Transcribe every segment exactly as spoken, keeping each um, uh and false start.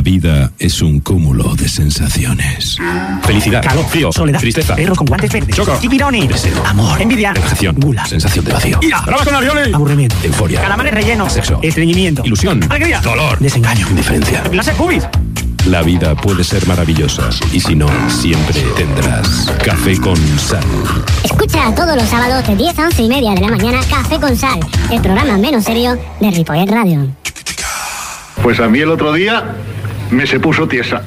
vida es un cúmulo de sensaciones. Felicidad, calor, frío, soledad, tristeza, perros con guantes verdes, choco, tipironi, deseo, amor, envidia, relajación, gula, sensación de vacío, ira, brava con alioli, aburrimiento, euforia, calamares rellenos, sexo, estreñimiento, ilusión, alegría, dolor, desengaño, indiferencia. láser cubis. La vida puede ser maravillosa y si no, siempre tendrás Café con Sal. Escucha todos los sábados de diez a once y media de la mañana Café con Sal, el programa menos serio de Ripollet Radio. Pues a mí el otro día me se puso tiesa.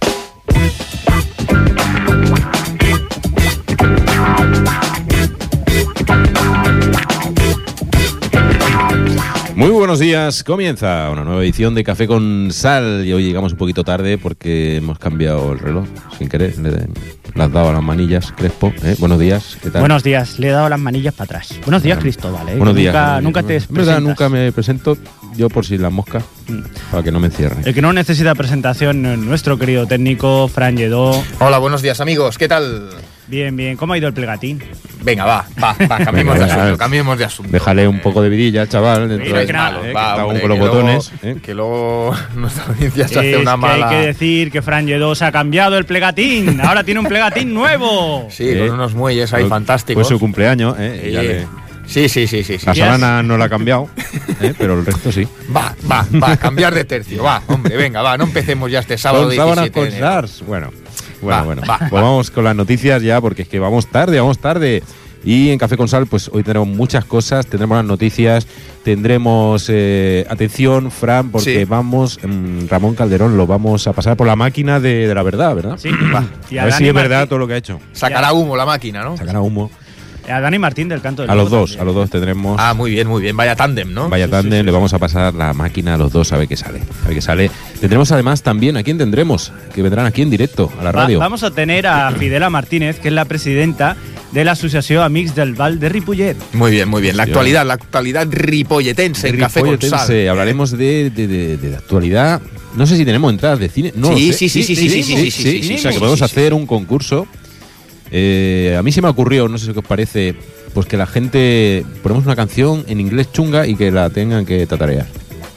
Muy buenos días, comienza una nueva edición de Café con Sal y hoy llegamos un poquito tarde porque hemos cambiado el reloj, sin querer, le, le has dado a las manillas, Crespo, ¿eh? Buenos días, ¿qué tal? Buenos días, le he dado las manillas para atrás. Buenos días, Cristóbal, ¿eh? Buenos nunca, días. Nunca, nunca te Es verdad, presentas. nunca me presento, yo por si las moscas, mm. para que no me encierren. El que no necesita presentación, nuestro querido técnico, Fran Lledó. Hola, buenos días, amigos, ¿qué tal? Bien, bien, ¿cómo ha ido el plegatín? Venga, va, va, va, cambiemos de asunto, cambiemos de asunto. Déjale un poco de vidilla, chaval, dentro Mira de que nada, eh, que va, está hombre, con los que botones. Luego, ¿eh? Que luego nuestra audiencia se hace Es una que mala... hay que decir que Fran Lledó se ha cambiado el plegatín. Ahora tiene un plegatín nuevo. Sí, Eh, con unos muelles ahí Fue fantásticos. su cumpleaños, ¿eh? y Sí. ya le- Sí, sí, sí, sí, sí. La ¿Qué has- sabana no la ha cambiado, ¿eh? Pero el resto sí. Va, va, va, cambiar de tercio, va, hombre, venga, va, no empecemos ya este sábado Con sábanas diecisiete con de enero. SARS. Bueno, bueno, Va, bueno. va, Pues va. vamos con las noticias ya, porque es que vamos tarde, vamos tarde. Y en Café con Sal, pues hoy tenemos muchas cosas, tendremos las noticias, tendremos, eh, atención, Fran, porque Sí. vamos, mm, Ramón Calderón lo vamos a pasar por la máquina de, de la verdad, ¿verdad? Sí, y A ver Dani si es verdad Martín- todo lo que ha hecho. Sacará humo la máquina, ¿no? Sacará humo. A Dani Martín del Canto del A los Lobo dos, también. a los dos tendremos. Ah, muy bien, muy bien, vaya tándem, ¿no? Vaya tándem, le vamos a pasar la máquina a los dos a ver qué sale. A ver qué sale. Tendremos además también, ¿a quién tendremos? Que vendrán aquí en directo, a la Va- radio. vamos a tener a Fidela Martínez, que es la presidenta de la Asociación Amics del Val de Ripollet. Muy bien, muy bien, la Sí, actualidad, la actualidad ripolletense en Café con Sal. Ripolletense. Hablaremos de, de, de, de actualidad. No sé si tenemos entradas de cine. No lo Sí, sé. sí, sí, sí, sí, sí, sí, sí, sí, sí, O sea, sí, que podemos sí, sí. hacer un concurso. Eh, a mí se me ocurrió, no sé qué os parece, pues que la gente ponemos una canción en inglés chunga y que la tengan que tatarear.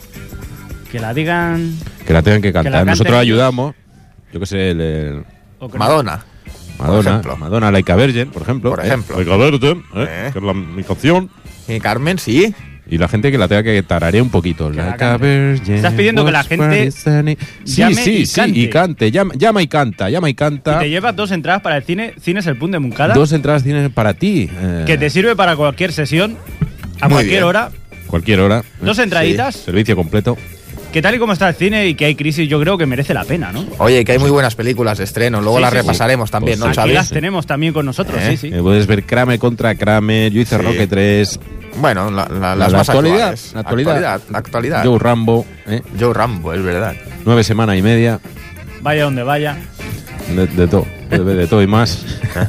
Que la digan. Que la tengan que cantar. canten Nosotros ellos. ayudamos. Yo qué sé, el, el- o que no. Madonna. Por Madonna, ejemplo. Madonna, Laika Virgin, por ejemplo. Por ejemplo. Laika Virgin, ¿eh? Eh. que es la, mi canción. Eh, Carmen, sí. Y la gente que la tenga que tararear un poquito. la Laika cante. Virgin, Estás pidiendo que la was gente very sunny. Sí, llame sí, y sí, cante. y cante. Llama, llama y canta, llama y Y canta. te llevas dos entradas para el cine, Cines El Punt de Montcada, Dos entradas tienes para ti. eh, que te sirve para cualquier sesión, a Muy cualquier bien. hora. Cualquier hora. Dos entraditas, Servicio completo. que tal y como está el cine y que hay crisis, yo creo que merece la pena, ¿no? Oye, que hay muy buenas películas de estreno, luego Sí, las sí, sí. repasaremos también, Pues ¿no, sí. Aquí Xavi? las tenemos también con nosotros, ¿Eh? sí, sí. Eh, puedes ver Kramer contra Kramer, Yo hice Sí. Roque tres, Bueno, la, la- la, las la más actualidad, actuales. la actualidad, La actualidad. Joe Rambo, eh, Joe Rambo, es verdad. nueve semanas y media, Vaya donde vaya. de, de todo, de, de todo y más.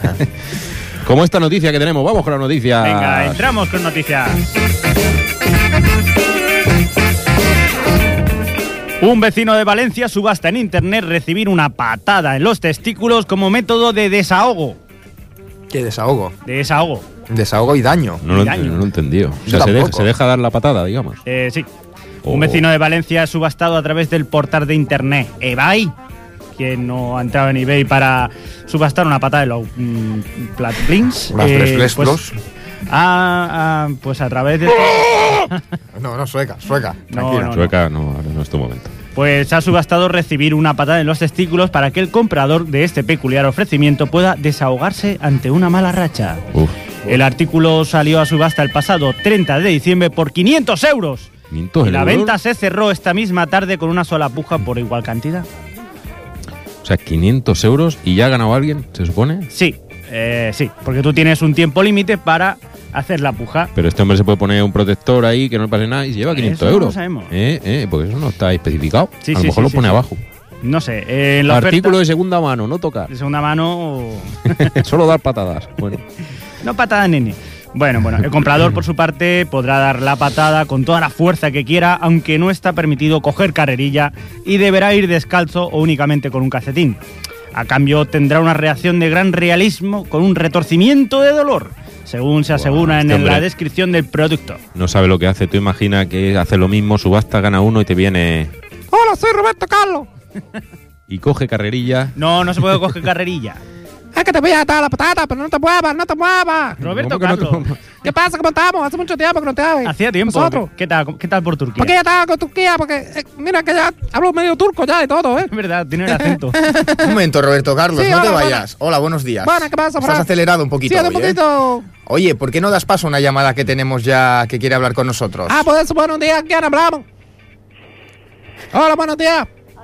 Como esta noticia que tenemos, vamos con la noticia. Venga, entramos con noticias. Un vecino de Valencia subasta en internet recibir una patada en los testículos como método de desahogo. ¿Qué desahogo? De desahogo. Desahogo y daño. No lo, daño. no lo he entendido. O Yo sea, se deja, tampoco. se deja dar la patada, digamos. Eh, sí. Oh. Un vecino de Valencia ha subastado a través del portal de internet eBay. Quien no ha entrado en eBay para subastar una patada de los mm, platblins. Las tres tres pues, plus. a, a- pues a través de... No, no, sueca, sueca. No, Tranquila. no. Sueca, no, ahora no es tu momento. Pues ha subastado recibir una patada en los testículos para que el comprador de este peculiar ofrecimiento pueda desahogarse ante una mala racha. Uf, El artículo salió a subasta el pasado treinta de diciembre por quinientos euros. quinientos Y la euros. venta se cerró esta misma tarde con una sola puja por igual cantidad. O sea, quinientos euros y ya ha ganado alguien, ¿se supone? Sí, eh, sí, porque tú tienes un tiempo límite para hacer la puja. Pero este hombre se puede poner un protector ahí que no le pase nada y se lleva quinientos Eso no euros. lo sabemos. Eh, eh, porque eso no está especificado. Sí, a lo sí, mejor sí, lo sí, pone sí. abajo. No sé, eh, en la Artículo oferta de segunda mano, no tocar. de segunda mano... Solo dar patadas. Bueno, No patada, nene. Bueno, bueno, el comprador por su parte podrá dar la patada con toda la fuerza que quiera, aunque no está permitido coger carrerilla y deberá ir descalzo o únicamente con un calcetín. A cambio tendrá una reacción de gran realismo con un retorcimiento de dolor, según se asegura Buah, en este hombre. la descripción del producto. no sabe lo que hace. Tú imagina que hace lo mismo, subasta, gana uno y te viene... Hola, soy Roberto Carlos. y coge carrerilla. No, no se puede coger carrerilla. Es que te voy a atar la patata, pero no te muevas, no te muevas. Roberto ¿Cómo que no te Carlos. muevas? ¿Qué pasa? ¿Cómo estamos? Hace mucho tiempo que no te hablo. Hacía tiempo. Nosotros. ¿Qué tal, qué tal por Turquía? ¿Por qué ya estaba con Turquía? Porque, eh, mira que ya hablo medio turco ya y todo, ¿eh? Es verdad, tiene el acento. Un momento, Roberto Carlos, Sí, no te hola, vayas. Hola, buenos días. Bueno, ¿qué pasa, Estás Fran? acelerado un poquito Sí, un hoy, ¿eh? poquito. Oye, ¿por qué no das paso a una llamada que tenemos ya que quiere hablar con nosotros? Ah, pues eso, buenos días, ¿quién hablamos? Hola, buenos días.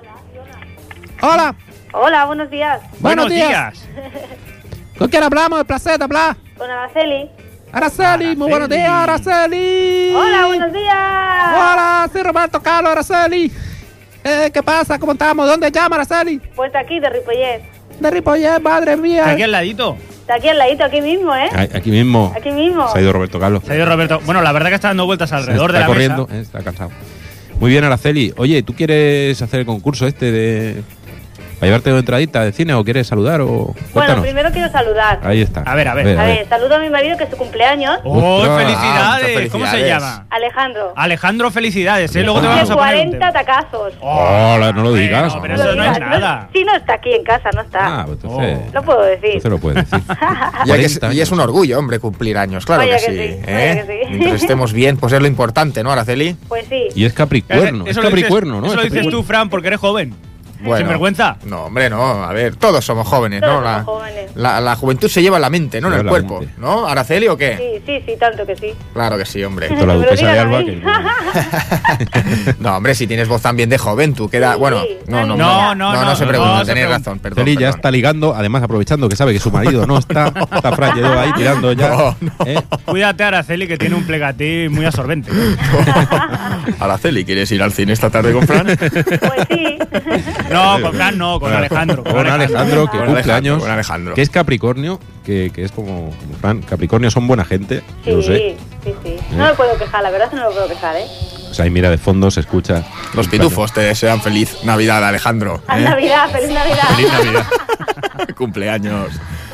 Hola. Hola, buenos días. Buenos días. ¿Con quién hablamos? El placer de hablar. Con Araceli. Araceli, muy buenos días, Araceli. Hola, buenos días. Hola, soy Roberto Carlos, Araceli. Eh, ¿Qué pasa? ¿Cómo estamos? ¿Dónde llama, Araceli? Pues de aquí, de Ripollet. De Ripollet, madre mía. Aquí al ladito. De aquí al ladito, aquí mismo, ¿eh? Ay, Aquí mismo. Aquí mismo. Se ha ido Roberto Carlos. Se ha ido Roberto. Bueno, la verdad que está dando vueltas alrededor está de la corriendo, mesa. eh, está cansado. Muy bien, Araceli. Oye, ¿tú quieres hacer el concurso este de... para llevarte una entradita de cine o quieres saludar o...? Bueno, Cuéntanos. primero quiero saludar. Ahí está. A ver, a ver. A ver, saludo a mi marido que es su cumpleaños. ¡Oh, Ostras. felicidades! Ah, muchas ¿Cómo se felicidades. llama? Alejandro. Alejandro, felicidades, ¿eh? Luego te Tiene vamos a poner un cuarenta tema. tacazos. Hola, no lo Bueno, digas. pero No eso no es digas, nada. Sí, no está aquí en casa, no está. Ah, pues entonces... Oh. Lo puedo decir. Entonces lo puedes decir. Ya que es, cuarenta y es un años. orgullo, hombre, cumplir años, claro Vaya que, que sí. sí, ¿eh? vaya que sí. Mientras estemos bien, pues es lo importante, ¿no, Araceli? Pues sí. Y es Capricuerno. Eso es lo dices- Capricuerno, ¿no? Eso lo Es dices tú, Capricuerno. Fran, porque eres joven. Bueno, Sin vergüenza. No, hombre, no. A ver, todos somos jóvenes, Todos ¿no? La, somos jóvenes. La, la juventud se lleva en la mente, no en Lleva el la cuerpo, mente. ¿no? ¿Araceli o qué? Sí, sí, sí, tanto que sí. Claro que sí, hombre. Esto la Me lo duquesa de digan a Alba mí. que... No, hombre, si tienes voz también de joven, tú queda... Sí, bueno, no, no, no, no, no, no, no, se no, pregunta, no se tenéis pregunta. razón, perdón. Araceli ya perdón. está ligando, además aprovechando que sabe que su marido no está, está Fran llegó ahí tirando ya. No, no. ¿eh? Cuídate, Araceli, que tiene un plegatín muy absorbente. Araceli, ¿quieres ir al cine esta tarde con Fran? Pues sí. No, con Fran no, con Alejandro. Con Alejandro, que Con cumple Alejandro, años, con Alejandro. que es Capricornio, que, que es como, como Fran. Capricornio son buena gente, Sí, yo lo sé. sí, sí. No me puedo quejar, la verdad es que no me puedo quejar, ¿eh? O sea, y mira de fondo, se escucha. Los pitufos te desean feliz Navidad, Alejandro. ¡A ¿eh? Navidad! ¡Feliz Navidad! Feliz Navidad. Cumpleaños.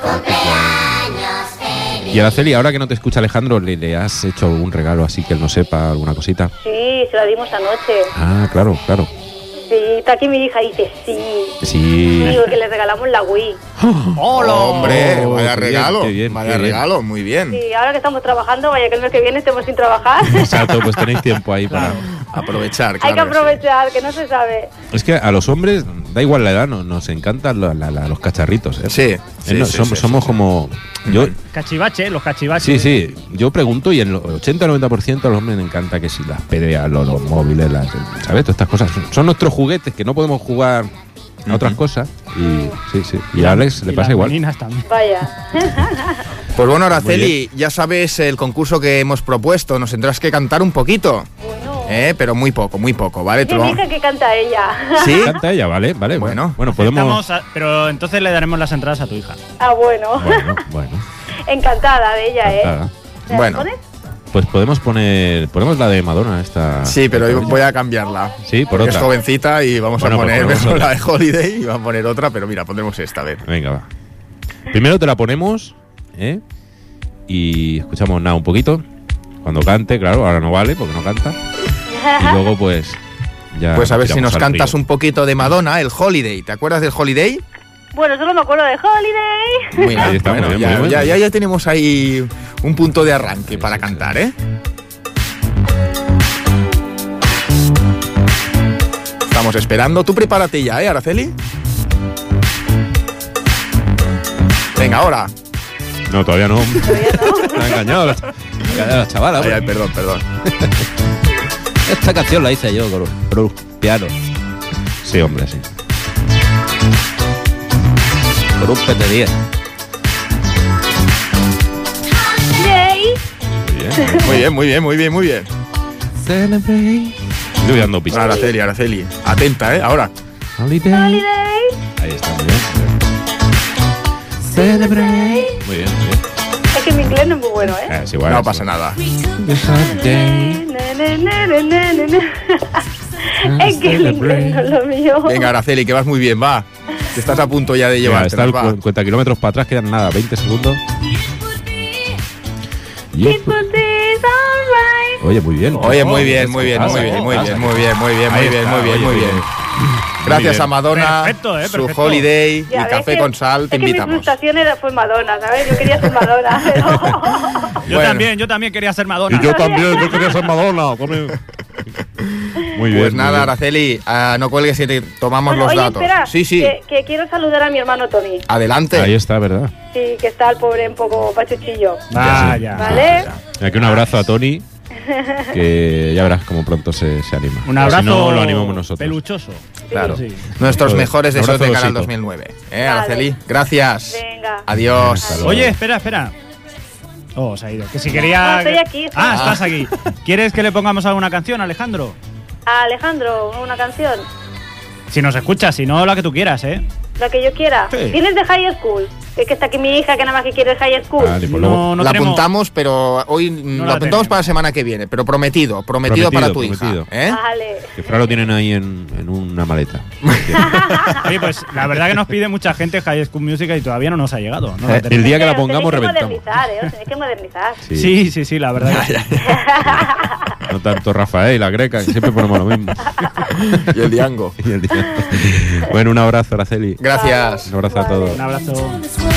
Y Araceli, ahora que no te escucha Alejandro, ¿le, le has hecho algún regalo así que él no sepa, alguna cosita? Sí, se lo dimos anoche. Ah, claro, claro. Sí, está aquí mi hija y dice sí. Sí. Digo que le regalamos la Wii. ¡Hola! Hombre, Oh, vaya qué bien, regalo. qué bien, vaya qué bien. regalo, muy bien. Sí, ahora que estamos trabajando, vaya que el mes que viene estemos sin trabajar. Exacto, pues tenéis tiempo ahí para... Aprovechar, Hay claro. que sí. aprovechar, que no se sabe. Es que a los hombres, da igual la edad, no, nos encantan la- la- la- los cacharritos. ¿eh? Sí, Eh, sí, no, sí, somos sí, somos sí, como... Yo, Cachivache, los cachivaches. sí, sí, yo pregunto y el ochenta noventa por ciento a los hombres les encanta que si las P D A, los, los móviles, las, ¿sabes? Todas estas cosas. Son, son nuestros juguetes que no podemos jugar a otras cosas. Y sí, sí. Y a Alex le Y pasa las igual. meninas también. Vaya. Pues bueno, Muy Araceli, ya sabes el concurso que hemos propuesto. Nos tendrás que cantar un poquito. Bueno. ¿Eh? Pero muy poco, muy poco, ¿vale? Te Que lo- dije que canta ella. ¿Sí? Canta ella, ¿vale? Vale, Bueno. Bueno, podemos... Estamos a- pero entonces le daremos las entradas a tu hija. Ah, bueno. Bueno, bueno. Encantada de ella, ¿eh? Encantada. ¿Me la Bueno. pones? Pues podemos poner... Ponemos la de Madonna esta... Sí, pero yo voy a cambiarla. Sí, por Es otra. jovencita y vamos Bueno, a pues poner ponemos mejor otra. la de Holiday y vamos a poner otra, pero mira, pondremos esta, a ver. Venga, va. Primero te la ponemos, ¿eh? Y escuchamos nada un poquito. Cuando cante, claro, ahora no vale porque no canta. Y luego, pues, ya. Pues a ver si tiramos nos al cantas río. un poquito de Madonna, el Holiday. ¿Te acuerdas del Holiday? Bueno, solo me acuerdo de Holiday. Muy bien, Ahí está, bueno, muy bien, ya, muy bien. ya, ya, ya tenemos ahí un punto de arranque Sí, para sí, cantar, sí. ¿eh? Estamos esperando. Tú prepárate ya, ¿eh, Araceli? Venga, ahora. No, todavía no. Me ha engañado la, me ha engañado la chavala. Ay, hombre. ay, perdón, perdón. Esta canción la hice yo con los, con los pianos. Sí, hombre, sí. Con un P T diez. Yay. Muy bien. Muy bien, muy bien, muy bien, muy bien. Estoy dando pistas. Araceli, Araceli. Atenta, ¿eh? Ahora. Holiday. Holiday. Ahí está, muy bien. Celebrate. Muy bien, muy bien. Es que mi inglés no es muy bueno, ¿eh? Ah, es igual, No es pasa igual. nada. Na, na, na, na, na, na, na. Es que el inglés no es lo mío. Venga, Araceli, que vas muy bien, va. Que estás a punto ya de Venga, llevarte. está el cu- cuenta kilómetros para atrás, quedan nada, veinte segundos. It would be alright. Oye, muy bien. Oye, Oh, muy bien, ¿qué muy bien, pasa? muy bien, ¿Qué muy pasa? bien, muy bien, muy bien, muy Ahí bien, está, muy bien, oye, muy muy bien. bien. Gracias, Gracias a Madonna, Perfecto, eh, su perfecto. Holiday Ya y ves Café que- con Sal, te es que mi invitamos. frustración era, fue Madonna, ¿sabes? Yo quería ser Madonna, pero... Yo Bueno. también, yo también quería ser Madonna. Y yo también, yo quería ser Madonna. Muy bien. Pues muy nada, bien. Araceli, ah, no cuelgues y te tomamos Bueno, los oye, datos. espera, Sí, sí, Que, que quiero saludar a mi hermano Tony. adelante. Ahí está, ¿verdad? Sí, que está el pobre un poco pachuchillo. Vaya. ¿Vale? Aquí un abrazo a Tony, que ya verás cómo pronto se, se anima. Un O abrazo Si no, lo animamos nosotros. peluchoso. Claro. Sí. Nuestros Joder, mejores un deseos abrazo de cara al osito. dos mil nueve. ¿Eh, Vale. Araceli? Gracias. Venga. Adiós. Hasta luego. Oye, espera, espera. Oh, se ha ido. Que si quería... No, estoy aquí, estoy Ah, aquí. estás aquí. ¿Quieres que le pongamos alguna canción, Alejandro? A Alejandro, una canción. Si nos escuchas, si no, la que tú quieras, ¿eh? La que yo quiera. Sí. ¿Tienes de High School? Es que está aquí mi hija que nada más que quiere High School. Vale, pues luego- No, no la tenemos... apuntamos, pero hoy mm, No lo la apuntamos tenemos. para la semana que viene. Pero prometido, prometido, Prometido, para tu prometido. hija. ¿eh? Vale. Que Fra lo tienen ahí en, en una maleta. Oye, pues la verdad que nos pide mucha gente High School Musical y todavía no nos ha llegado. ¿no? Eh, La El tenemos. día que la Pero pongamos, tenéis que reventamos. modernizar, ¿eh? Os tenéis que modernizar. Sí. Sí, sí, sí, la verdad que sí. No tanto Rafael, la Greca, que siempre ponemos lo mismo. Y el Diango. Y el día. Bueno, un abrazo, Araceli. Gracias. Un abrazo a todos. Un abrazo.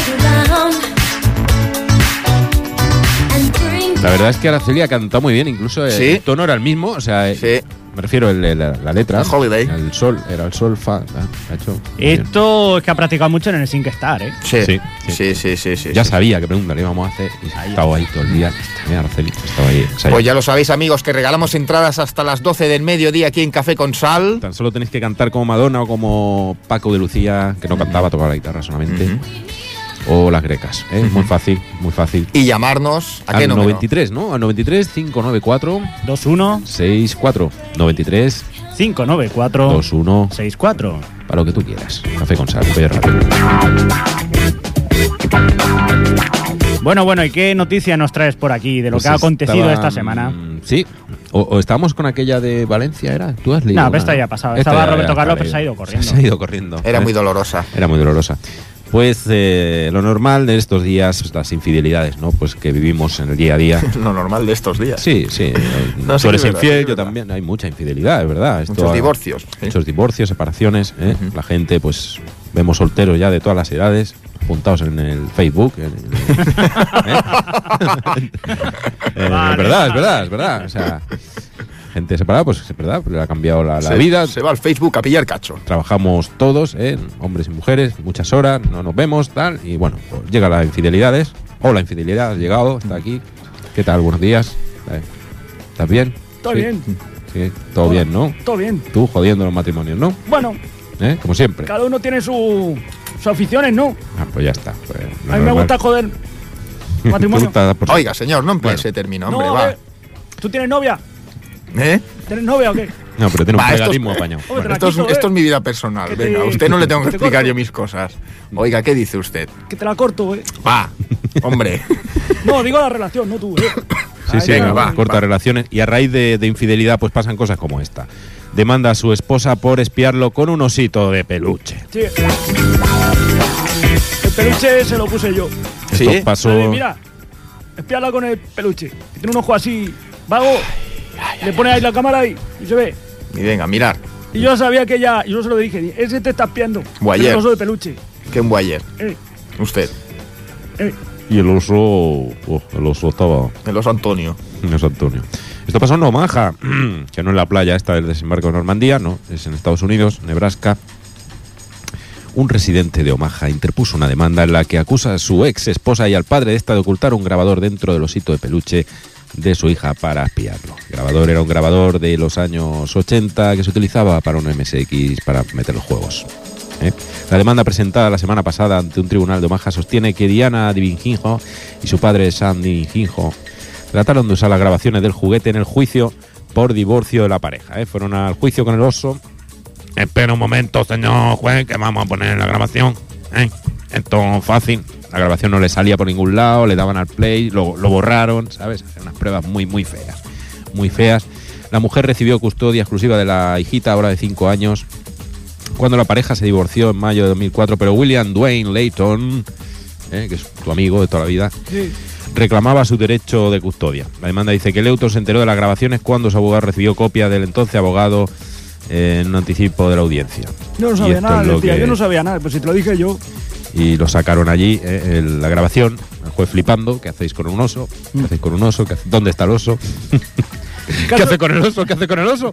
La verdad es que Araceli ha cantado muy bien, incluso el Sí. tono era el mismo, o sea, Sí. me refiero a la letra. El Holiday. El sol, era el sol, fa, ha ha hecho muy bien. Esto es que ha practicado mucho en el Sync Star, ¿eh? Sí, Sí, sí, sí. sí, sí, sí, Ya sí. sabía que pregunta le íbamos a hacer y Ahí estaba ahí todo el día. Mira, Araceli, estaba ahí. o sea, Pues ya lo sabéis, amigos, que regalamos entradas hasta las doce del mediodía aquí en Café con Sal. Tan solo tenéis que cantar como Madonna o como Paco de Lucía, que no cantaba, tocaba la guitarra solamente. Ujú. O las grecas, ¿eh? Muy fácil, muy fácil. Y llamarnos. ¿A qué Al número? noventa y tres, ¿no? Al noventa y tres, cinco nueve cuatro, dos uno seis cuatro. noventa y tres, cinco nueve cuatro dos uno, seis cuatro. para lo que tú quieras. Café con Sal, Ripoller Radio. Bueno, bueno, ¿y qué noticia nos traes por aquí de lo Pues que ha acontecido estaba, esta semana? mm, Sí. O, o estábamos con aquella de Valencia, ¿era? ¿Tú has leído? No, pero una? esta ya ha pasado. Esta Estaba ya- Roberto ya Carlos, está pero se ha ido leído. corriendo. Se ha ido corriendo. Era ¿eh? muy dolorosa. Era muy dolorosa. Pues eh, lo normal de estos días, pues, las infidelidades, ¿no? Pues que vivimos en el día a día. Lo normal de estos días. Sí, sí. No, Tú sí eres que es verdad, infiel, sí que es yo verdad. también. Hay mucha infidelidad, es verdad. Esto Muchos ha- divorcios. sí. Muchos divorcios, separaciones. ¿eh? Ujú. La gente, pues, vemos solteros ya de todas las edades, apuntados en el Facebook. en el- ¿eh? Eh, Vale, es verdad, vale. es verdad, es verdad. O sea, gente separada, pues es verdad, le ha cambiado la, la Se- vida. Se va al Facebook a pillar cacho. Trabajamos todos, ¿eh? Hombres y mujeres, muchas horas, no nos vemos, tal. Y bueno, pues llegan las infidelidades. O la infidelidad ha llegado, está aquí. ¿Qué tal? Buenos días. Eh, ¿Estás bien? Todo Sí. bien, Sí, todo bien, ¿no? todo bien. Tú jodiendo los matrimonios, ¿no? Bueno, ¿Eh? Como siempre. cada uno tiene su, sus aficiones, ¿no? Ah, pues ya está. Pues, lo A mí me normal. gusta joder matrimonio. Tú estás por- Oiga, señor, no emplee Bueno. ese término, hombre, No, va. eh, ¿tú tienes novia? ¿Eh? ¿Tienes novia o qué? No, pero tiene un Va, esto es- pegatismo apañado. Hombre, Bueno, Esto es, Tranquilo, esto eh. es mi vida personal. Que te- Venga, a usted no le tengo que que te explicar corto. yo mis cosas. Oiga, ¿qué dice usted? Que te la corto, ¿eh? Va, hombre. No, digo la relación, no tú, ¿eh? Sí, sí, Venga, no, va, corta va. relaciones. Y a raíz de, de infidelidad, pues pasan cosas como esta. Demanda a su esposa por espiarlo con un osito de peluche. Sí. El peluche se lo puse yo. ¿Sí? Esto pasó. Oye, mira, espiala con el peluche. Que tiene un ojo así vago. Le pone ahí la cámara y, y se ve. Y venga, mirar. Y yo sabía que ella, y yo se lo dije, ese te está espiando. Guayer. El oso de peluche. ¿Qué un ayer? Eh, Usted. eh. Y el oso. oh, el oso estaba. El oso Antonio. No es Antonio. Esto pasó en Omaha, que no es la playa esta del desembarco de Normandía, no, es en Estados Unidos, Nebraska. Un residente de Omaha interpuso una demanda en la que acusa a su ex esposa y al padre de esta de ocultar un grabador dentro del osito de peluche de su hija para espiarlo. El grabador era un grabador de los años ochenta que se utilizaba para un M S X para meter los juegos. ¿eh? La demanda presentada la semana pasada ante un tribunal de Omaha sostiene que Diana Divinginjo y su padre Sam Divinginjo trataron de usar las grabaciones del juguete en el juicio por divorcio de la pareja. ¿eh? Fueron al juicio con el oso. Espera un momento, señor juez, que vamos a poner la grabación. ¿eh? Esto es fácil. La grabación no le salía por ningún lado, le daban al play, lo, lo borraron, ¿sabes? Hacían unas pruebas muy, muy feas. Muy feas. La mujer recibió custodia exclusiva de la hijita, ahora de cinco años, cuando la pareja se divorció en mayo de dos mil cuatro, pero William Dwayne Layton, ¿eh? que es tu amigo de toda la vida, Sí. reclamaba su derecho de custodia. La demanda dice que Leuton se enteró de las grabaciones cuando su abogado recibió copia del entonces abogado en un anticipo de la audiencia. Yo no Y sabía esto nada, es le lo decía, que- yo no sabía nada, pues si te lo dije yo. Y lo sacaron allí, eh, en la grabación, el juez flipando, ¿qué hacéis con un oso? ¿Qué hacéis con un oso? ¿Qué hace- ¿Dónde está el oso? ¿Qué hace con el oso? ¿Qué hace con el oso?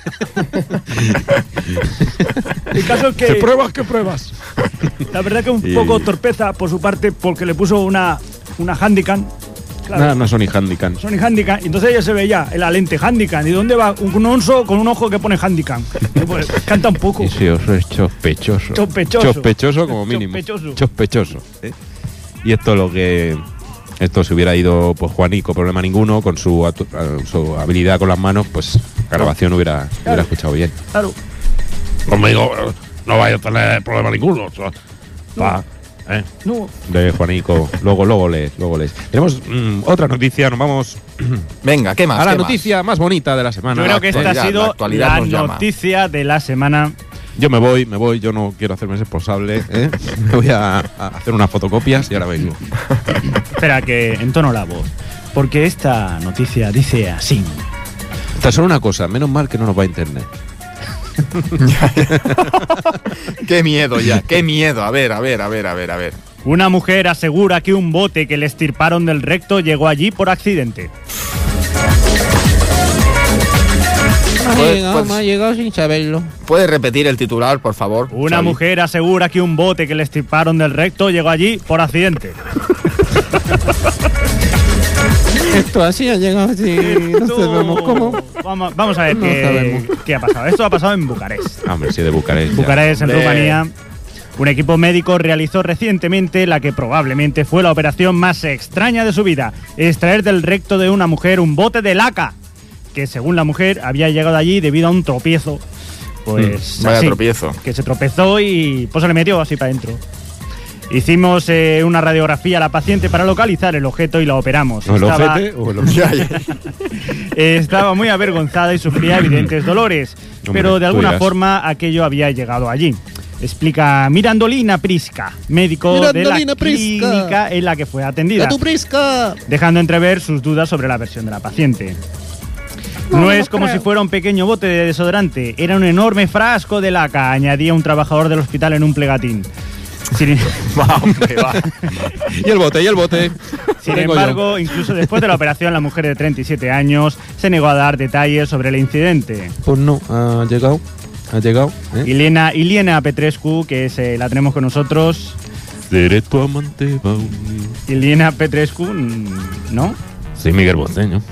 El caso es ¿Qué que pruebas? ¿Qué pruebas? la verdad que un Y- poco torpeza por su parte porque le puso una, una handicam. Claro, No, no son ni handicap. Sony handicam. Y entonces ella se veía en la lente handicam. ¿Y dónde va un oso con un ojo que pone handicam? Y pues, canta un poco. Ese oso es sospechoso. Sospechoso. Sospechoso como mínimo. Sospechoso. Sospechoso. ¿eh? Y esto lo que... Esto se hubiera ido, pues Juanico, problema ninguno, con su, atu- eh, su habilidad con las manos, pues la grabación hubiera, hubiera escuchado bien. Claro. Conmigo no vaya a tener problema ninguno. o sea, pa, ¿eh? No. De Juanico, luego, luego lees, luego lees. Tenemos mm, otra noticia, nos vamos Venga, ¿qué más? a la qué más? noticia más bonita de la semana. Yo creo que esta ha actualidad, la sido actualidad la nos llama. noticia de la semana. Yo me voy, me voy, yo no quiero hacerme responsable, ¿eh? Me voy a, a hacer unas fotocopias y ahora vengo. Espera, que entono la voz. Porque esta noticia dice así. Tan solo una cosa, menos mal que no nos va a internet. Qué miedo ya, qué miedo. A ver, a ver, a ver, a ver, a ver. Una mujer asegura que un bote que le extirparon del recto llegó allí por accidente. Me ha Pues- llegado, pues- me ha llegado sin saberlo. ¿Puedes repetir el titular, por favor? Una Xavi? mujer asegura que un bote que le extirparon del recto llegó allí por accidente. Esto así ha llegado así. No Esto- sabemos cómo. Vamos, vamos a ver No qué, sabemos. qué ha pasado. Esto ha pasado en Bucarest. Ah, hombre, sí, de Bucarest. ya. Bucarest, en Hombre. Rumanía. Un equipo médico realizó recientemente la que probablemente fue la operación más extraña de su vida: extraer del recto de una mujer un bote de laca, que según la mujer había llegado allí debido a un tropiezo. Pues Vaya así, tropiezo. que se tropezó y pues se le metió así para adentro. Hicimos eh, una radiografía a la paciente para localizar el objeto y la operamos. ¿O el Estaba- ojete o el ojete? Ya, ya. Estaba muy avergonzada y sufría evidentes dolores, Hombre, pero de tú alguna dirás. forma aquello había llegado allí. Explica Mirandolina Prisca, médico Mirandolina de la Prisca. clínica en la que fue atendida, ¡A tu prisca! dejando entrever sus dudas sobre la versión de la paciente. No, No, es no como creo. si fuera un pequeño bote de desodorante, era un enorme frasco de laca, añadía un trabajador del hospital en un plegatín. Sin, Va, hombre, va. Y el bote, y el bote. sin Tengo yo. embargo, incluso después de la operación, la mujer de treinta y siete años se negó a dar detalles sobre el incidente. Pues no, ha llegado. Ha llegado. ¿eh? Iliana, Iliana Petrescu, que es, eh, la tenemos con nosotros. Seré tu amante, va unir. Iliana Petrescu, mm, ¿no? Sí, Miguel Bosé, ¿no?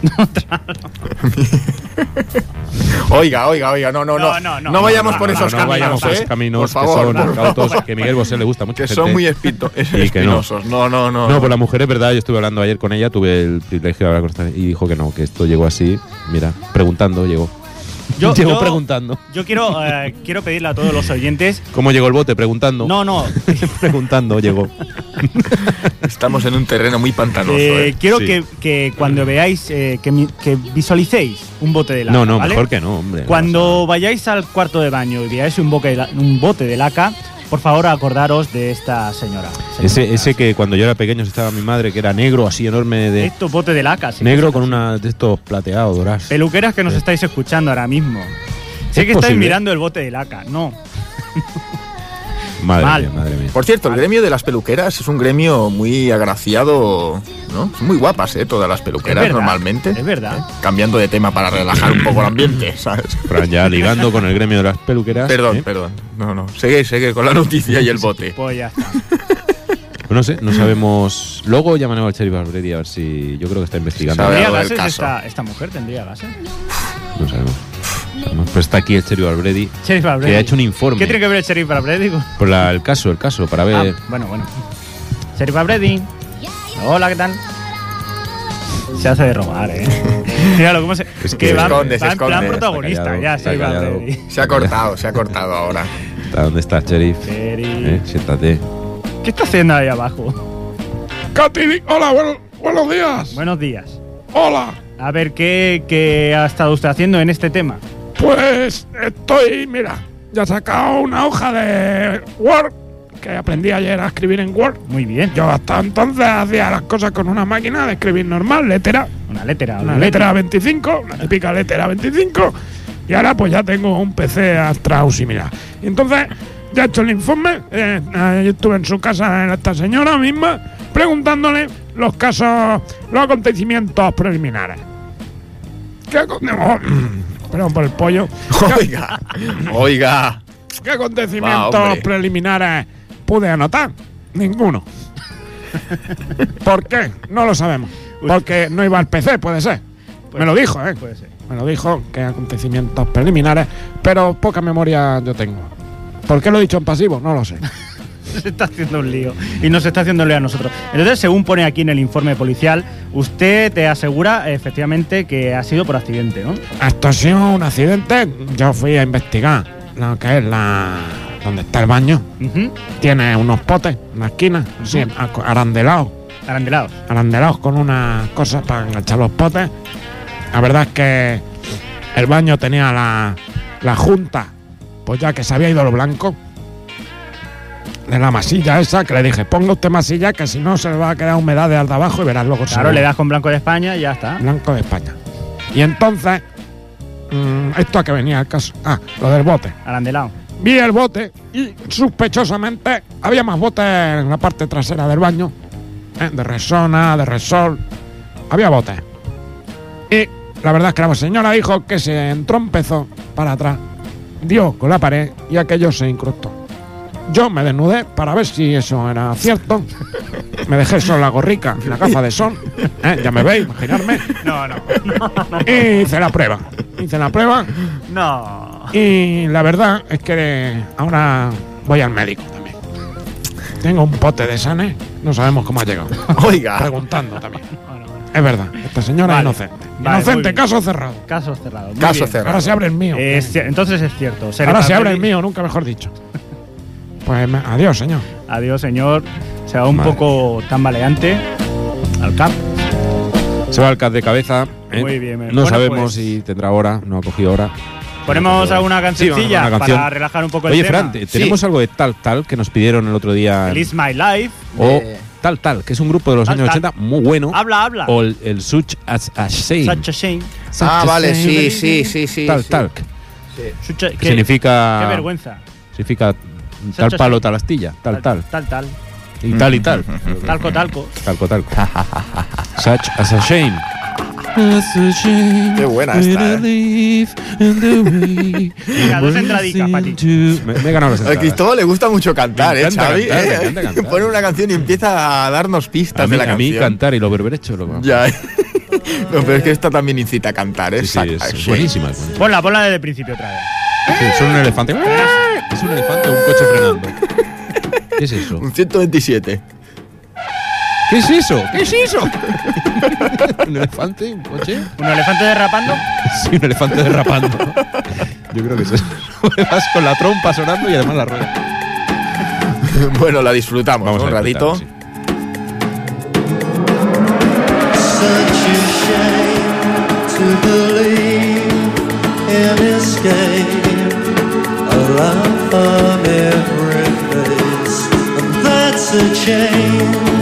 Oiga, oiga, oiga, no, no, no. No, no, no. No vayamos No, por no, esos no, caminos, vayamos por ¿eh? esos caminos por favor, que son por cautos, favor. que Miguel Bosé le gusta mucho. Que gente. son muy espito- es- Y que no. espinosos. No, no, no. No, pues la mujer es verdad, yo estuve hablando ayer con ella, tuve el privilegio de hablar con ella y dijo que no, que esto llegó así, mira, preguntando, llegó. Yo, llegó yo- preguntando. Yo quiero, eh, quiero pedirle a todos los oyentes. ¿Cómo llegó el bote? Preguntando. No, no. Preguntando, llegó. Estamos en un terreno muy pantanoso, eh, ¿eh? quiero Sí. que, que cuando veáis, eh, que, mi- que visualicéis un bote de laca. No, no, ¿vale? mejor que no, hombre. Cuando vayáis al cuarto de baño y veáis un, boque de la- un bote de laca, por favor acordaros de esta señora. Ese, Señora. ese que cuando yo era pequeño estaba mi madre, que era negro, así enorme, de Estos botes de laca. sí, negro que con son así. una de estos plateados, dorados. Peluqueras que nos Sí. estáis escuchando ahora mismo. Sé ¿Es que estáis posible? mirando el bote de laca. No. Madre Mal. mía, madre mía. Por cierto, el gremio de las peluqueras es un gremio muy agraciado, ¿no? Son muy guapas, ¿eh? Todas las peluqueras Es verdad, normalmente. es verdad. ¿Eh? Cambiando de tema para relajar un poco el ambiente, ¿sabes? Fran ya ligando con el gremio de las peluqueras. Perdón, ¿eh? perdón. No, no. Sigue, sigue con la noticia y el bote. Pues ya está. Pues no sé, no sabemos. Luego llamaremos al sheriff Albredi a ver si. Yo creo que está investigando. Sabe ¿Tendría algo del gases caso. esta, esta mujer? ¿Tendría gases? No sabemos. No sabemos. Pero está aquí el sheriff Albredi, Sheriff Albredi. que ha hecho un informe ¿Qué tiene que ver el sheriff Albredi? con- por la- el caso, el caso, para ver. Ah, bueno, bueno. Sheriff Albredi. Hola, ¿qué tal? Se hace de robar, ¿eh? Míralo, cómo se. Es que que- va, Se esconde, se va en plan esconde. protagonista, Está callado, ya, está Sheriff callado. Albredi. Se ha cortado, se ha cortado ahora. ¿Está- ¿Dónde está el sheriff? Sheriff. ¿Eh? Siéntate. ¿Qué está haciendo ahí abajo? Katy, hola, bueno- buenos días. Buenos días. Hola. A ver, ¿qué, ¿qué ha estado usted haciendo en este tema? Pues estoy, mira, ya he sacado una hoja de Word que aprendí ayer a escribir en Word. Muy bien. Yo hasta entonces hacía las cosas con una máquina de escribir normal, letra. Una letra, Una letra veinticinco, una típica letra veinticinco. Y ahora pues ya tengo un P C Astra U similar. Y entonces ya he hecho el informe. Eh, eh, estuve en su casa, en esta señora misma, preguntándole los casos, los acontecimientos preliminares. ¿Qué acontecimientos? Perdón por el pollo. Oiga, oiga. ¿Qué acontecimientos Va, preliminares pude anotar? Ninguno. ¿Por qué? No lo sabemos. Porque no iba al P C, puede ser. Me lo dijo, ¿eh? Puede ser. Me lo dijo, que acontecimientos preliminares, pero poca memoria yo tengo. ¿Por qué lo he dicho en pasivo? No lo sé. Se está haciendo un lío. Y nos está haciendo un lío a nosotros. Entonces, según pone aquí en el informe policial, usted te asegura efectivamente que ha sido por accidente, ¿no? Esto ha sido un accidente. Yo fui a investigar lo que es la... donde está el baño. Uh-huh. Tiene unos potes en la esquina, uh-huh. sí, arandelados. Arandelados. Arandelados con unas cosas para enganchar los potes. La verdad es que el baño tenía la, la junta, pues ya que se había ido lo blanco de la masilla esa, que le dije, ponga usted masilla, que si no se le va a quedar humedad de de abajo y verás luego. Claro, se le das con blanco de España y ya está. Blanco de España. Y entonces, mmm, esto a que venía el caso. Ah, lo del bote. Arandelado. Vi el bote y sospechosamente había más botes en la parte trasera del baño, ¿eh? De Resona, de Resol. Había botes. Y la verdad es que la señora dijo que se entrompezó para atrás, dio con la pared y aquello se incrustó. Yo me desnudé para ver si eso era cierto. Me dejé solo la gorrica y la gafa de sol. ¿Eh? Ya me veis, imaginarme. No, no, no, no. Y hice la prueba. Hice la prueba. No. Y la verdad es que ahora voy al médico también. Tengo un pote de Sane. No sabemos cómo ha llegado. Oiga. Preguntando también. Es verdad, esta señora vale. es inocente. Vale, inocente, caso cerrado. Caso cerrado. Muy Caso bien. cerrado. Ahora se abre el mío. Eh, es, entonces es cierto. Se Ahora le se abre el pide- mío, nunca mejor dicho. Pues me- adiós, señor. Adiós, señor. Se va un Vale. poco tambaleante al cap. Se va al C A D de cabeza. ¿eh? Muy bien, No bueno, sabemos pues- si tendrá hora, no ha cogido hora. Ponemos alguna Sí, cancioncilla vamos a una canción. para relajar un poco el Oye, tema. Fran, te- tenemos algo de Tal Tal que nos pidieron el otro día. El It's My Life. O De- Tal Tal, que es un grupo de los Tal años Tal. ochenta muy bueno. Habla, habla. O el, el Such as a Shame. Such a shame. Such Ah, a vale, shame. sí, sí, sí, sí. Tal sí. Tal. Such a- Que qué- significa. Qué vergüenza. Significa Such tal a palo, shame. tal astilla. Tal tal. Tal, tal. Y tal y tal. Talco, talco. Talco, talco. Such as a shame. Qué buena esta, ¿eh? Venga, dos entradicas para ti. Me, me he ganado las A entradas. Cristóbal le gusta mucho cantar, Me ¿eh, encanta Xavi? cantar, me ¿Eh? encanta cantar. Pone una canción y empieza a darnos pistas A mí, de la a canción. mí cantar y lo berberecho. Lo... Ya. No, pero es que esta también incita a cantar, ¿eh? Sí, sí, Sac- es sí. buenísima. Ponla, ponla desde el principio otra vez. Sí, son un elefante. Es un elefante o un coche frenando. ¿Qué es eso? Un ciento veintisiete. ¿Qué es eso? ¿Qué es eso? ¿Un elefante? ¿Un coche? ¿Un elefante derrapando? Sí, un elefante derrapando. Yo creo que es eso. Vas con la trompa sonando y además la rueda. Bueno, la disfrutamos, Vamos ¿no? a Un ver, ratito. sí. Such a shame to believe in escape, a laugh on every face, and that's a change.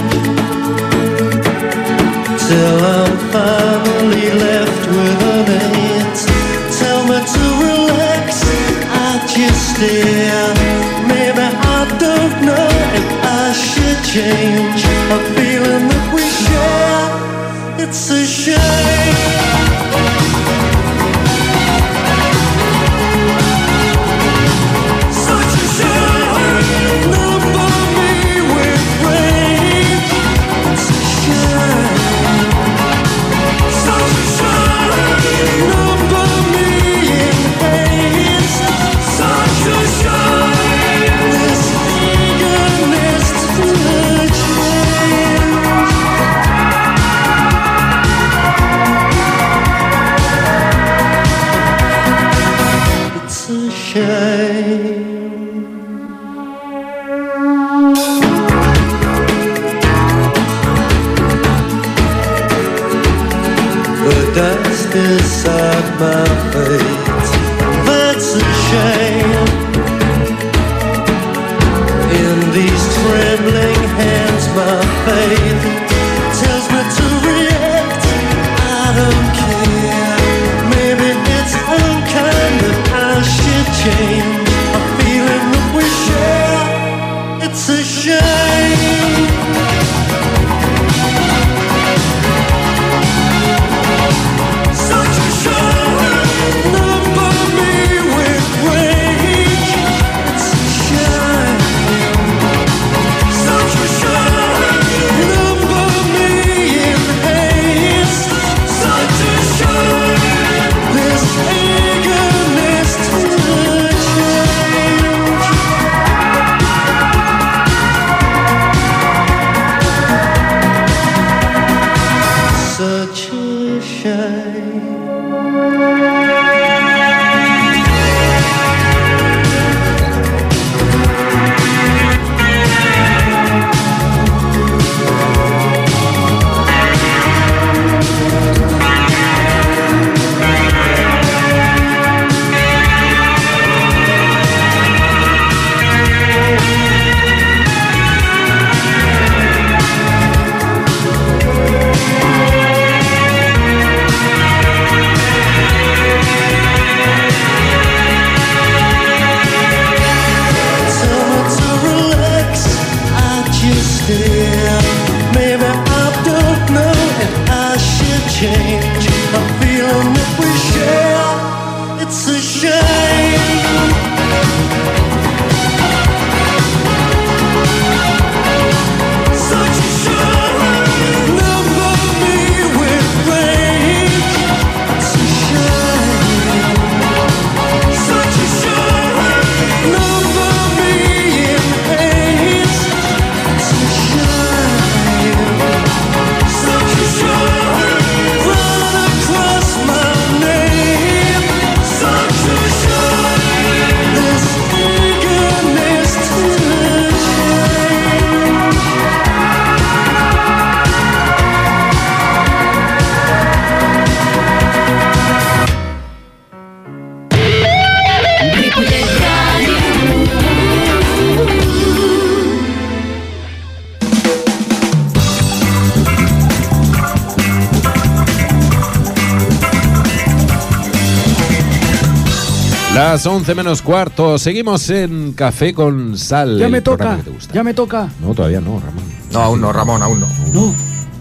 Till I'm finally left with an eight. Tell me to relax, I just stare. Maybe I don't know if I should change a feeling that we share. It's a shame. Such a shame. Number me with rage. It's a shame. Such a shame. Number me in hate. Such a shame. This eagerness to change. It's a shame. The dust beside my face, that's a shame. In these trembling hands, my faith tells me to react. I don't care. Maybe it's unkind Las once menos cuarto. Seguimos en Café con Sal. Ya el me programa toca, que te gusta. ya me toca. No, todavía no, Ramón. No, aún no, Ramón, aún no. No.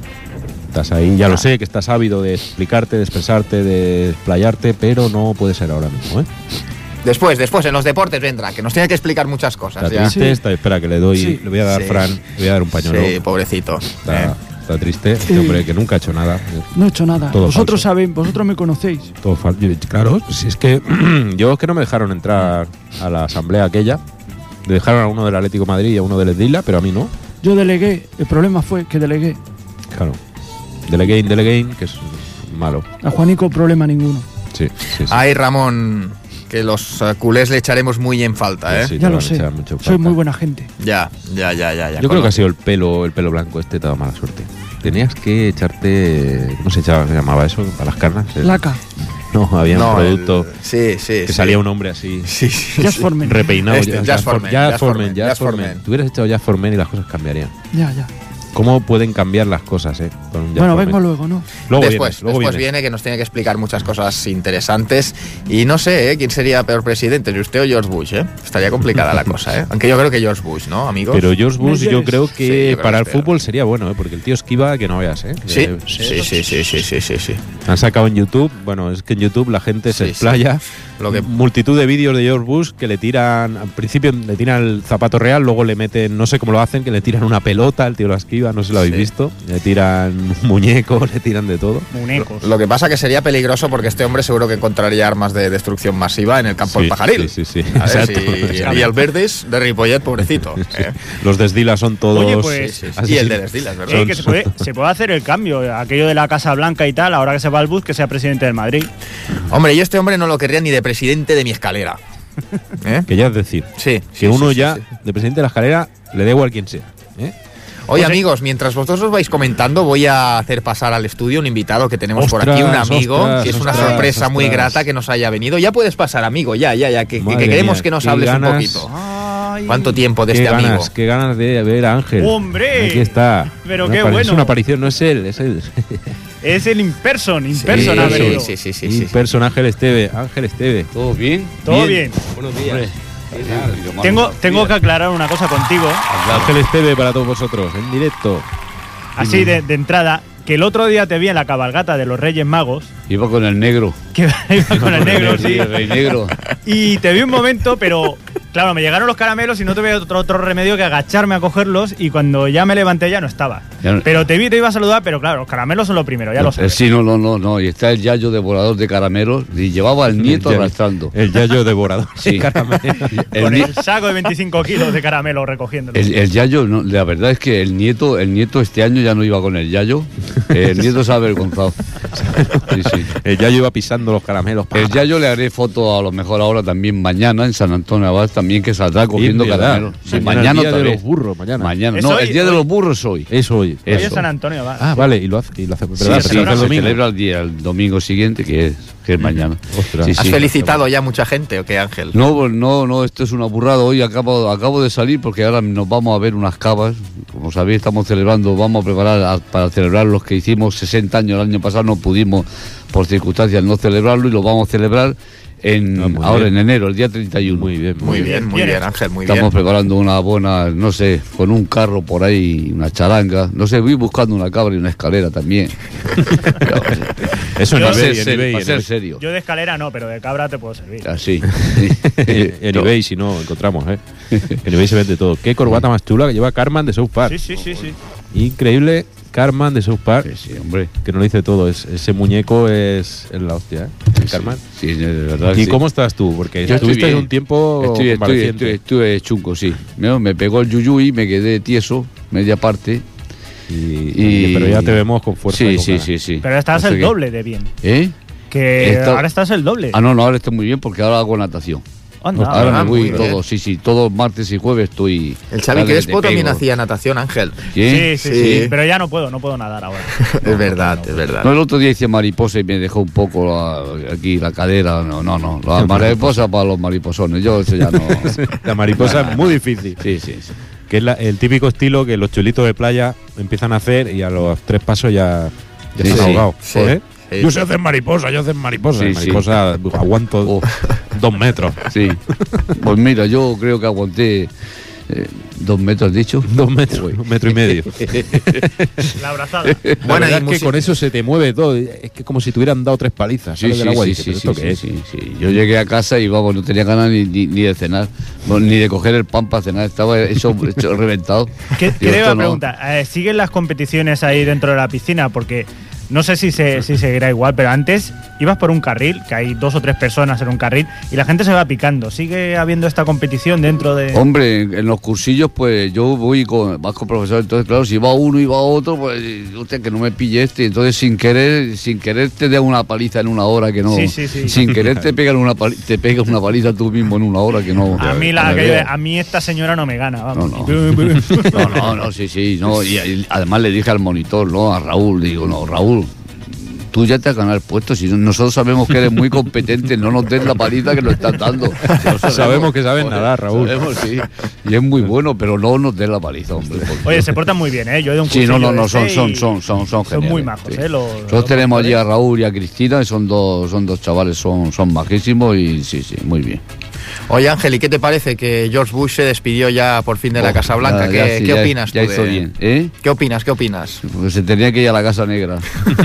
Estás ahí, ya lo sé, que estás ávido de explicarte, de expresarte, de explayarte, pero no puede ser ahora mismo, ¿eh? Después, después, en los deportes vendrá, que nos tiene que explicar muchas cosas. Está ya. triste, Sí. está, espera que le doy, Sí. le voy a dar, Sí. Fran, le voy a dar un pañuelo. Sí, pobrecito. Está, Eh. está triste, este Sí. hombre que nunca ha hecho nada. No he hecho nada. Todo Vosotros falso. sabéis, vosotros me conocéis. Todo falso. Claro, si es que yo es que no me dejaron entrar a la asamblea aquella. Le dejaron a uno del Atlético de Madrid y a uno del Esdila, pero a mí no. Yo delegué. El problema fue que delegué. Claro. Delegain, delegain, que es malo. A Juanico problema ninguno. Sí, sí, sí. Ay, Ramón, que los eh, culés le echaremos muy en falta, ¿eh? Sí, te Ya van lo a sé. echar mucho Soy falta. muy buena gente. Ya, ya, ya, ya. ya Yo creo que ha conozco. sido el pelo, el pelo blanco este, te ha dado mala suerte. Tenías que echarte, ¿cómo se, echaba, se llamaba eso? Para las carnas. El- Laca. No, había No, un el- producto Sí, sí, que sí. salía un hombre así, Sí, sí. Jazz sí. Formen. repeinado. Este, ya- Jazz Formen, Jazz Jazz Formen, Formen, Jazz Jazz Formen. Formen. Tú hubieras echado Jazz Formen y las cosas cambiarían. Ya, ya. ¿Cómo pueden cambiar las cosas, eh? Con un Jazz Bueno, Formen? vengo luego, ¿no? Luego después, vienes, luego después vienes. viene que nos tiene que explicar muchas cosas interesantes. Y no sé, ¿eh? ¿Quién sería peor presidente? ¿Si usted o George Bush, eh? Estaría complicada la cosa, ¿eh? Aunque yo creo que George Bush, ¿no, amigos? Pero George Bush ¿Me yo quieres? creo Sí, que yo creo para que el es peor. fútbol sería bueno, ¿eh? Porque el tío esquiva que no veas, ¿eh? Sí, Eh, sí, sí, sí, sí, sí, sí, sí. Han sacado en YouTube, bueno, es que en YouTube la gente se Sí, explaya. Lo que- Multitud de vídeos de George Bush que le tiran, al principio le tiran el zapato real, luego le meten, no sé cómo lo hacen, que le tiran una pelota, el tío la esquiva, no sé si lo habéis Sí. visto. Le tiran un muñeco, le tiran de todo. Muñecos. Lo que pasa que sería peligroso porque este hombre seguro que encontraría armas de destrucción masiva en el campo Sí, del Pajaril. sí, sí, sí. A ver, Exacto. si- y el Verdes de Ripollet, pobrecito. ¿eh? Los desdila son todos. Oye, pues- Sí, sí, sí. así Y el sí. de Desdilas, ¿verdad? Eh, que se puede, se puede hacer el cambio, aquello de la Casa Blanca y tal, ahora que se va al bus, que sea presidente del Madrid. Hombre, yo este hombre no lo querría ni de presidente de mi escalera. ¿Eh? Que ya es decir, Sí. que sí, uno sí, sí, ya, sí. de presidente de la escalera, le da igual quien sea. ¿eh? Oye, Pues, amigos, mientras vosotros os vais comentando, voy a hacer pasar al estudio un invitado que tenemos por aquí, un Ostras, amigo, ostras, que es una ostras, sorpresa muy ostras. grata que nos haya venido. Ya puedes pasar, amigo, ya, ya, ya, que, que- Madre que queremos mía, que nos qué hables ganas. un poquito. Ay. ¿Cuánto tiempo de Qué este ganas, amigo? qué ganas de ver a Ángel. ¡Hombre! Aquí está. Pero Una qué apari- bueno. Es una aparición, no es él, es él. Es el imperson, Sí, imperson ha sí, venido. sí, sí, sí, Un sí. person Ángel Esteve. Ángel Esteve. ¿Todo bien? Todo bien. Buenos días. Tengo, tengo que aclarar una cosa contigo, Ángel Esteve para todos vosotros, en directo. así de, de entrada, que el otro día te vi en la cabalgata de los Reyes Magos, Iba con el negro. que iba con el negro, Sí, sí, el rey negro. y te vi un momento, pero claro, me llegaron los caramelos y no tuve otro, otro remedio que agacharme a cogerlos y cuando ya me levanté ya no estaba. Ya no- Pero te vi, te iba a saludar, pero claro, los caramelos son lo primero, ya lo Eh, sabes. Sí, no, no, no, no. Y está el yayo devorador de caramelos y llevaba al nieto El yayo- arrastrando. El yayo devorador. Sí. El Con ni- el saco de veinticinco kilos de caramelo recogiéndolo. El, el yayo, no, la verdad es que el nieto, el nieto este año ya no iba con el yayo. El nieto se ha avergonzado. Sí, sí. El yayo iba pisando los caramelos. El yayo le haré foto a lo mejor ahora también mañana en San Antonio Abad también que saldrá cogiendo verdad. caramelos. Sí, Mañana mañana el día otra de vez. los burros, mañana. Mañana. ¿Es No, hoy? el día de Hoy. los burros hoy. Es hoy. Hoy es eso. San Antonio, va. Ah, vale, y lo hace, y lo hace Sí, ¿verdad? sí, Se hace el se domingo. celebra el día, el domingo siguiente, que es, que es mañana. Ostras. Sí, ¿Has sí. felicitado ya mucha gente o qué, Ángel? No, pues no, no, esto es una burrada. Hoy acabo, acabo de salir porque ahora nos vamos a ver unas cavas. Como sabéis, estamos celebrando, vamos a preparar a- para celebrar los que hicimos sesenta años el año pasado. No pudimos, por circunstancias, no celebrarlo y lo vamos a celebrar en, Ah, muy ahora bien. en enero, el día treinta y uno. Muy bien, Muy bien, muy Bien bien, hecho. Ángel, muy Estamos bien. preparando una buena, no sé, con un carro por ahí, una charanga. No sé, voy buscando una cabra y una escalera también. Eso en Yo- Para ser, eBay, en ser- eBay, para en ser eBay. serio. Yo de escalera no, pero de cabra te puedo servir. Así. En eBay, si no, encontramos, ¿eh? En eBay se vende todo. Qué corbata más chula que lleva Cartman de South Park. Sí, sí, sí, sí. Increíble, Cartman de South Park. Sí, sí, hombre. Que no lo dice todo. Es, ese muñeco es, es la hostia, ¿eh? El Cartman. Sí, de verdad. ¿Y sí. cómo estás tú? Porque Yo estoy estuviste bien. un tiempo Estoy, estoy, convaleciente. estoy, estuve chungo, sí. Me, me pegó el yuyuy, me quedé tieso, media parte. Y, Y- pero ya te vemos con fuerza. y Sí, con sí, ganas. sí, sí. Pero estás Así el que- doble de bien. ¿Eh? Que Está- ahora estás el doble. Ah, no, no, ahora estoy muy bien porque ahora hago natación. Anda. ahora ah, me voy muy bien. todo, sí, sí, todos martes y jueves estoy. El Xavi dale, Crespo te también pego. hacía natación, Ángel. ¿Qué? Sí, sí, sí, Sí. Pero ya no puedo, no puedo nadar ahora. Es verdad, es verdad. No, el otro día hice mariposa y me dejó un poco la- aquí la cadera. No, no, no. La mariposa para los mariposones. Yo eso ya no. La mariposa es muy difícil. Sí, sí, sí. Que es la- el típico estilo que los chulitos de playa empiezan a hacer y a los tres pasos ya, ya Sí, se han sí, ahogado. sí. ¿eh? Sí, Yo sí. sé hacer mariposa, yo sé mariposa. Sí, sí. Mariposa, aguanto Oh. Dos metros. Sí. Pues mira, yo creo que aguanté eh, dos metros, dicho. Dos metros, un metro y medio. La abrazada. La Bueno, verdad y es que musi- con eso se te mueve todo. Es que como si te hubieran dado tres palizas. Sí, ¿sabes? sí, Del agua. Y sí, dices, sí, ¿pero sí, esto qué sí, es? sí, sí. Yo llegué a casa y vamos, no tenía ganas ni, ni, ni de cenar, bueno, ni de coger el pan para cenar, estaba hecho, hecho reventado. ¿Qué, Digo, qué le iba esto a no. preguntar? Eh, ¿Siguen las competiciones ahí dentro de la piscina? Porque no sé si, se, si seguirá igual, pero antes ibas por un carril, que hay dos o tres personas en un carril, y la gente se va picando. ¿Sigue habiendo esta competición dentro de...? Hombre, en los cursillos, pues yo voy con, vas con profesor, entonces claro, si va uno y va otro, pues usted que no me pille este, entonces sin querer, sin querer te da una paliza en una hora que no, Sí, sí, sí. sin querer te pegan una pali- te pegas una paliza tú mismo en una hora que no. A mí, la, que me aquello de, vea. a mí esta señora no me gana, vamos. No, No, no, no, sí, sí, no, y, y además le dije al monitor, no, a Raúl, digo, no, Raúl, tú ya te has ganado el puesto, si nosotros sabemos que eres muy competente, no nos des la paliza que nos estás dando. Ya Sabemos que sabes nadar, Raúl. Sabemos, sí, y es muy bueno, pero no nos des la paliza, hombre. porque- Oye, se portan muy bien, ¿eh? Yo he ido a un Sí, no, cursillo no, no, de son, este son, y son, son, son Son geniales, muy majos, sí. ¿eh? Los, Nosotros los tenemos allí a motores. Raúl y a Cristina, y son dos, son dos chavales, son, son majísimos y sí, sí, muy bien. Oye, Ángel, ¿y qué te parece que George Bush se despidió ya por fin de la Oh, Casa Blanca? ya- ¿Qué, ya sí, qué ya- opinas ya tú hizo de- bien, ¿eh? ¿Qué opinas? ¿Qué opinas? Pues se tenía que ir a la Casa Negra.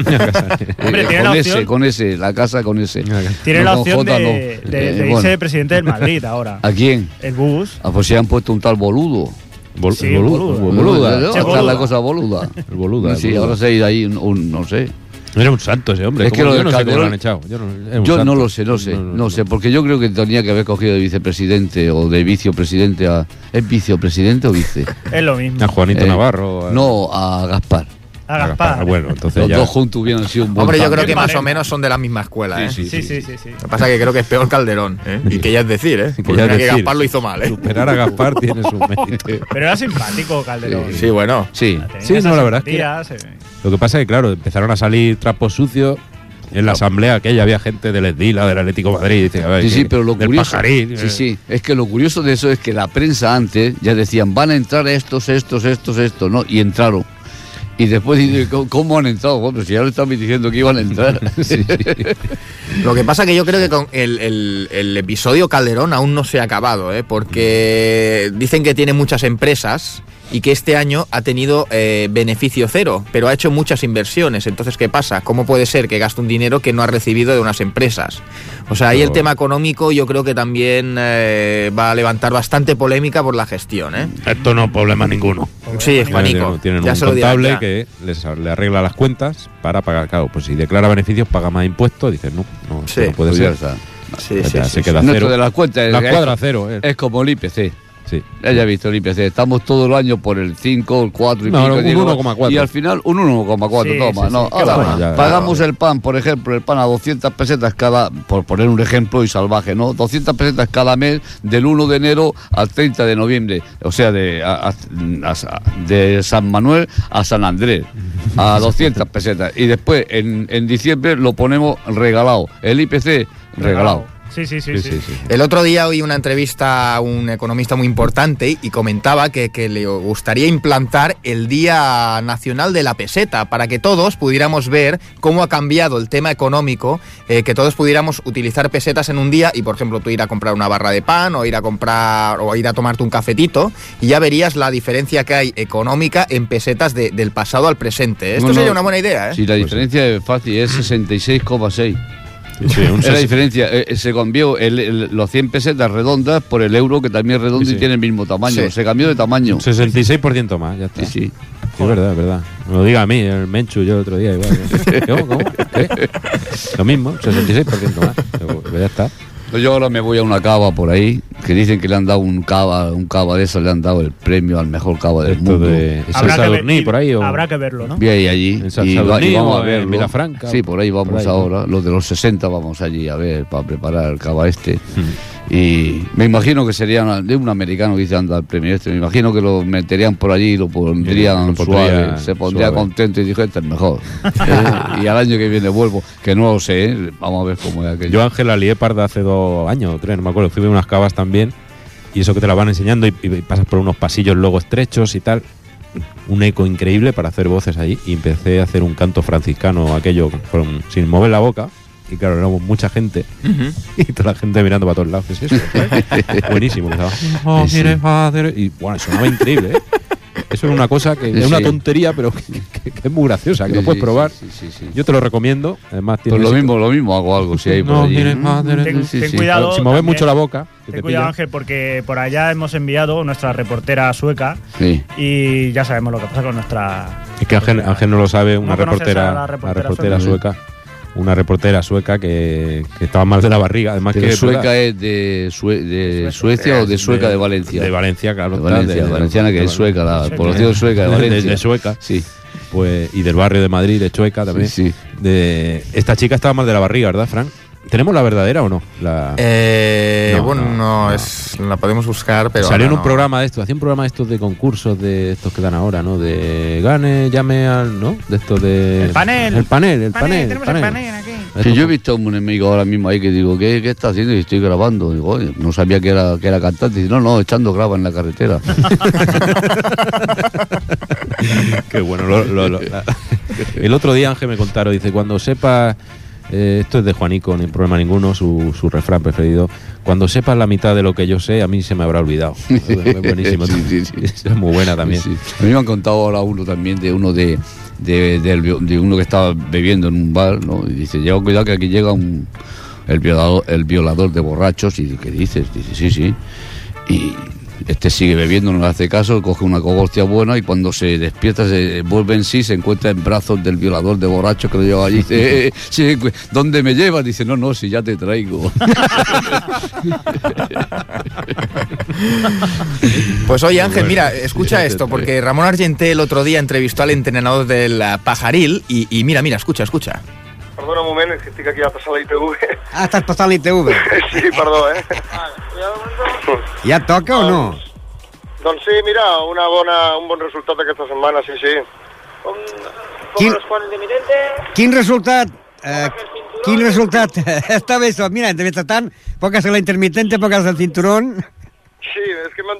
Hombre, Eh, tiene con la ese, opción- con ese, la casa con ese. Tiene No, la con opción Jota, de, no. de- Eh, de irse bueno. de presidente del Madrid ahora. ¿A quién? El Bush. Ah, pues se han puesto un tal boludo. Bol- Sí, boludo, boludo. boluda. ¿No? Che, Está boluda. la cosa boluda. El boluda. Sí, el boluda. ahora se ha ido ahí un, un- no sé. Era un santo ese hombre. Es que ¿Cómo? lo Yo del no sé cómo lo Calderón- han echado. Yo no, era un Yo no santo. lo sé, no sé, no, sé, porque yo creo que tenía que haber cogido de vicepresidente o de vicepresidente a... ¿Es vicepresidente o vice? Es lo mismo. A Juanito Eh, Navarro. a- No, a Gaspar. A a Gaspar. Ah, Bueno, entonces Los ya. dos juntos hubieran sido un buen Hombre, yo tándem. creo que más pareja. o menos son de la misma escuela, ¿eh? Sí, Sí, sí, sí, sí. Lo que pasa es que creo que es peor Calderón, ¿eh? Y que ya es decir, ¿eh? Que Porque ya es mira que decir, Gaspar lo hizo mal, ¿eh? Superar a Gaspar tiene su mérito. Pero era simpático Calderón. Sí, bueno. Sí. Tenía Sí, esas no, la verdad es que- simpatías, eh. Lo que pasa es que, claro, empezaron a salir trapos sucios. En la asamblea aquella había gente del Esdila, del Atlético de Madrid. Dice, a ver, Sí, que- sí, pero lo del curioso, Pajarín, sí, eh. sí, es que lo curioso de eso es que la prensa antes ya decían van a entrar estos, estos, estos, estos, ¿no? Y entraron. Y después dice, ¿cómo- ¿cómo han entrado? Bueno, si ya lo estaban diciendo que iban a entrar. Sí, sí. Lo que pasa que yo creo que con el, el- el episodio Calderón aún no se ha acabado, ¿eh? Porque dicen que tiene muchas empresas y que este año ha tenido eh, beneficio cero, pero ha hecho muchas inversiones. Entonces, ¿qué pasa? ¿Cómo puede ser que gaste un dinero que no ha recibido de unas empresas? O sea, ahí el Pero- tema económico yo creo que también eh, va a levantar bastante polémica por la gestión, ¿eh? Esto no es problema ninguno. Sí, Bueno, Juanico, tienen ya un se lo dirán contable ya. que les, le arregla las cuentas para pagar. Claro, pues si declara beneficios, paga más impuestos. Dices, no, no, esto Sí, no puede Pues ya ser. está. Sí, Ya sí, se sí, queda sí. Nuestro cero. de las cuentas La es, cuadra cero. eh. es como el I P C. Sí. Ya ya he visto el I P C. Estamos todo el año por el cinco, el cuatro y No, pico. un digo, uno coma cuatro. Y al final un uno coma cuatro. Sí, Toma, sí, no. sí, qué Ahora, bueno, ya, pagamos ya. el pan, por ejemplo, el pan a doscientas pesetas cada, por poner un ejemplo y salvaje, ¿no? doscientas pesetas cada mes del uno de enero al treinta de noviembre. O sea, de, a- a- a- de San Manuel a San Andrés. A doscientas pesetas. Y después, en, en diciembre, lo ponemos regalado. El I P C, regalado. Sí, sí, sí, Sí, sí. sí, sí. El otro día oí una entrevista a un economista muy importante y comentaba que, que le gustaría implantar el Día Nacional de la Peseta para que todos pudiéramos ver cómo ha cambiado el tema económico, eh, que todos pudiéramos utilizar pesetas en un día y, por ejemplo, tú ir a comprar una barra de pan o ir a comprar o ir a tomarte un cafetito y ya verías la diferencia que hay económica en pesetas de- del pasado al presente. Esto No, no, sería una buena idea, ¿eh? Si la diferencia es fácil, es sesenta y seis coma seis. Sí, sí, un Es la ses- diferencia, eh, se cambió el- el- los cien pesetas redondas por el euro que también es redondo Sí, sí. y tiene el mismo tamaño, Sí. se cambió de tamaño. un sesenta y seis por ciento más, ya está. Sí, sí. Sí, es verdad, es verdad. Me lo diga a mí, el Menchu, yo el otro día igual. ¿Cómo? ¿Cómo? ¿Qué? Lo mismo, sesenta y seis por ciento más. Pero, pues ya está. Yo ahora me voy a una cava por ahí, que dicen que le han dado un cava, un cava de esos, le han dado el premio al mejor cava del Esto mundo. de ¿es en Habrá que, Sadurní ver, por ahí o habrá que verlo, ¿no? Voy ahí allí ¿En Sa- y, va- Sadurní y vamos o a en verlo. Vilafranca? Sí, por ahí vamos Por ahí, ¿no? ahora. Los de los sesenta vamos allí a ver para preparar el cava este. Y me imagino que sería una- de un americano que dice anda el premio este. Me imagino que lo meterían por allí y lo pondrían Lo pondría suave. Se pondría suave. contento y dije, este es mejor. Eh, y al año que viene vuelvo, que no lo sé, ¿eh? Vamos a ver cómo es aquello. Yo Ángela lié parda hace dos años o tres, no me acuerdo. Fui a unas cavas también y eso que te la van enseñando y, y pasas por unos pasillos luego estrechos y tal. Un eco increíble para hacer voces allí y empecé a hacer un canto franciscano, aquello con- sin mover la boca y claro, éramos mucha gente Ujú. y toda la gente mirando para todos lados. ¿Qué es eso? Buenísimo. Que estaba, oh, Sí. mire, padre. Y bueno, sonaba increíble, ¿eh? Eso es una cosa que es Sí. una tontería, pero que, que- que es muy graciosa, que Sí, lo puedes sí, probar. sí, sí, sí. Yo te lo recomiendo. Además, tiene Pues lo éxito. mismo, lo mismo hago algo si hay por No, allí. mire, padre. Ten, Sí, ten sí. cuidado. Si mueves también. mucho la boca, que Ten te cuidado, pilla. Ángel, porque por allá hemos enviado nuestra reportera sueca Sí. y ya sabemos lo que pasa con nuestra. Es que Ángel, Ángel no lo sabe, una ¿No conoces reportera, a la una reportera reportera sueca? sueca, una reportera sueca que, que estaba mal de la barriga, además Pero que Sueca es de, Sue- de Suecia o de Sueca de, Valencia. de Valencia, claro, De está, Valencia, de- de- valenciana que de- es sueca, la Sueca. población sueca de de- Valencia. de Sueca, Sí, pues, y del barrio de Madrid, de Chueca también. sí, sí. De, esta chica estaba mal de la barriga, ¿verdad, Fran? ¿Tenemos la verdadera o no? La, Eh, No, bueno, no, no, no. es la podemos buscar, pero salió en ahora un no. programa de estos, hacía un programa de estos de concursos de estos que dan ahora, ¿no? De gane, llame al, ¿no? De estos de El panel. el panel, el panel, tenemos el el panel. panel aquí. Sí, yo he visto a un enemigo ahora mismo ahí que digo, ¿qué, qué está haciendo? Y estoy grabando. Digo, oye, no sabía que era, que era cantante. Dice, no, no, echando grava en la carretera. Qué bueno. lo- lo- lo- la- el otro día Ángel me contaron, dice, cuando sepas, eh, esto es de Juanico, ni problema ninguno, su, su refrán preferido, cuando sepas la mitad de lo que yo sé, a mí se me habrá olvidado. Es buenísimo. Sí, sí, sí. Es muy buena también. Sí, sí. A mí me han contado ahora uno también de uno de, de, del bio- de uno que estaba bebiendo en un bar, ¿no? Y dice, lleva cuidado que aquí llega un, el, violador, el violador de borrachos. Y dice, ¿qué dices? Dice, sí, sí. Y este sigue bebiendo, no le hace caso, coge una cogostia buena y cuando se despierta, se vuelve en sí, se encuentra en brazos del violador de borrachos que lo lleva allí. Dice, eh, eh, sí, cu- ¿dónde me llevas? Dice, no, no, si ya te traigo. Pues oye, Ángel, Bueno, mira, sí, escucha sí, esto, sí. porque Ramón Argenté el otro día entrevistó al entrenador del eh, Pajaril y, y mira, mira, escucha, escucha. Perdona un moment, és que estic aquí a passar la I T V. Ah, estàs passant l'I T V. Sí, perdó, eh? Ja et toca o no? Doncs sí, mira, una bona, un bon resultat aquesta setmana, sí, sí. Quin, quin resultat? Eh, quin resultat? Està bé això. Mira, entrevistant, pocas la intermitente, pocas el cinturón. Sí, és que m'han...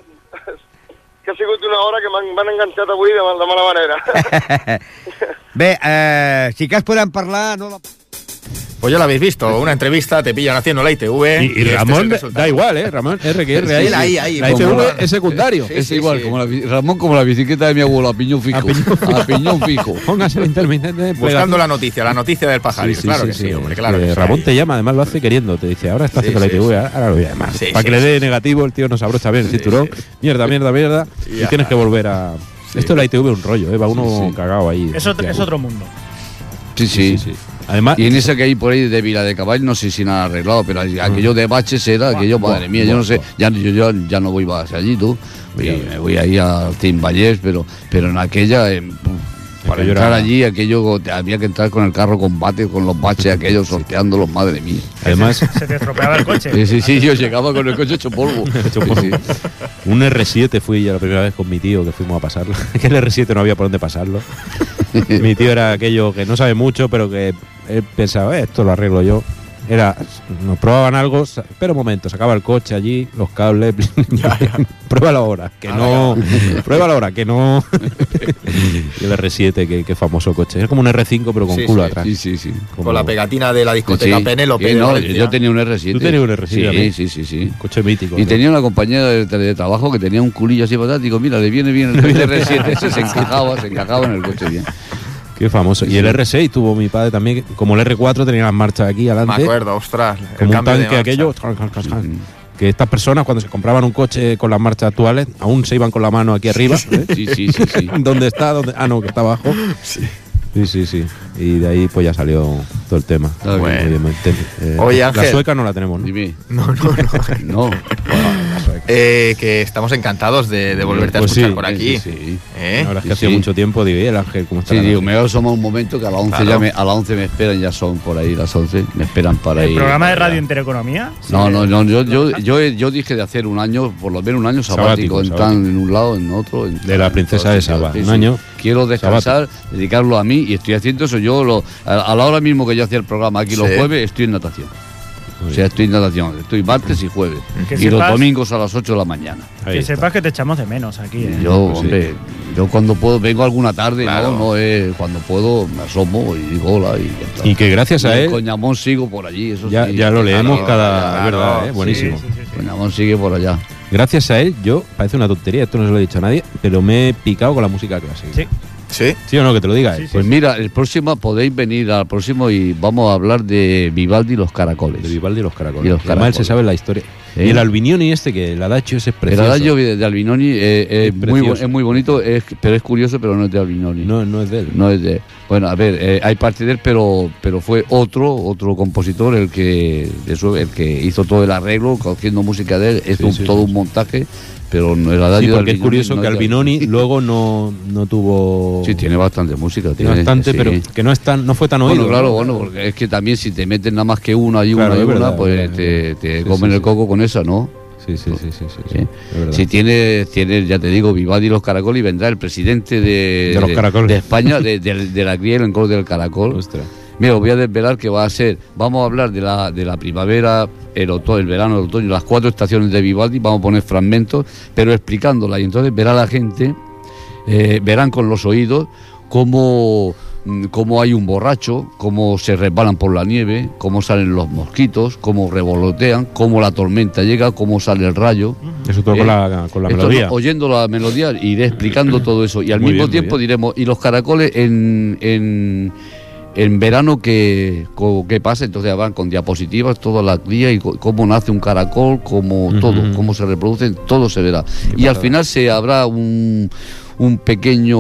que ha sigut una hora que m'han m'han enganxat avui de, mal- de mala manera. Bé, eh, si cas podem parlar... No la... Pues ya lo habéis visto, una entrevista, te pillan haciendo la I T V. Y, y este es el Ramón resultado. da igual, ¿eh? Ramón R que R. Sí, ahí, ahí, la I T como V la- es secundario. Sí, es sí, igual, sí. como la, bi- Ramón como la bicicleta de mi abuelo, a piñón fijo. A piñón A piñón fijo. Póngase el intermitente. Buscando la noticia, la noticia del Pajaril, claro que sí, hombre, claro Eh, que sí. Ramón te llama, además lo hace queriendo. Te dice, ahora está Sí, haciendo la sí, I T V, sí. ahora lo voy a llamar. Sí, Para sí, que le sí. dé negativo, el tío nos abrocha bien el cinturón. Mierda, mierda, mierda. Y Y, ya tienes está. que volver a. Esto de la I T V es un rollo, ¿eh? Va uno Sí, sí. cagado ahí. Es otro, es otro mundo. Sí, sí. Sí, sí. Además, Y en esa que hay por ahí de Vila de Caballo, no sé si nada arreglado, pero aquello de baches era, aquello, buah, madre mía, buah, yo no sé, buah. ya, yo, yo ya no voy más allí, tú, y me voy ahí al Team Vallés, pero, pero en aquella, eh, para Aquello entrar era- allí, aquello, había que entrar con el carro combate, con los baches, aquellos sorteándolos, madre mía. además Se te estropeaba el coche. Sí, sí, sí, yo llegaba con el coche hecho polvo. Hecho polvo. Sí, sí. un R siete fui yo la primera vez con mi tío que fuimos a pasarlo. Que el R siete no había por dónde pasarlo. Mi tío era aquello que no sabe mucho, pero que él pensaba, "Eh, esto lo arreglo yo". Era, nos probaban algo, sa- pero un momento, sacaba el coche allí, los cables, pruébalo ahora, que no, pruébalo ahora, que no. Y el R siete, que, que famoso coche, es como un R cinco pero con Sí, culo sí, atrás. Sí, sí, sí. Como- Con la pegatina de la discoteca Sí. Penélope. Sí, de no, Valencia. yo tenía un R siete. ¿Tú tenías un R siete Sí, también? sí, sí, sí. Coche mítico. Y ¿no? tenía una compañera de, de trabajo que tenía un culillo así para atrás. Digo, mira, le viene bien el R siete. Ese se encajaba, se encajaba en el coche bien. Qué famoso. Y el R seis tuvo mi padre también, como el R cuatro tenía las marchas aquí Me adelante. acuerdo, ostras. el Como un cambio de tanque marcha. aquello. Que estas personas cuando se compraban un coche con las marchas actuales aún se iban con la mano aquí arriba. ¿eh? Sí, sí, sí, sí. ¿Dónde está? ¿Dónde? Ah, no, que está abajo. Sí. Sí, sí, sí. Y de ahí pues ya salió todo el tema. Ah, Muy bueno. bien, te- eh, Oye, la Ángel. sueca no la tenemos, ¿no? Dime. No, no, no. No. Eh, que estamos encantados de, de volverte Pues a escuchar sí, por aquí. Sí, sí. ¿Eh? La verdad es que Sí, hacía sí. mucho tiempo, digo, "¿Y el Ángel cómo está?". Sí, la digo, noche?". me asoma un momento que a las once Claro. ya me, a las once me esperan, ya son por ahí las once, me esperan para ¿El ir. programa de para Radio allá. Intereconomía? No, Sí. no, no, yo, yo, yo, yo dije de hacer un año, por lo menos un año sabático, Sabático, en, sabático. tan- en un lado, en otro. en- De la en princesa todos de sitios. Saba, Sí, un sí. año Quiero descansar, dedicarlo a mí y estoy haciendo eso. Yo, lo, a, a la hora mismo que yo hacía el programa aquí los Sí. jueves, estoy en natación. O sea, estoy en natación. Estoy martes y jueves. Que y los sepas- domingos a las ocho de la mañana. Que sepas que te echamos de menos aquí. ¿eh? Yo, Pues sí. hombre, yo cuando puedo, vengo alguna tarde, Claro. no, no es cuando puedo, me asomo y digo hola y ya está. Y que gracias a Y el él Coñamón sigo por allí, eso ya, sí. ya lo leemos Claro, cada... claro, verdad, ¿eh? sí, Buenísimo. sí, sí, sí. Coñamón sigue por allá. Gracias a él, yo, parece una tontería, esto no se lo he dicho a nadie, pero me he picado con la música clásica. Sí. ¿Sí? ¿Sí o no? Que te lo diga él. Pues mira, el próximo, podéis venir al próximo y vamos a hablar de Vivaldi y los caracoles. De Vivaldi y los caracoles. Y los Y además él se caracoles. sabe la historia. ¿Eh? Y el Albinioni este, que el adagio ese es El precioso. adagio de, de Albinoni eh, es, Es muy, bu- precioso. es muy bonito, es, pero es curioso, pero no es de Albinoni. No, no es de él. No es de. Bueno, a ver, eh, hay parte de él, pero, pero fue otro, otro compositor el que, eso, el que hizo todo el arreglo, cogiendo música de él, es Sí, un- sí, todo sí. un montaje, pero no el adagio Sí, de porque es Albinoni curioso no que es de Albinoni luego no, no tuvo... Sí, tiene bastante música. Tiene bastante, sí. pero que no, es tan, no fue tan oído. Bueno, claro, ¿no? bueno, porque es que también si te meten nada más que una y Claro, una y es una, verdad, pues es verdad. te, te Sí, comen sí, el sí. coco con esa, ¿no? Sí, sí, sí, sí, sí, sí, Sí. es verdad. Si tiene, tiene, ya te digo, Vivaldi y los caracoles, y vendrá el presidente de, De los caracoles. de España, de, de- de la cría y el encor del caracol. Ostras. Mira, os voy a desvelar que va a ser, vamos a hablar de la, de la primavera, el otoño, el verano, el otoño, las cuatro estaciones de Vivaldi, vamos a poner fragmentos, pero explicándola, y entonces verá la gente, eh, verán con los oídos cómo, mm, cómo hay un borracho, cómo se resbalan por la nieve, cómo salen los mosquitos, cómo revolotean, cómo la tormenta llega, cómo sale el rayo. Eso todo Eh, con la, con la Esto melodía. no, oyendo la melodía iré explicando todo eso. Y al Muy mismo bien, muy tiempo bien. diremos, y los caracoles en, en, en verano, ¿qué, co- qué pasa? Entonces ya van con diapositivas toda la cría y co- cómo nace un caracol, cómo Ujú. todo, cómo se reproducen, todo se verá. Y al final se habrá un, un pequeño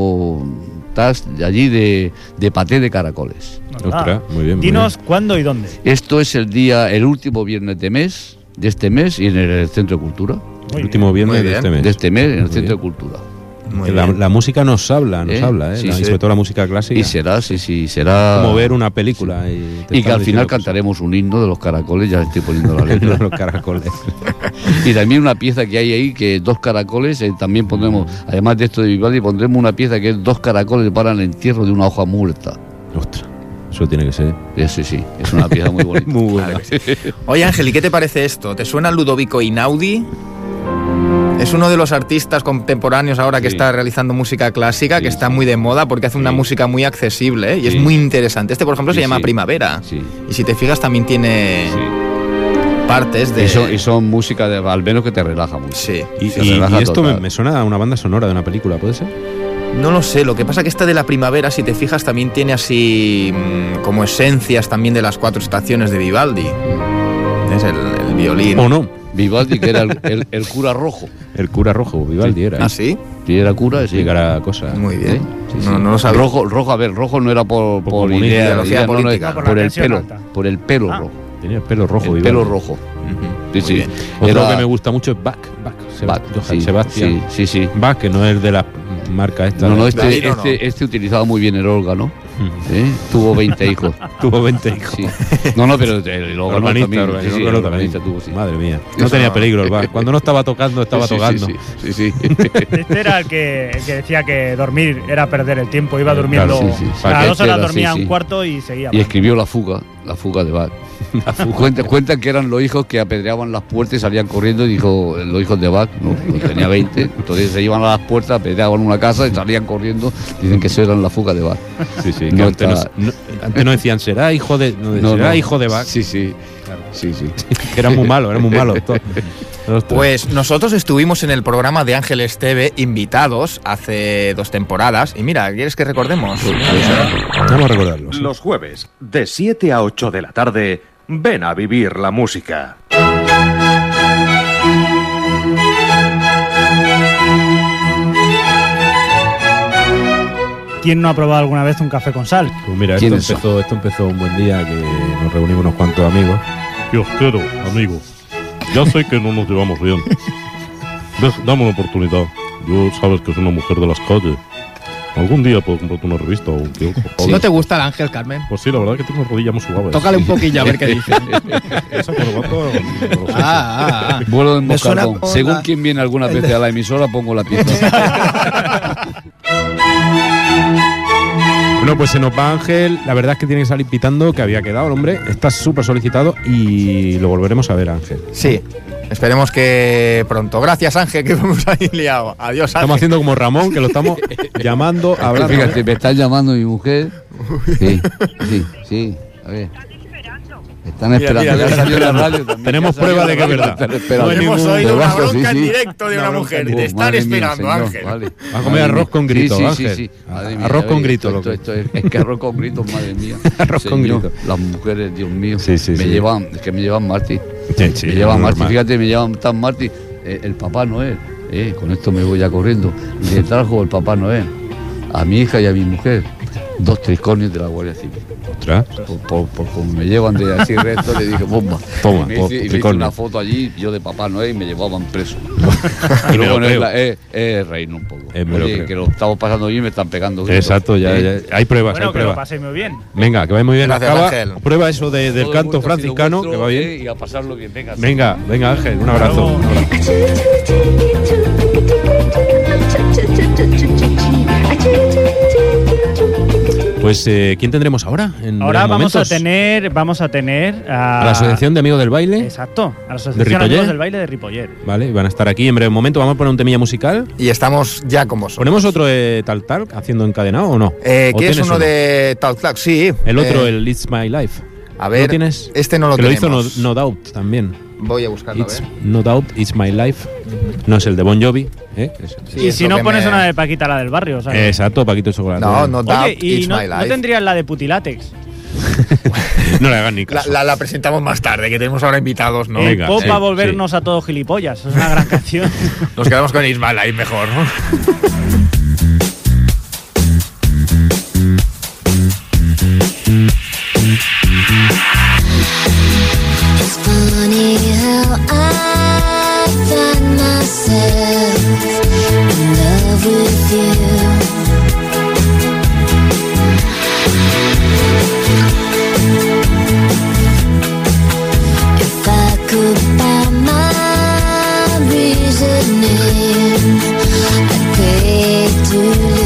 task de allí de, de paté de caracoles. Ostras, muy bien. muy Dinos cuándo y dónde. Esto es el día, el último viernes de mes, de este mes, y en el Centro de Cultura. bien. El último viernes Muy de bien. este mes. De este mes, en el Muy Centro bien. de Cultura. Muy La, bien. la música nos habla, nos ¿Eh? habla, ¿eh? Sí, La- sí. y sobre todo la música clásica. Y será, sí, sí, será. Como ver una película. Y, te Y que están al final diciendo cosas. cantaremos un himno de los caracoles, ya estoy poniendo la letra. los caracoles. Y también una pieza que hay ahí, que dos caracoles, eh, también pondremos, además de esto de Vivaldi, pondremos una pieza que es dos caracoles para el entierro de una hoja muerta. Ostras, eso tiene que ser. Eh, Sí, sí, es una pieza muy bonita. Muy buena. Oye, Ángel, ¿y qué te parece esto? ¿Te suena Ludovico Einaudi? Es uno de los artistas contemporáneos ahora que Sí. está realizando música clásica, Sí, que está sí. muy de moda porque hace una Sí. música muy accesible, ¿eh? y Sí. es muy interesante. Este, por ejemplo, se Sí, llama sí. Primavera. Sí. Y si te fijas, también tiene Sí. partes de... Y, son, y son música de, al menos que te relaja mucho. Sí. Y, Se y- relaja y esto me, total. me suena a una banda sonora de una película, ¿puede ser? No lo sé, lo que pasa que esta de la primavera, si te fijas, también tiene así mm, como esencias también de las cuatro estaciones de Vivaldi. Es el, el violín. ¿O no? Vivaldi, que era el, el- el cura rojo. El cura rojo, Vivaldi era. ¿Ah, sí? Sí, era cura, sí. Llegar a cosas. Muy bien. ¿Eh? Sí, No, sí. no lo sabía. Rojo, rojo, a ver, rojo no era por, Por por comunista. idea, Ideología idea, no, no, política. por, Por la el tensión pelo, alta. por el pelo Ah. rojo. Tenía el pelo rojo, El Vivaldi. pelo rojo. Ujú. Sí, Muy sí. bien. Otro Era- que me gusta mucho es Bach. Bach, Seb- Bach, Johann sí, Sebastian. Sí, sí, sí. Bach, que no es de la marca esta. No, no, de- este, David, ¿o no? este, este utilizaba muy bien el órgano. ¿eh? Tuvo veinte hijos. Tuvo veinte hijos. Sí. No, no, pero el órgano Organista, también. organista, sí, sí, órgano el también. organista tuvo, sí. Madre mía. No Eso tenía no. peligro el Bach. Cuando no estaba tocando, estaba Sí, sí, tocando. Sí, sí, sí, sí. Este era el que, el que decía que dormir era perder el tiempo. Iba durmiendo. Claro, sí, sí. Cada dos Este horas era, dormía sí, sí. un cuarto y seguía. Y escribió la fuga, la fuga de Bach. Cuentan, cuentan que eran los hijos que apedreaban las puertas y salían corriendo, y dijo los hijos de Bach, ¿no? Tenía veinte, entonces se iban a las puertas, apedreaban una casa y salían corriendo. Dicen que eso era la fuga de Bach. Sí, sí. Que No antes, está- no, no- antes no decían, será hijo de. No, No, será no. hijo de Bach. Sí, sí. Sí, sí. Que era muy malo, era muy malo. Todo. Los tres. Pues nosotros estuvimos en el programa de Ángel Esteve invitados hace dos temporadas. Y mira, ¿quieres que recordemos? Vamos a recordarlo. sí. Los jueves, de siete a ocho de la tarde, ven a vivir la música. ¿Quién no ha probado alguna vez un café con sal? Pues mira, esto ¿Quiénes son? empezó, esto empezó un buen día que nos reunimos unos cuantos amigos. Yo quiero, amigo. Ya sé que no nos llevamos bien. ¿Ves? Dame una oportunidad. Yo sabes que soy una mujer de las calles. Algún día puedo comprarte una revista o un kiosco. ¿No te gusta el Ángel, Carmen? Pues sí, la verdad es que tengo rodillas muy suaves. Tócale un poquillo a ver qué dice. Esa corbata, no lo sé. Ah, ah, ah. Vuelo de Me suena moscardón. por Según la- quien viene algunas veces a la emisora, pongo la pieza. Bueno, pues se nos va Ángel. La verdad es que tiene que salir pitando, que había quedado el hombre. Está súper solicitado y lo volveremos a ver, Ángel. Sí. Esperemos que pronto. Gracias, Ángel, que hemos ahí liado. Adiós, Ángel. Estamos haciendo como Ramón, que lo estamos llamando, hablando. Fíjate, me están llamando mi mujer. Sí, sí, sí. A ver. Están esperando. Mira, mira, ya salió mira, la radio también. Tenemos ya salió prueba de que la es radio, verdad. están esperando. No hemos oído una Debajo, bronca sí, en sí. directo de una mujer. Oh, Te están madre mía, esperando, señor, Ángel. vale. Va a comer arroz con grito, sí, sí, Ángel. Sí, sí, Madre mía, Arroz ya con ves, grito, esto- lo que- esto- esto es, es que arroz con grito, madre mía. Arroz con Señor, grito. Las mujeres, Dios mío, Sí, sí, me sí. llevan, es que me llevan Marty. Sí, sí, me llevan Marty, normal. fíjate, me llevan tan Marty. Eh, el Papá Noel, eh, con esto me voy ya corriendo. Le trajo el Papá Noel a mi hija y a mi mujer dos tricornios de la Guardia Civil. Ostras. Por, por, por como me llevan de así recto, le dije, bomba. Toma, y me por hice, y me hice tricornio. una foto allí, yo de Papá Noel, y me llevaban preso. Y me lo Bueno, es, creo. la- es- es reino un poco. Eh, me lo Oye, creo. que lo estamos pasando bien y me están pegando gritos. Exacto, ya, Eh, ya. Hay pruebas, Bueno, hay que lo pruebas. paséis muy bien. Venga, que vaya muy bien. Gracias, Acaba, Ángel. prueba eso de- del todo el canto gusto ha sido franciscano, vuestro, que va bien. eh, y a pasarlo bien. Venga, Venga, venga, Ángel, un abrazo. luego. Un abrazo. Pues, eh, ¿quién tendremos ahora? En Ahora breves vamos a momentos? tener, vamos a tener a, a la Asociación de Amigos del Baile. Exacto, a la ¿De Asociación Ripollet? Amigos del Baile de Ripollet. Vale, van a estar aquí en breve momento. Vamos a poner un temilla musical. Y estamos ya con vosotros. ¿Ponemos otro de Tal Tal haciendo encadenado o no? Eh, ¿O ¿Quieres tienes uno de Talk Talk? Sí. El otro, eh, el It's My Life. A ver, ¿Lo tienes? este no lo que tenemos. lo hizo no, No Doubt también. Voy a buscarlo, It's, a ver. No Doubt, It's My Life. No es el de Bon Jovi. ¿eh? Es- Sí, y es si lo no que pones me- una de Paquita, la del barrio, ¿sabes? Exacto, Paquito de Chocolate. No, No Doubt, Oye, y It's no, My no Life. tendrías la de Putilátex. No le hagan ni La, caso. la, la presentamos más tarde, que tenemos ahora invitados, ¿no? El Venga, pop sí, va a volvernos a todos gilipollas. Es una gran canción. Nos quedamos con Ismael ahí mejor, ¿no? It's funny how I find myself in love with you. If I could find my reasoning, I'd pray to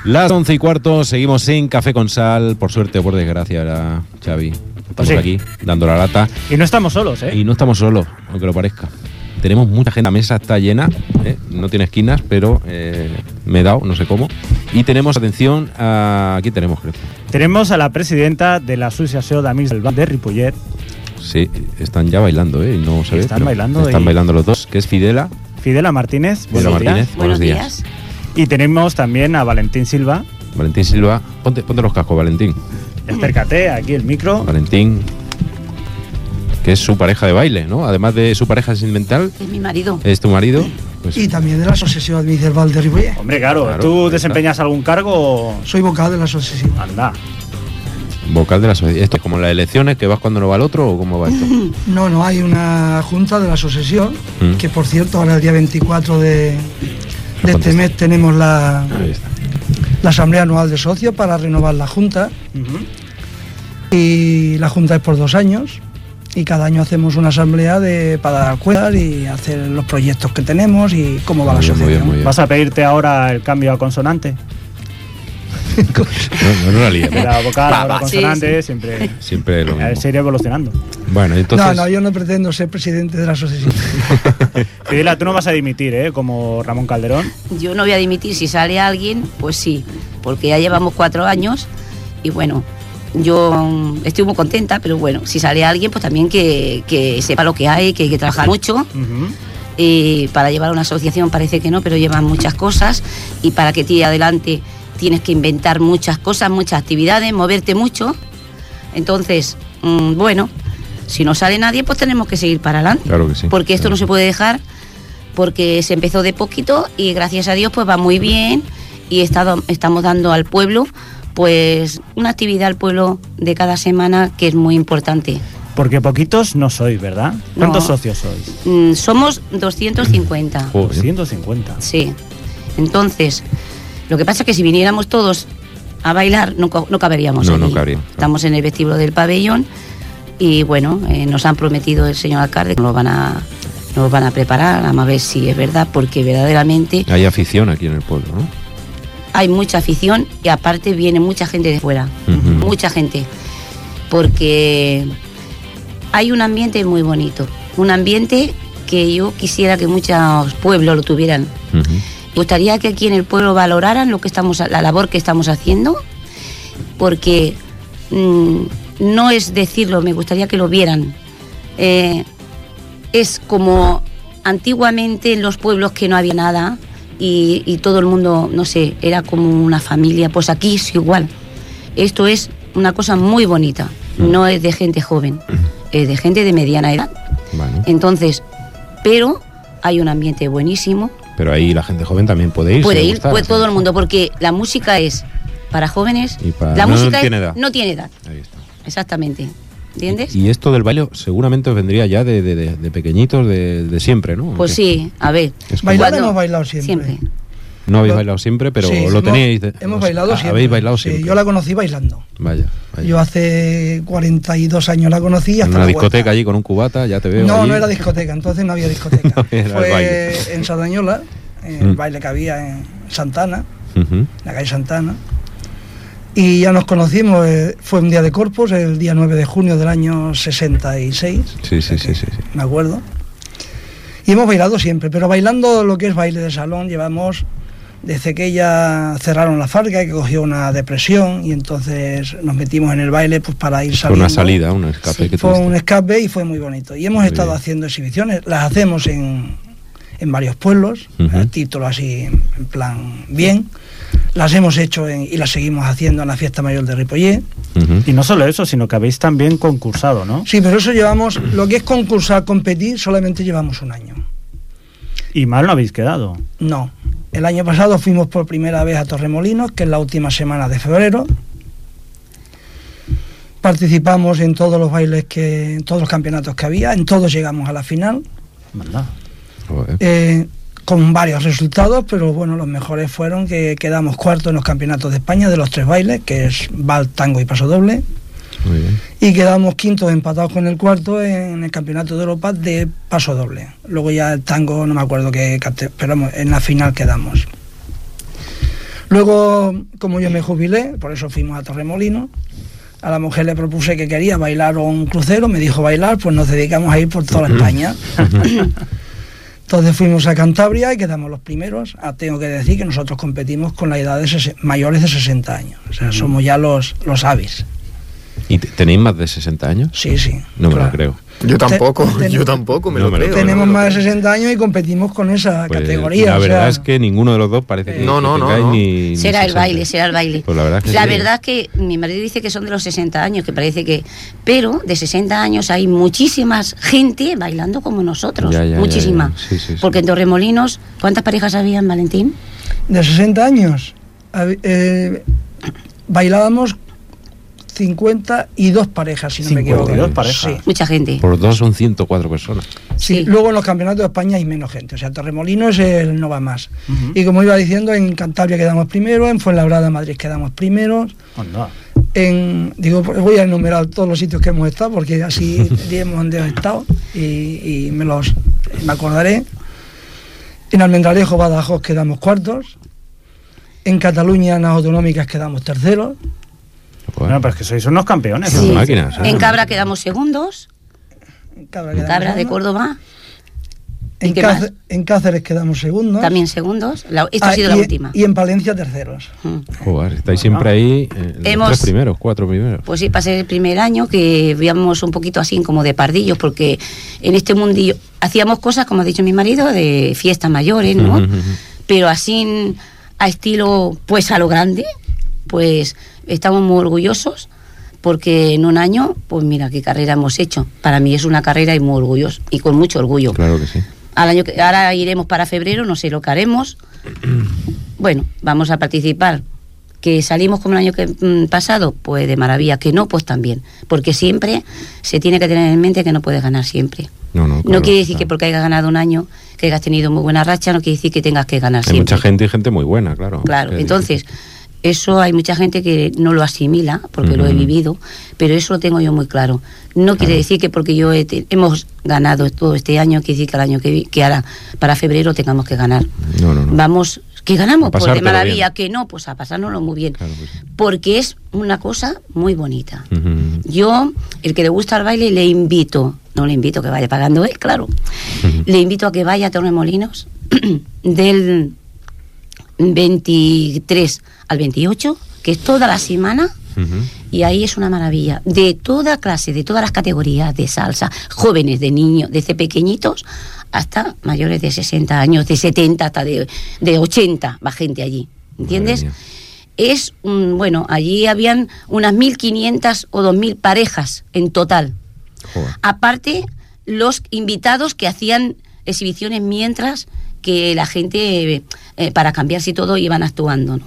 Las once y cuarto, seguimos en Café con Sal. Por suerte o por desgracia, era Xavi. Estamos Sí. aquí, dando la lata. Y no estamos solos, ¿eh? Y no estamos solos, aunque lo parezca. Tenemos mucha gente, la mesa está llena, ¿eh? No tiene esquinas, pero eh, me he dado, no sé cómo. Y tenemos, atención, a... aquí tenemos, creo. Tenemos a la presidenta de la Asociación d'Amics del Val de Ripollet. Sí, están ya bailando, ¿eh? Y no se ve, Están pero bailando Están y- bailando los dos, que es Fidela. Fidela Martínez. Fidela buenos días. Martínez, buenos días. Y tenemos también a Valentín Silva. Valentín Silva. Ponte, ponte los cascos, Valentín. Acércate, aquí el micro. Valentín, que es su pareja de baile, ¿no? Además de su pareja sentimental, Es mi marido. es tu marido. Pues, Y también de la Asociación Amics del Val de Ripollet. Hombre, claro, Claro, ¿tú ahí desempeñas algún cargo? Soy vocal de la asociación. Anda. vocal de la sociedad. ¿Esto es como en las elecciones, que vas cuando no va el otro o cómo va esto? No, no, hay una junta de la asociación, Mm. que por cierto ahora el día veinticuatro de, de este mes tenemos la, la asamblea anual de socios para renovar la junta. Y la junta es por dos años y cada año hacemos una asamblea de, para dar cuentas y hacer los proyectos que tenemos y cómo va la asociación. ¿Vas a pedirte ahora el cambio a consonante? No, no la líes, ¿no? De la vocal Va, a la va. consonante, siempre, Siempre lo mismo. se irá evolucionando. Bueno, entonces... No, no, yo no pretendo ser presidente de la asociación. Fidela, tú no vas a dimitir, ¿eh? Como Ramón Calderón. Yo no voy a dimitir. Si sale alguien, pues sí, porque ya llevamos cuatro años y bueno, yo mm, estoy muy contenta, pero bueno, si sale alguien, pues también que, que sepa lo que hay, que hay que trabajar mucho. Y para llevar una asociación parece que no, pero llevan muchas cosas y para que tire adelante tienes que inventar muchas cosas, muchas actividades, moverte mucho. Entonces, mmm, bueno, si no sale nadie, pues tenemos que seguir para adelante. Claro que sí. Porque esto no se puede dejar, porque se empezó de poquito y gracias a Dios pues va muy bien y estado, estamos dando al pueblo pues una actividad al pueblo de cada semana que es muy importante. Porque poquitos no sois, ¿verdad? ¿Cuántos No. socios sois? Mm, somos doscientos cincuenta. doscientos cincuenta. Sí. Entonces, lo que pasa es que si viniéramos todos a bailar, no, co- no caberíamos No, allí. no cabría. Estamos en el vestíbulo del pabellón y bueno, eh, nos han prometido el señor alcalde que nos van a, nos van a preparar, vamos a ver si es verdad, porque verdaderamente Hay afición aquí en el pueblo, ¿no? hay mucha afición y aparte viene mucha gente de fuera, Ujú. mucha gente, porque hay un ambiente muy bonito, un ambiente que yo quisiera que muchos pueblos lo tuvieran. Me gustaría que aquí en el pueblo valoraran lo que estamos, la labor que estamos haciendo, porque mm, no es decirlo, me gustaría que lo vieran. Eh, es como antiguamente en los pueblos que no había nada y, y todo el mundo, no sé, era como una familia, pues aquí es igual. Esto es una cosa muy bonita, no es de gente joven, es de gente de mediana edad. Bueno, Entonces, pero hay un ambiente buenísimo. pero ahí la gente joven también puede ir. Puede ir, puede todo el mundo, porque la música es para jóvenes. Y para- la no música tiene es- edad. no tiene edad. Ahí está. Exactamente. ¿Entiendes? Y esto del baile seguramente os vendría ya de, de- de- de pequeñitos, de, de siempre, ¿no? Pues ¿O qué? sí, a ver. Es como- Bailar cuando- hemos bailado siempre. No habéis bailado siempre, pero Sí, lo hemos- teníais. de- Hemos os- bailado ah, siempre. Habéis bailado Sí, siempre. yo la conocí bailando. Vaya, vaya. Yo hace cuarenta y dos años la conocí y En hasta una la discoteca allí con un cubata, ya te veo. No, allí. no era discoteca, entonces no había discoteca. Era el Fue baile. en Sardañola, el Mm. baile que había en Santana, Ujú. en la calle Santana. Y ya nos conocimos, eh, fue un día de Corpus, el día nueve de junio del año sesenta y seis, Sí, sí, sí, sí, sí. me acuerdo. Y hemos bailado siempre, pero bailando lo que es baile de salón llevamos desde que ya cerraron la fábrica, que cogió una depresión y entonces nos metimos en el baile pues para ir Fue saliendo. una salida, un escape que Fue tuviste. un escape y fue muy bonito. Y hemos Muy estado bien. haciendo exhibiciones, las hacemos en, en varios pueblos, Ujú. a título así, en plan bien. Las hemos hecho en- y las seguimos haciendo en la fiesta mayor de Ripollet. Y no solo eso, sino que habéis también concursado, ¿no? Sí, pero eso llevamos, lo que es concursar, competir, solamente llevamos un año. Y mal no habéis quedado. No. El año pasado fuimos por primera vez a Torremolinos, que es la última semana de febrero. Participamos en todos los bailes que, en todos los campeonatos que había, en todos llegamos a la final. Eh, con varios resultados, pero bueno, los mejores fueron que quedamos cuarto en los campeonatos de España de los tres bailes, que es vals, tango y paso doble, Muy bien. y quedamos quintos empatados con el cuarto en el campeonato de Europa de paso doble. Luego ya el tango, no me acuerdo qué, cate- pero vamos, en la final quedamos. Luego, como yo me jubilé, por eso fuimos a Torremolinos. A la mujer le propuse que quería bailar un crucero, me dijo bailar, pues nos dedicamos a ir por toda España. Entonces fuimos a Cantabria y quedamos los primeros. Ah, tengo que decir que nosotros competimos con la edad de ses- mayores de sesenta años. O sea, somos ya los, los avis. ¿Y te- tenéis más de sesenta años? Sí, sí. No me claro. lo creo. Yo tampoco, Te- yo tampoco me No lo me lo creo. creo. Tenemos más de sesenta años y competimos con esa Pues, categoría. la o verdad sea, es que ninguno de los dos parece que, No, no, que no, tengáis no. ni, ni Será el sesenta. baile, será el baile. Pues la verdad es que La sí. verdad es que mi marido dice que son de los sesenta años, que parece que... Pero de sesenta años hay muchísimas gente bailando como nosotros. Ya, ya, ya, muchísima. ya. Sí, sí, sí. Porque en Torremolinos, ¿cuántas parejas había en Valentín? de sesenta años hab- eh, bailábamos cincuenta y dos parejas, si no me equivoco. cincuenta y dos parejas. Sí. Mucha gente. Por dos son ciento cuatro personas. Sí, luego en los campeonatos de España hay menos gente, o sea, Torremolinos es el no va más. Y como iba diciendo, en Cantabria quedamos primero, en Fuenlabrada, Madrid quedamos primeros. Anda. En, digo, pues voy a enumerar todos los sitios que hemos estado, porque así diremos dónde he estado y, y me los me acordaré. En Almendralejo, Badajoz quedamos cuartos. En Cataluña, en las autonómicas quedamos terceros. Bueno, pero es que sois unos campeones. Sí. ¿no? máquinas, ¿eh? En Cabra quedamos segundos. Cabra En quedamos Cabra de segundos. Córdoba. En, qué Cáce- más? en Cáceres quedamos segundos. También segundos. La- esta Ah, ha sido y, la última. Y en Palencia terceros. Joder, estáis siempre ahí, eh, los Hemos- tres primeros, cuatro primeros. Pues sí, pasé el primer año que vivíamos un poquito así como de pardillos, porque en este mundillo hacíamos cosas, como ha dicho mi marido, de fiestas mayores, ¿no? Ujú, ujú. Pero así a estilo, pues a lo grande, pues estamos muy orgullosos, porque en un año, pues mira qué carrera hemos hecho. Para mí es una carrera y muy orgulloso, y con mucho orgullo. Claro que sí. Al año que, ahora iremos para febrero, no sé lo que haremos. Bueno, vamos a participar. Que salimos como el año que, mm, pasado, pues de maravilla. Que no, pues también. Porque siempre se tiene que tener en mente que no puedes ganar siempre. No, no, No claro, quiere decir claro. que porque hayas ganado un año, que hayas tenido muy buena racha, no quiere decir que tengas que ganar Hay siempre. mucha gente y gente muy buena, claro. Claro, Es entonces, eso hay mucha gente que no lo asimila, porque lo he Ujú. vivido, pero eso lo tengo yo muy claro. No quiere decir que porque yo he te- hemos ganado todo este año, quiere decir que el año que, vi- que ahora, para febrero, tengamos que ganar. difícil. No, no, no. Vamos, que ganamos, A pues de pasártelo maravilla, bien. que no, pues a pasárnoslo muy bien. Claro, pues sí. Porque es una cosa muy bonita. Ujú. Yo, el que le gusta el baile, le invito, no le invito que vaya pagando él, claro, le invito a que vaya a Torremolinos del veintitrés al veintiocho, que es toda la semana, Ujú. y ahí es una maravilla. De toda clase, de todas las categorías de salsa, jóvenes, de niños, desde pequeñitos hasta mayores de sesenta años, de setenta hasta de, de ochenta, va gente allí, ¿entiendes? Madre mía. Es, mm, bueno, allí habían unas mil quinientas o dos mil parejas en total. Joder. Aparte, los invitados que hacían exhibiciones mientras que la gente, eh, para cambiarse y todo, iban actuando, ¿no?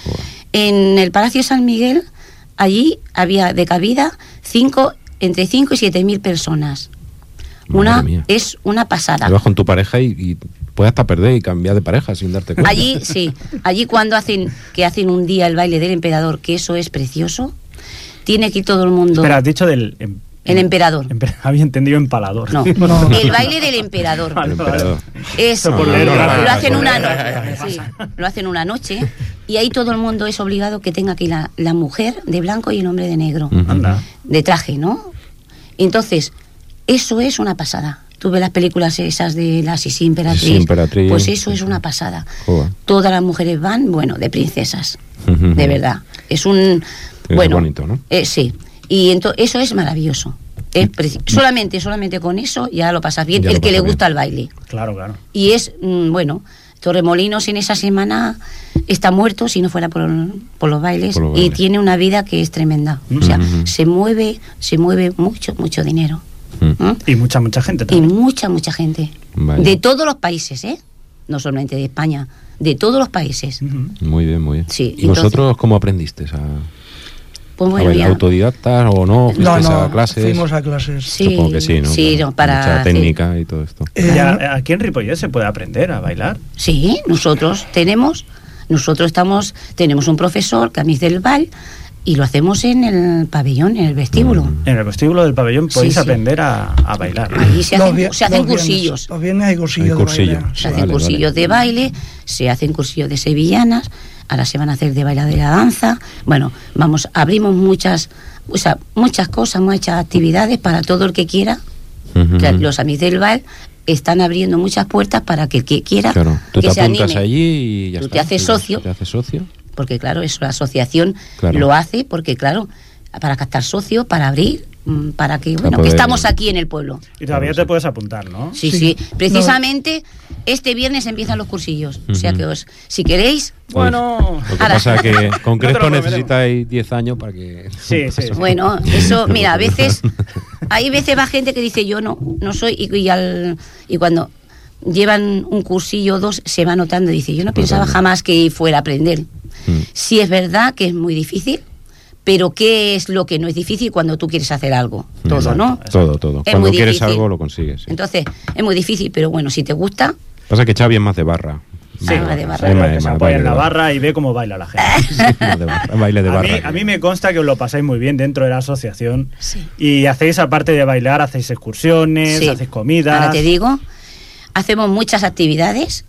En el Palacio San Miguel, allí había de cabida cinco, entre cinco y siete mil personas. Madre Una mía. es una pasada. Te vas con tu pareja y, y puedes hasta perder y cambiar de pareja sin darte cuenta. Allí sí, allí cuando hacen que hacen un día el baile del emperador, que eso es precioso, tiene que ir todo el mundo. Espera, has dicho del... em- El emperador. empe- había entendido empalador. No, el baile del emperador. Vale, vale. Emperador. Es, No, no, no, no, no, lo hacen no, una no, no, noche, sí, lo hacen una noche y ahí todo el mundo es obligado que tenga que ir la, la mujer de blanco y el hombre de negro, Ujú. Anda. de traje, ¿no? Entonces, eso es una pasada. Tú ves las películas esas de la Sisi Emperatriz, Sisi Emperatriz. pues eso es una pasada. Joder. Todas las mujeres van, bueno, de princesas, Ujú. de verdad. Es un, Es bueno, bonito, ¿no? eh, sí. Y ento- eso es maravilloso. Es preci- solamente, solamente con eso ya lo pasas bien, Ya el lo que le pasas gusta bien. el baile. Claro, claro. Y es, mm, bueno, Torremolinos en esa semana está muerto si no fuera por, por los bailes, Por los y bailes. tiene una vida que es tremenda. O sea, Ujú. se mueve, se mueve mucho, mucho dinero. Mm. ¿Mm? Y mucha, mucha gente Y también. mucha, mucha gente. Vaya. De todos los países, ¿eh? No solamente de España, de todos los países. Ujú. Muy bien, muy bien. Sí, ¿Y entonces- vosotros cómo aprendisteis a, Pues a bueno, bailar? ya. ¿Autodidactas o no? No, ¿Fuisteis no, a clases? fuimos a clases. Sí, Supongo que sí, ¿no? sí, Claro. no, para Mucha hacer- técnica y todo esto. Eh, Ya, aquí en Ripollet se puede aprender a bailar. Sí, nosotros tenemos, nosotros estamos, tenemos un profesor, Camis del Val, Y lo hacemos en el pabellón, en el vestíbulo. En el vestíbulo del pabellón podéis Sí, sí. aprender a, a bailar. Ahí se Los hacen, vi- se hacen los viernes. cursillos. Los viernes hay cursillos Hay de cursillo. baile. Se hacen Vale, cursillos vale. de baile, se hacen cursillos de sevillanas, ahora se van a hacer de bailadera danza. Bueno, vamos, abrimos muchas, o sea, muchas cosas, muchas actividades para todo el que quiera. Ujú. Que los amigos del baile están abriendo muchas puertas para que el que quiera Claro, tú que te se apuntas anime. allí y ya Tú está. te haces Tú socio. Te haces socio. Porque claro, eso la asociación Claro. lo hace porque claro, para captar socios, para abrir, mm, para que bueno, que poder- estamos aquí en el pueblo. Y todavía te puedes apuntar, ¿no? Sí, sí, precisamente este viernes empiezan los cursillos, o sea Ujú. que os, si queréis, bueno, Lo que Ahora- pasa es que con No te lo Crespo prometemos. necesitáis diez años para que... Sí, sí, sí. bueno, eso, mira, a veces hay veces va gente que dice yo no, no soy y, y al y cuando llevan un cursillo o dos se va notando y dice yo no pensaba Totalmente. jamás que fuera a aprender. Mm. Sí es verdad que es muy difícil, pero ¿qué es lo que no es difícil cuando tú quieres hacer algo? Todo, Exacto, ¿no? Todo, todo. Es Cuando muy quieres difícil. algo lo consigues. sí. Entonces, es muy difícil, pero bueno, si te gusta, Pasa que Xavi es más de barra. Sí, más de barra. Es Creo más- que es se más apoya baile en la de barra y ve cómo baila la gente. Más de barra, baile de A mí, barra. a mí me consta que os lo pasáis muy bien dentro de la asociación Sí. y hacéis, aparte de bailar, hacéis excursiones, Sí. hacéis comidas. ahora te digo, hacemos muchas actividades,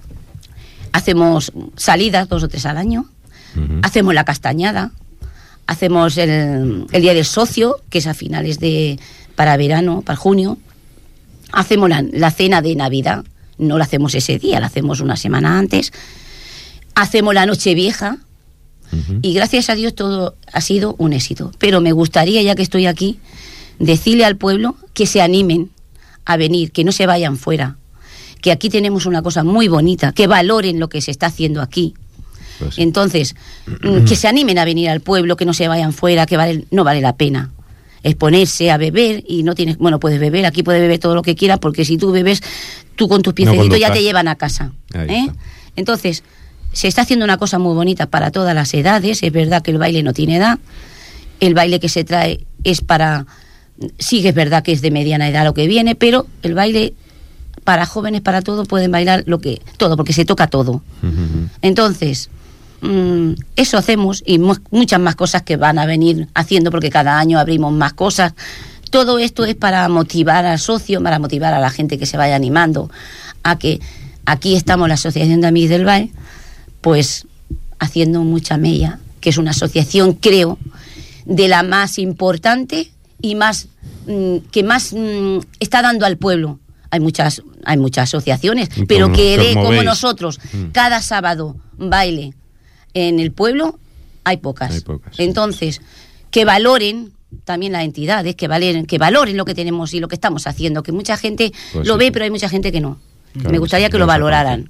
hacemos salidas dos o tres al año, Ujú. hacemos la castañada, hacemos el, el día del socio, que es a finales de para verano, para junio, hacemos la, la cena de Navidad, no la hacemos ese día, la hacemos una semana antes, hacemos la noche vieja Ujú. y gracias a Dios todo ha sido un éxito. Pero me gustaría, ya que estoy aquí, decirle al pueblo que se animen a venir, que no se vayan fuera, que aquí tenemos una cosa muy bonita, que valoren lo que se está haciendo aquí. Pues sí. Entonces, mm, que se animen a venir al pueblo, que no se vayan fuera, que vale, no vale la pena exponerse a beber y no tienes, bueno, puedes beber, aquí puedes beber todo lo que quieras, porque si tú bebes, tú con tus piececitos ya conduzcas. te llevan a casa. Ahí ¿eh? está. Entonces, se está haciendo una cosa muy bonita para todas las edades, es verdad que el baile no tiene edad, el baile que se trae es para, sí que es verdad que es de mediana edad lo que viene, pero el baile para jóvenes, para todo, pueden bailar lo que todo, porque se toca todo. Ujú. Entonces, mm, eso hacemos y mu- muchas más cosas que van a venir haciendo porque cada año abrimos más cosas. Todo esto es para motivar al socio, para motivar a la gente que se vaya animando a que aquí estamos la Asociación de Amigos del Baile, pues haciendo mucha mella, que es una asociación, creo, de la más importante y más mm, que más mm, está dando al pueblo. Hay muchas, hay muchas asociaciones, Y pero como- que dé como como veis. nosotros Mm. cada sábado baile en el pueblo, hay pocas. Hay pocas. Entonces, que valoren también las entidades, que valoren, que valoren lo que tenemos y lo que estamos haciendo, que mucha gente Pues lo sí. ve, pero hay mucha gente que no. Claro Me que gustaría sí, que lo ya valoraran.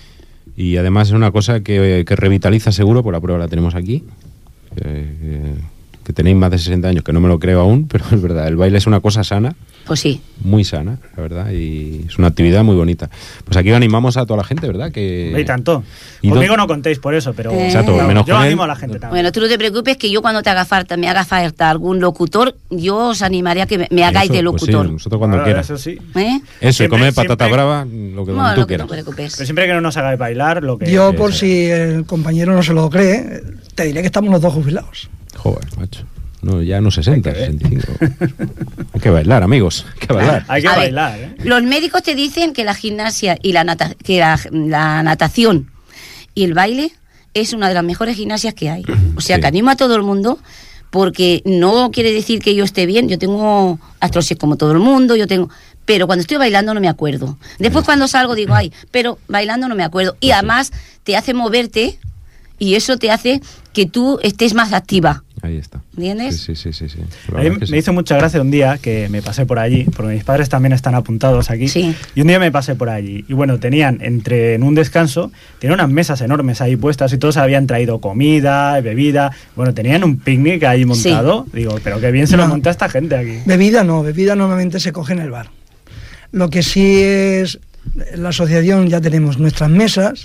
Y además es una cosa que, que revitaliza seguro, por la prueba la tenemos aquí. Que, que- que tenéis más de sesenta años, que no me lo creo aún, pero es verdad, el baile es una cosa sana, Pues sí. muy sana, la verdad, y es una actividad muy bonita. Pues aquí animamos a toda la gente, ¿verdad? Que Y tanto. ¿Y Conmigo dónde- no contéis por eso, pero Eh. Exacto, Claro, menos yo con él. animo a la gente también. Bueno, tú no te preocupes que yo cuando te haga falta, me haga falta algún locutor, yo os animaría a que me, me hagáis Eso, de pues sí, locutor. nosotros cuando Claro, quieras. eso sí. ¿Eh? Eso, y Siempre- comer patata siempre- brava, lo que No, tú lo que quieras. no te preocupes. Pero siempre que no nos hagáis bailar, lo que... Yo, que por sea. si el compañero no se lo cree, te diré que estamos los dos jubilados. Joder, macho. No, ya no sesenta, Hay que ver. sesenta y cinco. Hay que bailar, amigos. Hay que bailar. Hay que A ver, bailar, ¿eh? Los médicos te dicen que la gimnasia y la, nata- que la, la natación y el baile es una de las mejores gimnasias que hay. O sea, Sí. que animo a todo el mundo porque no quiere decir que yo esté bien. Yo tengo artrosis como todo el mundo, yo tengo... Pero cuando estoy bailando no me acuerdo. Después cuando salgo digo, ay, pero bailando no me acuerdo. Y además te hace moverte y eso te hace que tú estés más activa. Ahí está. ¿Entiendes? Sí, sí, sí, sí. sí. La A mí verdad es que me sí. hizo mucha gracia un día que me pasé por allí, porque mis padres también están apuntados aquí. Sí. Y un día me pasé por allí. Y bueno, tenían, entre en un descanso, tenían unas mesas enormes ahí puestas y todos habían traído comida, bebida. Bueno, tenían un picnic ahí montado. Digo, pero qué bien se lo No. monta esta gente aquí. Bebida no, bebida normalmente se coge en el bar. Lo que sí es, en la asociación ya tenemos nuestras mesas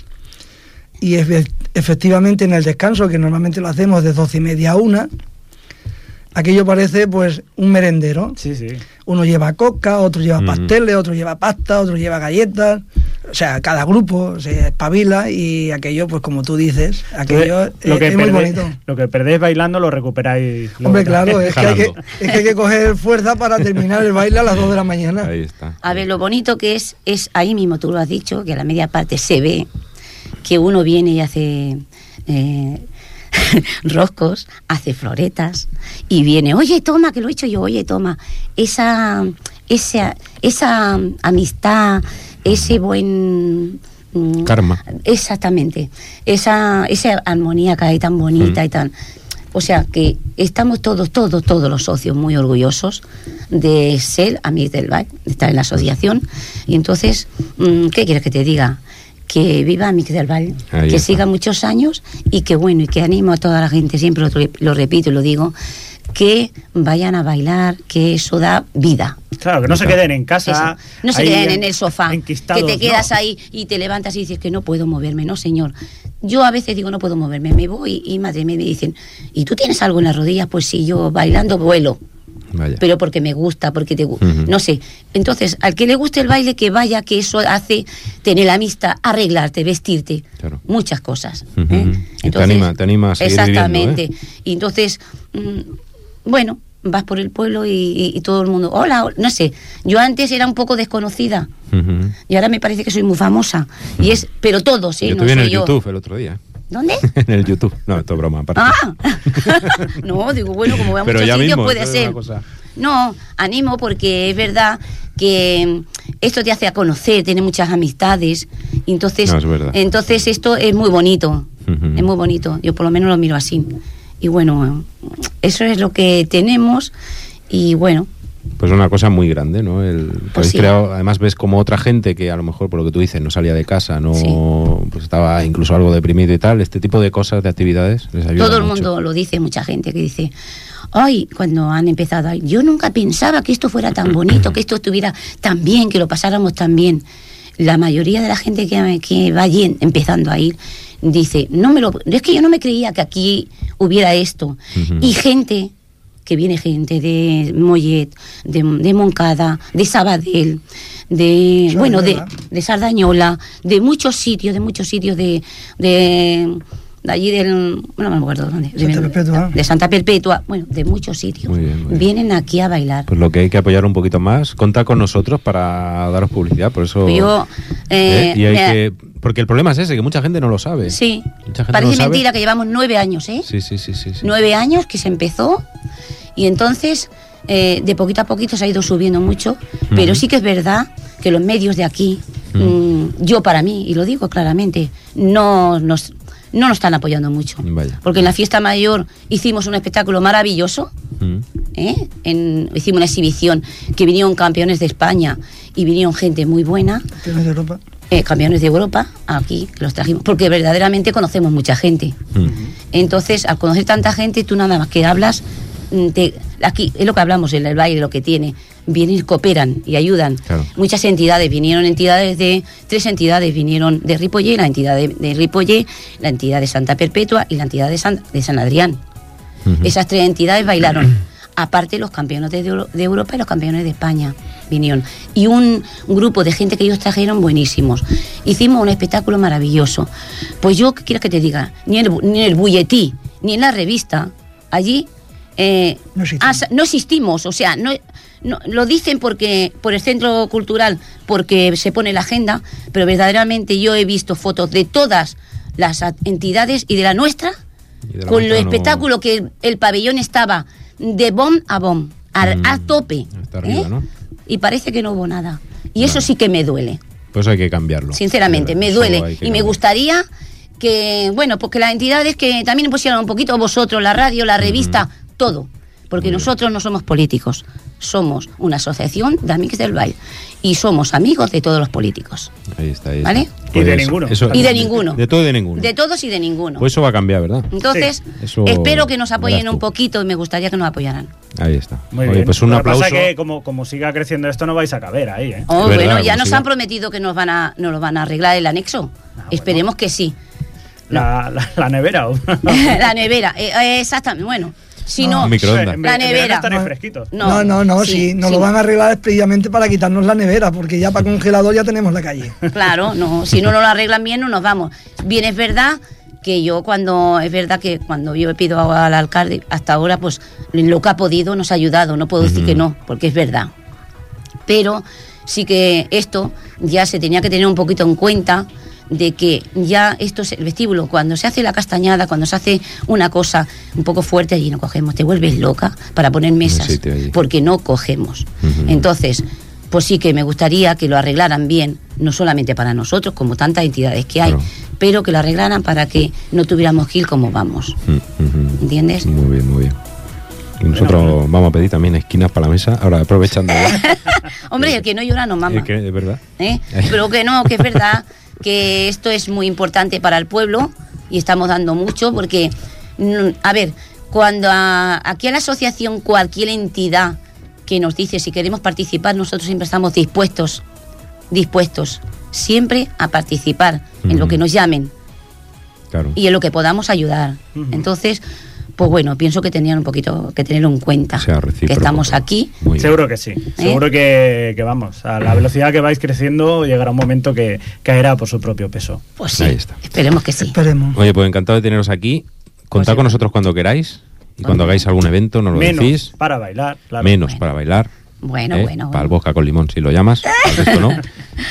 y efe- efectivamente en el descanso, que normalmente lo hacemos de doce y media a una, aquello parece pues un merendero. Sí, sí. Uno lleva coca, otro lleva Mm. pasteles, otro lleva pasta, otro lleva galletas. o sea, cada grupo se espabila y aquello, pues como tú dices, aquello lo es, que es muy perdéis- bonito. Lo que perdéis bailando lo recuperáis. luego. Hombre, claro, es que, hay que, Jalando. es que hay que coger fuerza para terminar el baile a las dos de la mañana. Ahí está. A ver, lo bonito que es, es ahí mismo, tú lo has dicho, que a la media parte se ve que uno viene y hace eh, roscos, hace floretas y viene, oye, toma, que lo he hecho yo, oye, toma. Esa, esa, esa amistad, ese buen... mm, Karma. Exactamente. Esa, esa armonía que hay tan bonita y tan... O sea, que estamos todos, todos, todos los socios muy orgullosos de ser amigos del baile, de estar en la asociación. Y entonces, mm, ¿qué quieres que te diga? Que viva Amigos del Valle, Ahí que está. siga muchos años y que bueno, y que animo a toda la gente, siempre lo, lo repito y lo digo, que vayan a bailar, que eso da vida. Claro, que no se queden en casa. Eso. No se ahí queden en- en el sofá, que enquistados, te quedas no. ahí y te levantas y dices que no puedo moverme, no señor. Yo a veces digo no puedo moverme, me voy y madre mía me dicen, ¿y tú tienes algo en las rodillas? Pues sí, yo bailando vuelo. Vaya. Pero porque me gusta, porque te gusta, Ujú. no sé. Entonces, al que le guste el baile, que vaya, que eso hace tener la amistad, arreglarte, vestirte, Claro. muchas cosas. Ujú. ¿eh? Y te anima, te anima a seguir exactamente. viviendo, ¿eh? Y entonces, mm, bueno, vas por el pueblo y, y- y todo el mundo, hola, hola", no sé. Yo antes era un poco desconocida Ujú. y ahora me parece que soy muy famosa. Y es, pero todos, ¿eh? Yo No te vi en soy el yo. YouTube el otro día. ¿Dónde? En el YouTube. No, esto es broma, aparte. Ah, no, digo, bueno, como voy a Pero muchos ya sitios mismo, puede esto es ser. una cosa- No, animo porque es verdad que mm, esto te hace a conocer, tiene muchas amistades. Entonces, No, es verdad. entonces esto es muy bonito, Ujú. es muy bonito. Yo por lo menos lo miro así. Y bueno, eso es lo que tenemos y bueno, Pues una cosa muy grande, ¿no? El, que Pues habéis sí. creado, además ves como otra gente que a lo mejor, por lo que tú dices, no salía de casa, no pues estaba incluso algo deprimido y tal, este tipo de cosas, de actividades, les ayuda todo el mucho. mundo lo dice, mucha gente que dice, ay, cuando han empezado, ay, yo nunca pensaba que esto fuera tan bonito, que esto estuviera tan bien, que lo pasáramos tan bien. La mayoría de la gente que, que va allí empezando a ir dice, no me lo, es que yo no me creía que aquí hubiera esto. Ujú. Y gente, que viene gente de Mollet, de, de Moncada, de Sabadell, de, bueno, de, de Sardañola, de muchos sitios, de muchos sitios de, de, de allí del, no me acuerdo dónde, de, Santa Perpetua. de Santa Perpetua, bueno, de muchos sitios. Muy bien, muy bien. Vienen aquí a bailar. Pues lo que hay que apoyar un poquito más, contad con nosotros para daros publicidad, por eso... Yo, eh, ¿eh? Y hay mira, que, porque el problema es ese, que mucha gente no lo sabe. sí, Mucha gente parece no lo sabe. mentira que llevamos nueve años, ¿eh? Sí, sí, sí, sí, sí. Nueve años que se empezó y entonces eh, de poquito a poquito se ha ido subiendo mucho, pero Ujú. sí que es verdad que los medios de aquí, mm, yo para mí, y lo digo claramente, no nos, no nos están apoyando mucho. Vaya. Porque en la fiesta mayor hicimos un espectáculo maravilloso, Mm. ¿eh? En- hicimos una exhibición que vinieron campeones de España y vinieron gente muy buena. Campeones de Europa. Eh, campeones de Europa, aquí que los trajimos, porque verdaderamente conocemos mucha gente. Mm. Entonces, al conocer tanta gente, tú nada más que hablas, mm, te- aquí es lo que hablamos en el baile, lo que tiene, vienen, cooperan y ayudan. Claro. Muchas entidades, vinieron entidades de, tres entidades vinieron de Ripollé, la entidad de, de Ripollé, la entidad de Santa Perpetua y la entidad de San, de San Adrián. Ujú. Esas tres entidades bailaron. Aparte los campeones de, Euro- de Europa y los campeones de España vinieron. Y un, un grupo de gente que ellos trajeron buenísimos. Hicimos un espectáculo maravilloso. Pues yo, ¿qué quieres que te diga? Ni en el, bu- ni en el bulletí, ni en la revista. Allí eh, No existimos. has- no existimos. O sea, no, no- lo dicen porque por el centro cultural, porque se pone la agenda, pero verdaderamente yo he visto fotos de todas las a- entidades y de la nuestra, Y de la con el nuestra no- espectáculo que el, el pabellón estaba de bom a bom, a, Mm, a tope. Hasta arriba, ¿eh? ¿no? Y parece que no hubo nada. Y eso sí que me duele, Pues hay que cambiarlo. sinceramente, me Eso duele. hay que Y me cambiar. gustaría que, bueno, porque las entidades que también pusieran un poquito, vosotros, la radio, la revista, todo. Porque nosotros no somos políticos, somos una asociación de amigos del baile y somos amigos de todos los políticos. Ahí está, ahí ¿Vale? está. Y de Pues ninguno. eso- Y de ninguno. De todo y de ninguno. De todos y de ninguno. Pues eso va a cambiar, ¿verdad? Entonces, Eso espero que nos apoyen verás un tú. poquito y me gustaría que nos apoyaran. Ahí está. Muy Oye, bien. pues un Lo que aplauso. pasa es que como, como siga creciendo esto no vais a caber ahí, ¿eh? Oh, Es verdad, bueno, ya como nos siga. han prometido que nos van a, nos lo van a arreglar el anexo. Esperemos que sí. La, la, la nevera. ¿o? La nevera, eh, eh, exactamente. Bueno, Si No. no, Un microondas. En la verano nevera. estaréis fresquitos. No, no, no, sí, sí, nos sí. lo van a arreglar precisamente para quitarnos la nevera, porque ya para congelador ya tenemos la calle. Claro, no, si no nos lo arreglan bien no nos vamos. Bien, es verdad que yo cuando, es verdad que cuando yo pido al alcalde, hasta ahora, pues lo que ha podido nos ha ayudado, no puedo decir que no, porque es verdad. Pero sí que esto ya se tenía que tener un poquito en cuenta de que ya esto es el vestíbulo, cuando se hace la castañada, cuando se hace una cosa un poco fuerte, allí no cogemos, te vuelves loca para poner mesas, sitio allí. porque no cogemos. Ujú. Entonces, pues sí que me gustaría que lo arreglaran bien, no solamente para nosotros, como tantas entidades que hay, Claro. pero que lo arreglaran para que no tuviéramos que ir como vamos. Mm, ujú. ¿Entiendes? Muy bien, muy bien. Y nosotros vamos a pedir también esquinas para la mesa, ahora aprovechando. ya. Hombre, el que no llora no mama. Es que es verdad. ¿eh? Pero que no, que es verdad que esto es muy importante para el pueblo y estamos dando mucho porque, mm, a ver, cuando a- aquí a la asociación cualquier entidad que nos dice si queremos participar, nosotros siempre estamos dispuestos, dispuestos siempre a participar en lo Ujú. que nos llamen Claro. y en lo que podamos ayudar. Entonces, pues bueno, pienso que tenían un poquito que tenerlo en cuenta, Sea que recíproco. estamos aquí. Seguro que sí. ¿Eh? Seguro que, que vamos, a la velocidad que vais creciendo llegará un momento que caerá por su propio peso. Pues sí, Ahí está. esperemos que sí. Esperemos. Oye, pues encantado de teneros aquí. Contad con nosotros cuando queráis y cuando hagáis algún evento nos lo Menos decís. para bailar. claro. Menos para bailar. Bueno, ¿eh? bueno, Para el vodka con limón, si lo llamas. Al resto no.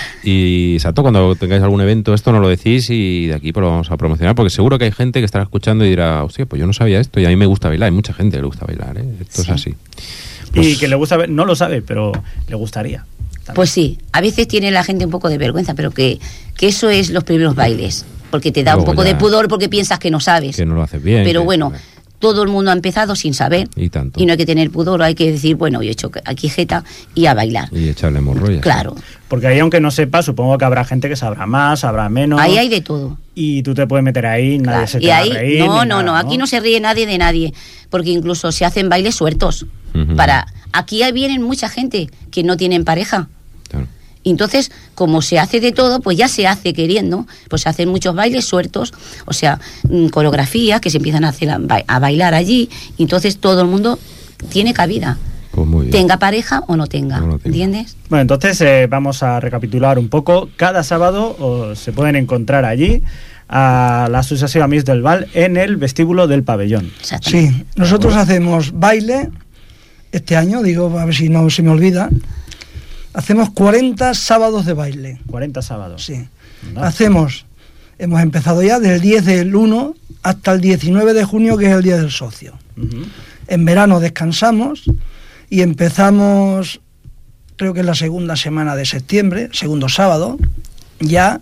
Y exacto, cuando tengáis algún evento, esto nos lo decís y de aquí pues lo vamos a promocionar, porque seguro que hay gente que estará escuchando y dirá, hostia, pues yo no sabía esto y a mí me gusta bailar. Hay mucha gente que le gusta bailar, ¿eh? Esto es así. Y que le gusta ver, no lo sabe, pero le gustaría. Pues sí, a veces tiene la gente un poco de vergüenza, pero que, que eso es los primeros bailes, porque te da Luego un poco ya- de pudor porque piensas que no sabes. Que no lo haces bien. Pero que- bueno, todo el mundo ha empezado sin saber Y tanto. y no hay que tener pudor, hay que decir, bueno, yo he hecho aquí jeta y a bailar. Y echarle morrolla. Claro, Porque ahí, aunque no sepa, supongo que habrá gente que sabrá más, sabrá menos. ahí hay de todo. Y tú te puedes meter ahí, nadie Claro. se te Y va ahí, a reír. no, ni no, nada, no, aquí no se ríe nadie de nadie, porque incluso se hacen bailes sueltos. Ujú. Para aquí vienen mucha gente que no tienen pareja. Y entonces, como se hace de todo, pues ya se hace queriendo, pues se hacen muchos bailes sueltos, o sea, mm, coreografías que se empiezan a hacer a, ba- a bailar allí, y entonces todo el mundo tiene cabida, Pues muy bien. tenga pareja o no tenga, ¿entiendes? Bueno, entonces eh, vamos a recapitular un poco. Cada sábado oh, se pueden encontrar allí a la Asociación Amics del Val en el vestíbulo del pabellón. Sí, nosotros hacemos baile este año, digo, a ver si no se me olvida. Hacemos cuarenta sábados de baile. cuarenta sábados. Sí. Hacemos, hemos empezado ya del diez del uno hasta el diecinueve de junio, que es el Día del Socio. En verano descansamos y empezamos, creo que es la segunda semana de septiembre, segundo sábado, ya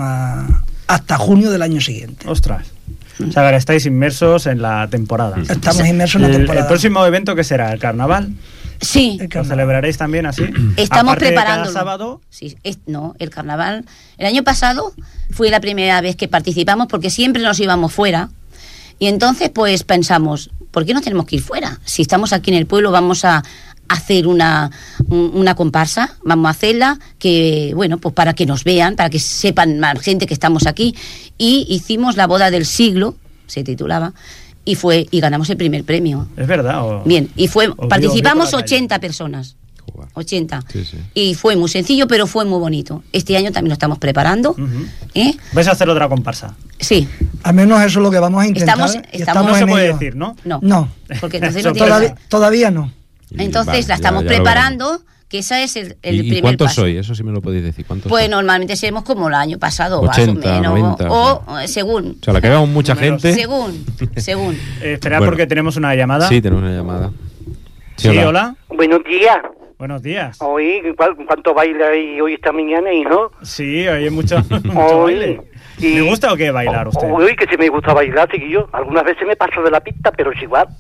ah, hasta junio del año siguiente. Ostras. O sea, ahora estáis inmersos en la temporada. Estamos inmersos en la El- temporada. El próximo evento, ¿qué será? ¿El carnaval? Sí. ¿Lo celebraréis también así? Estamos Aparte de cada preparándolo. sábado. Sí, es- no, el carnaval. El año pasado fue la primera vez que participamos porque siempre nos íbamos fuera. Y entonces, pues pensamos, ¿por qué no tenemos que ir fuera? Si estamos aquí en el pueblo, vamos a hacer una, un- una comparsa, vamos a hacerla, que bueno, pues para que nos vean, para que sepan más gente que estamos aquí. Y hicimos la boda del siglo, se titulaba, y fue y ganamos el primer premio. ¿Es verdad? o- Bien, y fue os vi- os vi participamos por la calle. ochenta personas. ochenta. Sí, sí. Y fue muy sencillo, pero fue muy bonito. Este año también lo estamos preparando. ¿eh? ¿Vais a hacer otra comparsa? Sí. Al menos eso es lo que vamos a intentar. Estamos- y estamos- No se en puede ello. decir, ¿no? No. No. Porque entonces Eso no tiene- Todavía, todavía no. Entonces vale, la ya- estamos ya lo preparando, que ese es el, el ¿Y, y primer cuántos paso. sois? Eso sí me lo podéis decir. ¿Cuántos Pues sois? normalmente seremos como el año pasado, ochenta, más o menos. noventa, o, o, eh, según. O sea, la que veamos mucha gente. Según, según. Eh, esperad Bueno. porque tenemos una llamada. Sí, tenemos una llamada. Sí, hola. Buenos días. Buenos días. Hoy, ¿cuál- ¿cuánto baile hay hoy esta mañana, hijo? Sí, hoy hay mucho, mucho Hoy. baile. ¿Le gusta o qué bailar a usted? Uy, que si me gusta bailar, chiquillo. Algunas veces me paso de la pista, pero es igual.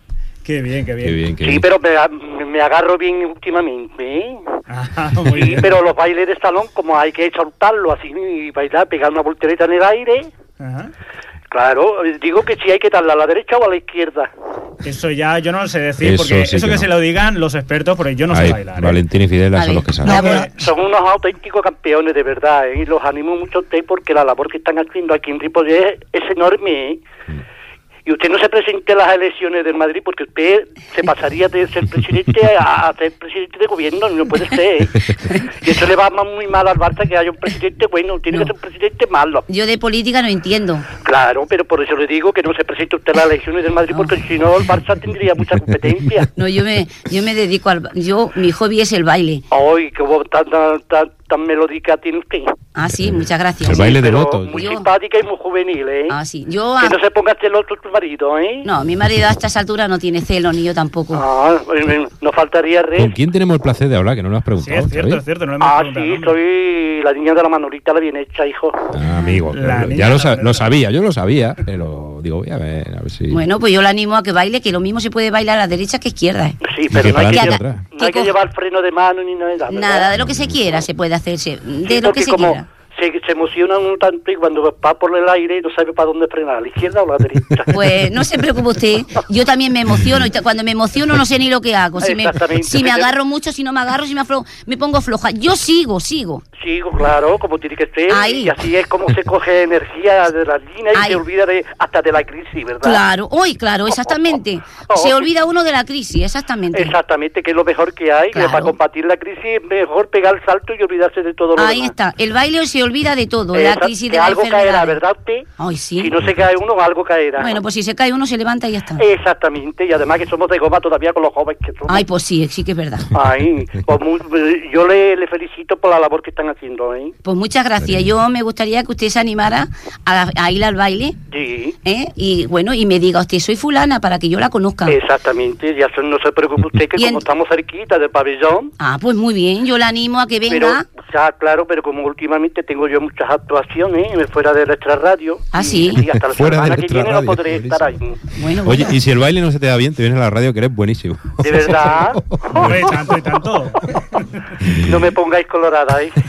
Qué bien, qué bien. Qué bien, qué Sí, bien. pero me, me agarro bien últimamente, ¿eh? Ah, muy Sí, bien. pero los bailes de salón, como hay que soltarlo así y bailar, pegar una voltereta en el aire. Ajá. Claro, digo que si hay que darle a la derecha o a la izquierda. Eso ya yo no lo sé decir, Eso porque sí eso que que, no. se lo digan los expertos, porque yo no sé Ahí, bailar. ¿eh? Valentín y Fidela A son ver, los que la saben. boda- Son unos auténticos campeones, de verdad, ¿eh? Y los animo mucho a ustedes porque la labor que están haciendo aquí en Ripollet es enorme, ¿eh? Y usted no se presente a las elecciones del Madrid porque usted se pasaría de ser presidente a, a ser presidente de gobierno, no puede ser. ¿eh? Y eso le va muy mal al Barça que haya un presidente bueno, tiene No. que ser un presidente malo. Yo de política no entiendo. Claro, pero por eso le digo que no se presente usted a las elecciones del Madrid porque si no el Barça tendría mucha competencia. No, yo me, yo me dedico al... Yo, mi hobby es el baile. Ay, qué voz tan, tan, tan, tan melódica tiene usted. Ah, sí, muchas gracias. El baile de Pero votos. muy Yo- simpática y muy juvenil, ¿eh? Ah, sí. Yo... Que a- no se ponga celoso tu marido, ¿eh? No, mi marido a estas alturas no tiene celo, ni yo tampoco. Ah, eh, nos faltaría ¿Con res. quién tenemos el placer de hablar? Que no lo has preguntado. ¿sabes? cierto, no le hemos Ah, preguntado sí, el nombre. soy la niña de la Manolita, la bien hecha, hijo. Ah, amigo. La pero niña ya lo, de sa- la- lo sabía, yo lo sabía, pero digo, voy a ver, a ver si... Bueno, pues yo le animo a que baile, que lo mismo se puede bailar a la derecha que a izquierda. ¿eh? Sí, Y pero que no hay para que, adelante llevar- y atrás. no hay que co- llevar freno de mano ni nada. ¿verdad? Nada, de lo que se quiera se puede hacerse. De Sí, lo que porque se como quiera. se, se emociona un tanto y cuando va por el aire no sabe para dónde frenar, a la izquierda o a la derecha. Pues no se preocupe usted, yo también me emociono y t- cuando me emociono no sé ni lo que hago. Si me, Exactamente. si me agarro mucho, si no me agarro, si me, aflo- me pongo floja. Yo sigo, sigo. Sigo, claro, como tiene que ser. Ahí. Y así es como se coge energía de la línea y Ahí. se olvida de, hasta de la crisis, ¿verdad? Claro, hoy, claro, exactamente. Se olvida uno de la crisis, exactamente. Exactamente, que es lo mejor que hay. Claro. Que para combatir la crisis es mejor pegar el salto y olvidarse de todo lo Ahí demás. está, el baile se olvida de todo, de la Exacto, crisis, que de la algo enfermedad. caerá, ¿verdad usted? Ay, sí. Si no se cae uno, algo caerá. Bueno, pues si se cae uno, se levanta y ya está. Exactamente, y además que somos de goma todavía con los jóvenes que somos. Ay, pues sí, sí que es verdad. Ay, pues muy- yo le, le felicito por la labor que están haciendo, ¿eh? Pues muchas gracias. Yo me gustaría que usted se animara a, a ir al baile, Sí, ¿eh? Y bueno, y me diga usted, soy fulana, para que yo la conozca. exactamente, ya se- no se preocupe usted que Y en- como estamos cerquita del pabellón, Ah, pues muy bien, yo la animo a que venga. pero, ya claro, pero como últimamente tengo yo muchas actuaciones eh, fuera de nuestra radio, Ah, sí. y hasta la Fuera de semana que nuestra viene no radio, podré buenísimo. estar ahí. Bueno, Oye, bueno. y si el baile no se te da bien, te vienes a la radio, que eres buenísimo. ¿De verdad? Hombre, tanto y tanto. No me pongáis colorada, ¿eh?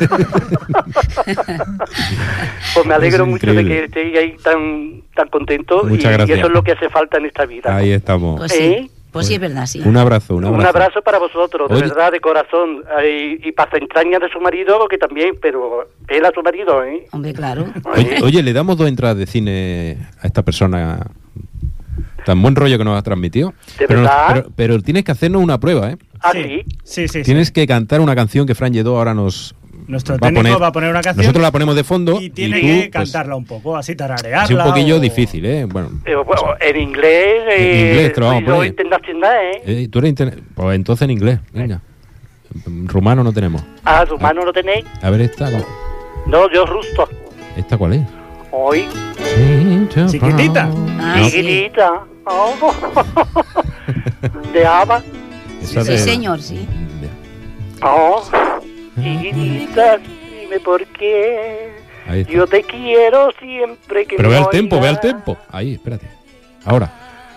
Pues me alegro Es mucho de increíble. que estéis ahí tan, tan contentos y, Muchas y gracias. eso es lo que hace falta en esta vida. Ahí estamos. Pues sí, ¿Eh? pues sí, es verdad, sí. Un abrazo, un abrazo. Un abrazo para vosotros, de Oye. verdad, de corazón. Eh, Y, y para las entrañas de su marido, que también, pero él a su marido, ¿eh? Hombre, claro. Oye, oye, le damos dos entradas de cine a esta persona tan buen rollo que nos ha transmitido. ¿De pero, verdad? pero, pero tienes que hacernos una prueba, ¿eh? ¿Ah, sí? Sí, sí, sí. Tienes que cantar una canción que Fran Lledó ahora nos Nuestro va a técnico poner. va a poner una canción Nosotros la ponemos de fondo y tiene tú, que pues, cantarla un poco, así tararearla. así un poquillo o- difícil, ¿eh? Bueno, Eh, bueno, en inglés, En eh, inglés, te lo vamos a yo poner. internacional, ¿eh? eh, tú eres internet. Pues entonces en inglés, venga. En rumano no tenemos. Ah, su mano lo tenéis. A ver esta, ¿cómo? No, yo rusto. ¿Esta cuál es? Hoy, Chiquitita. Ah, sí. chiquitita. Oh. ¿De Ava? Esa Sí, de- señor, sí. Oh, chiquitita, dime por qué. Ahí está. Yo te quiero siempre que Pero ve me al tempo, ve al oigas. tempo. Ahí, espérate. Ahora.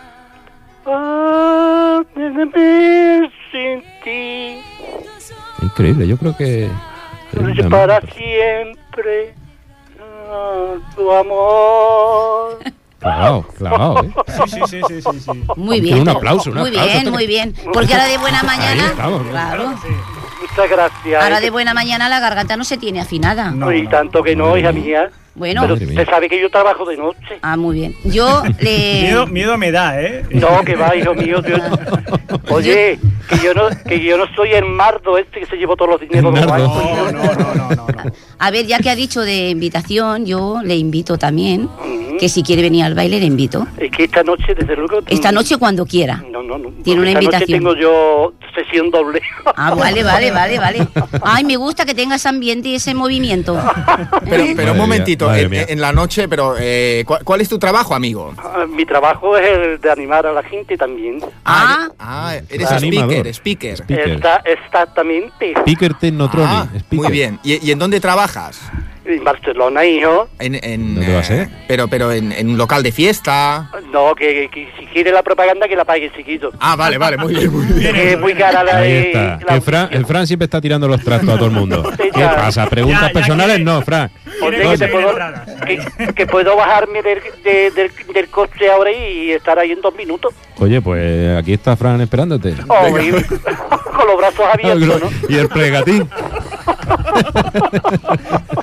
Ah, déjame sin ti, Increíble, yo creo que. es una- para siempre. Ah, tu amor. Clavado, clavado, ¿eh? Sí, sí, sí, sí, sí. Muy Un bien. aplauso, un Muy aplauso. bien, muy bien. Porque ahora de buena Ahí mañana. estamos. Claro. Muchas gracias. Ahora ¿eh? de buena mañana la garganta no se tiene afinada. No, y no. tanto que no, hija mía. Bueno, Pero Madre usted mía. sabe que yo trabajo de noche. ah, muy bien. Yo le. Miedo, miedo me da, ¿eh? No, que va, hijo mío. Dios. Oye, que yo no que yo no soy el mardo este que se llevó todos los dineros. El de los nardo. bancos. No, no, no, no, no, no. A ver, ya que ha dicho de invitación, yo le invito también. Que si quiere venir al baile, le invito. Es que esta noche, desde luego... Esta noche cuando quiera. No, no, no. Tiene una Esta invitación. noche tengo yo sesión doble. Ah, vale, vale, vale, vale. Ay, me gusta que tenga ese ambiente y ese movimiento. Pero, ¿Eh? pero Madre un mía, momentito, madre en, mía. en la noche, pero eh, ¿cuál, cuál es tu trabajo, amigo? Ah, Mi trabajo es el de animar a la gente también. Ah, Ah, eres Claro. speaker, Animador. speaker. Speaker. Está, exactamente. Speaker Technotronic. Ah, speaker. muy bien. ¿Y, y en dónde trabajas? En Barcelona, hijo. En, en, ¿Dónde va a ser? eh, Pero, pero en, en un local de fiesta. No, que, que si quiere la propaganda que la pague chiquito. Ah, vale, vale, muy bien, muy bien. Que es muy cara la Ahí de... está. la El Fran, el Fran siempre está tirando los trastos a todo el mundo. Sí, ¿Qué ya. pasa? ¿Preguntas Ya, ya personales? quiere- No, Fran. Oye, Quiere que, te conseguir puedo, entradas. que, que puedo bajarme del, de- del, del coche ahora y estar ahí en dos minutos. Oye, pues aquí está Fran esperándote. Oh, y- con los brazos abiertos, ¿no? Y el plegatín.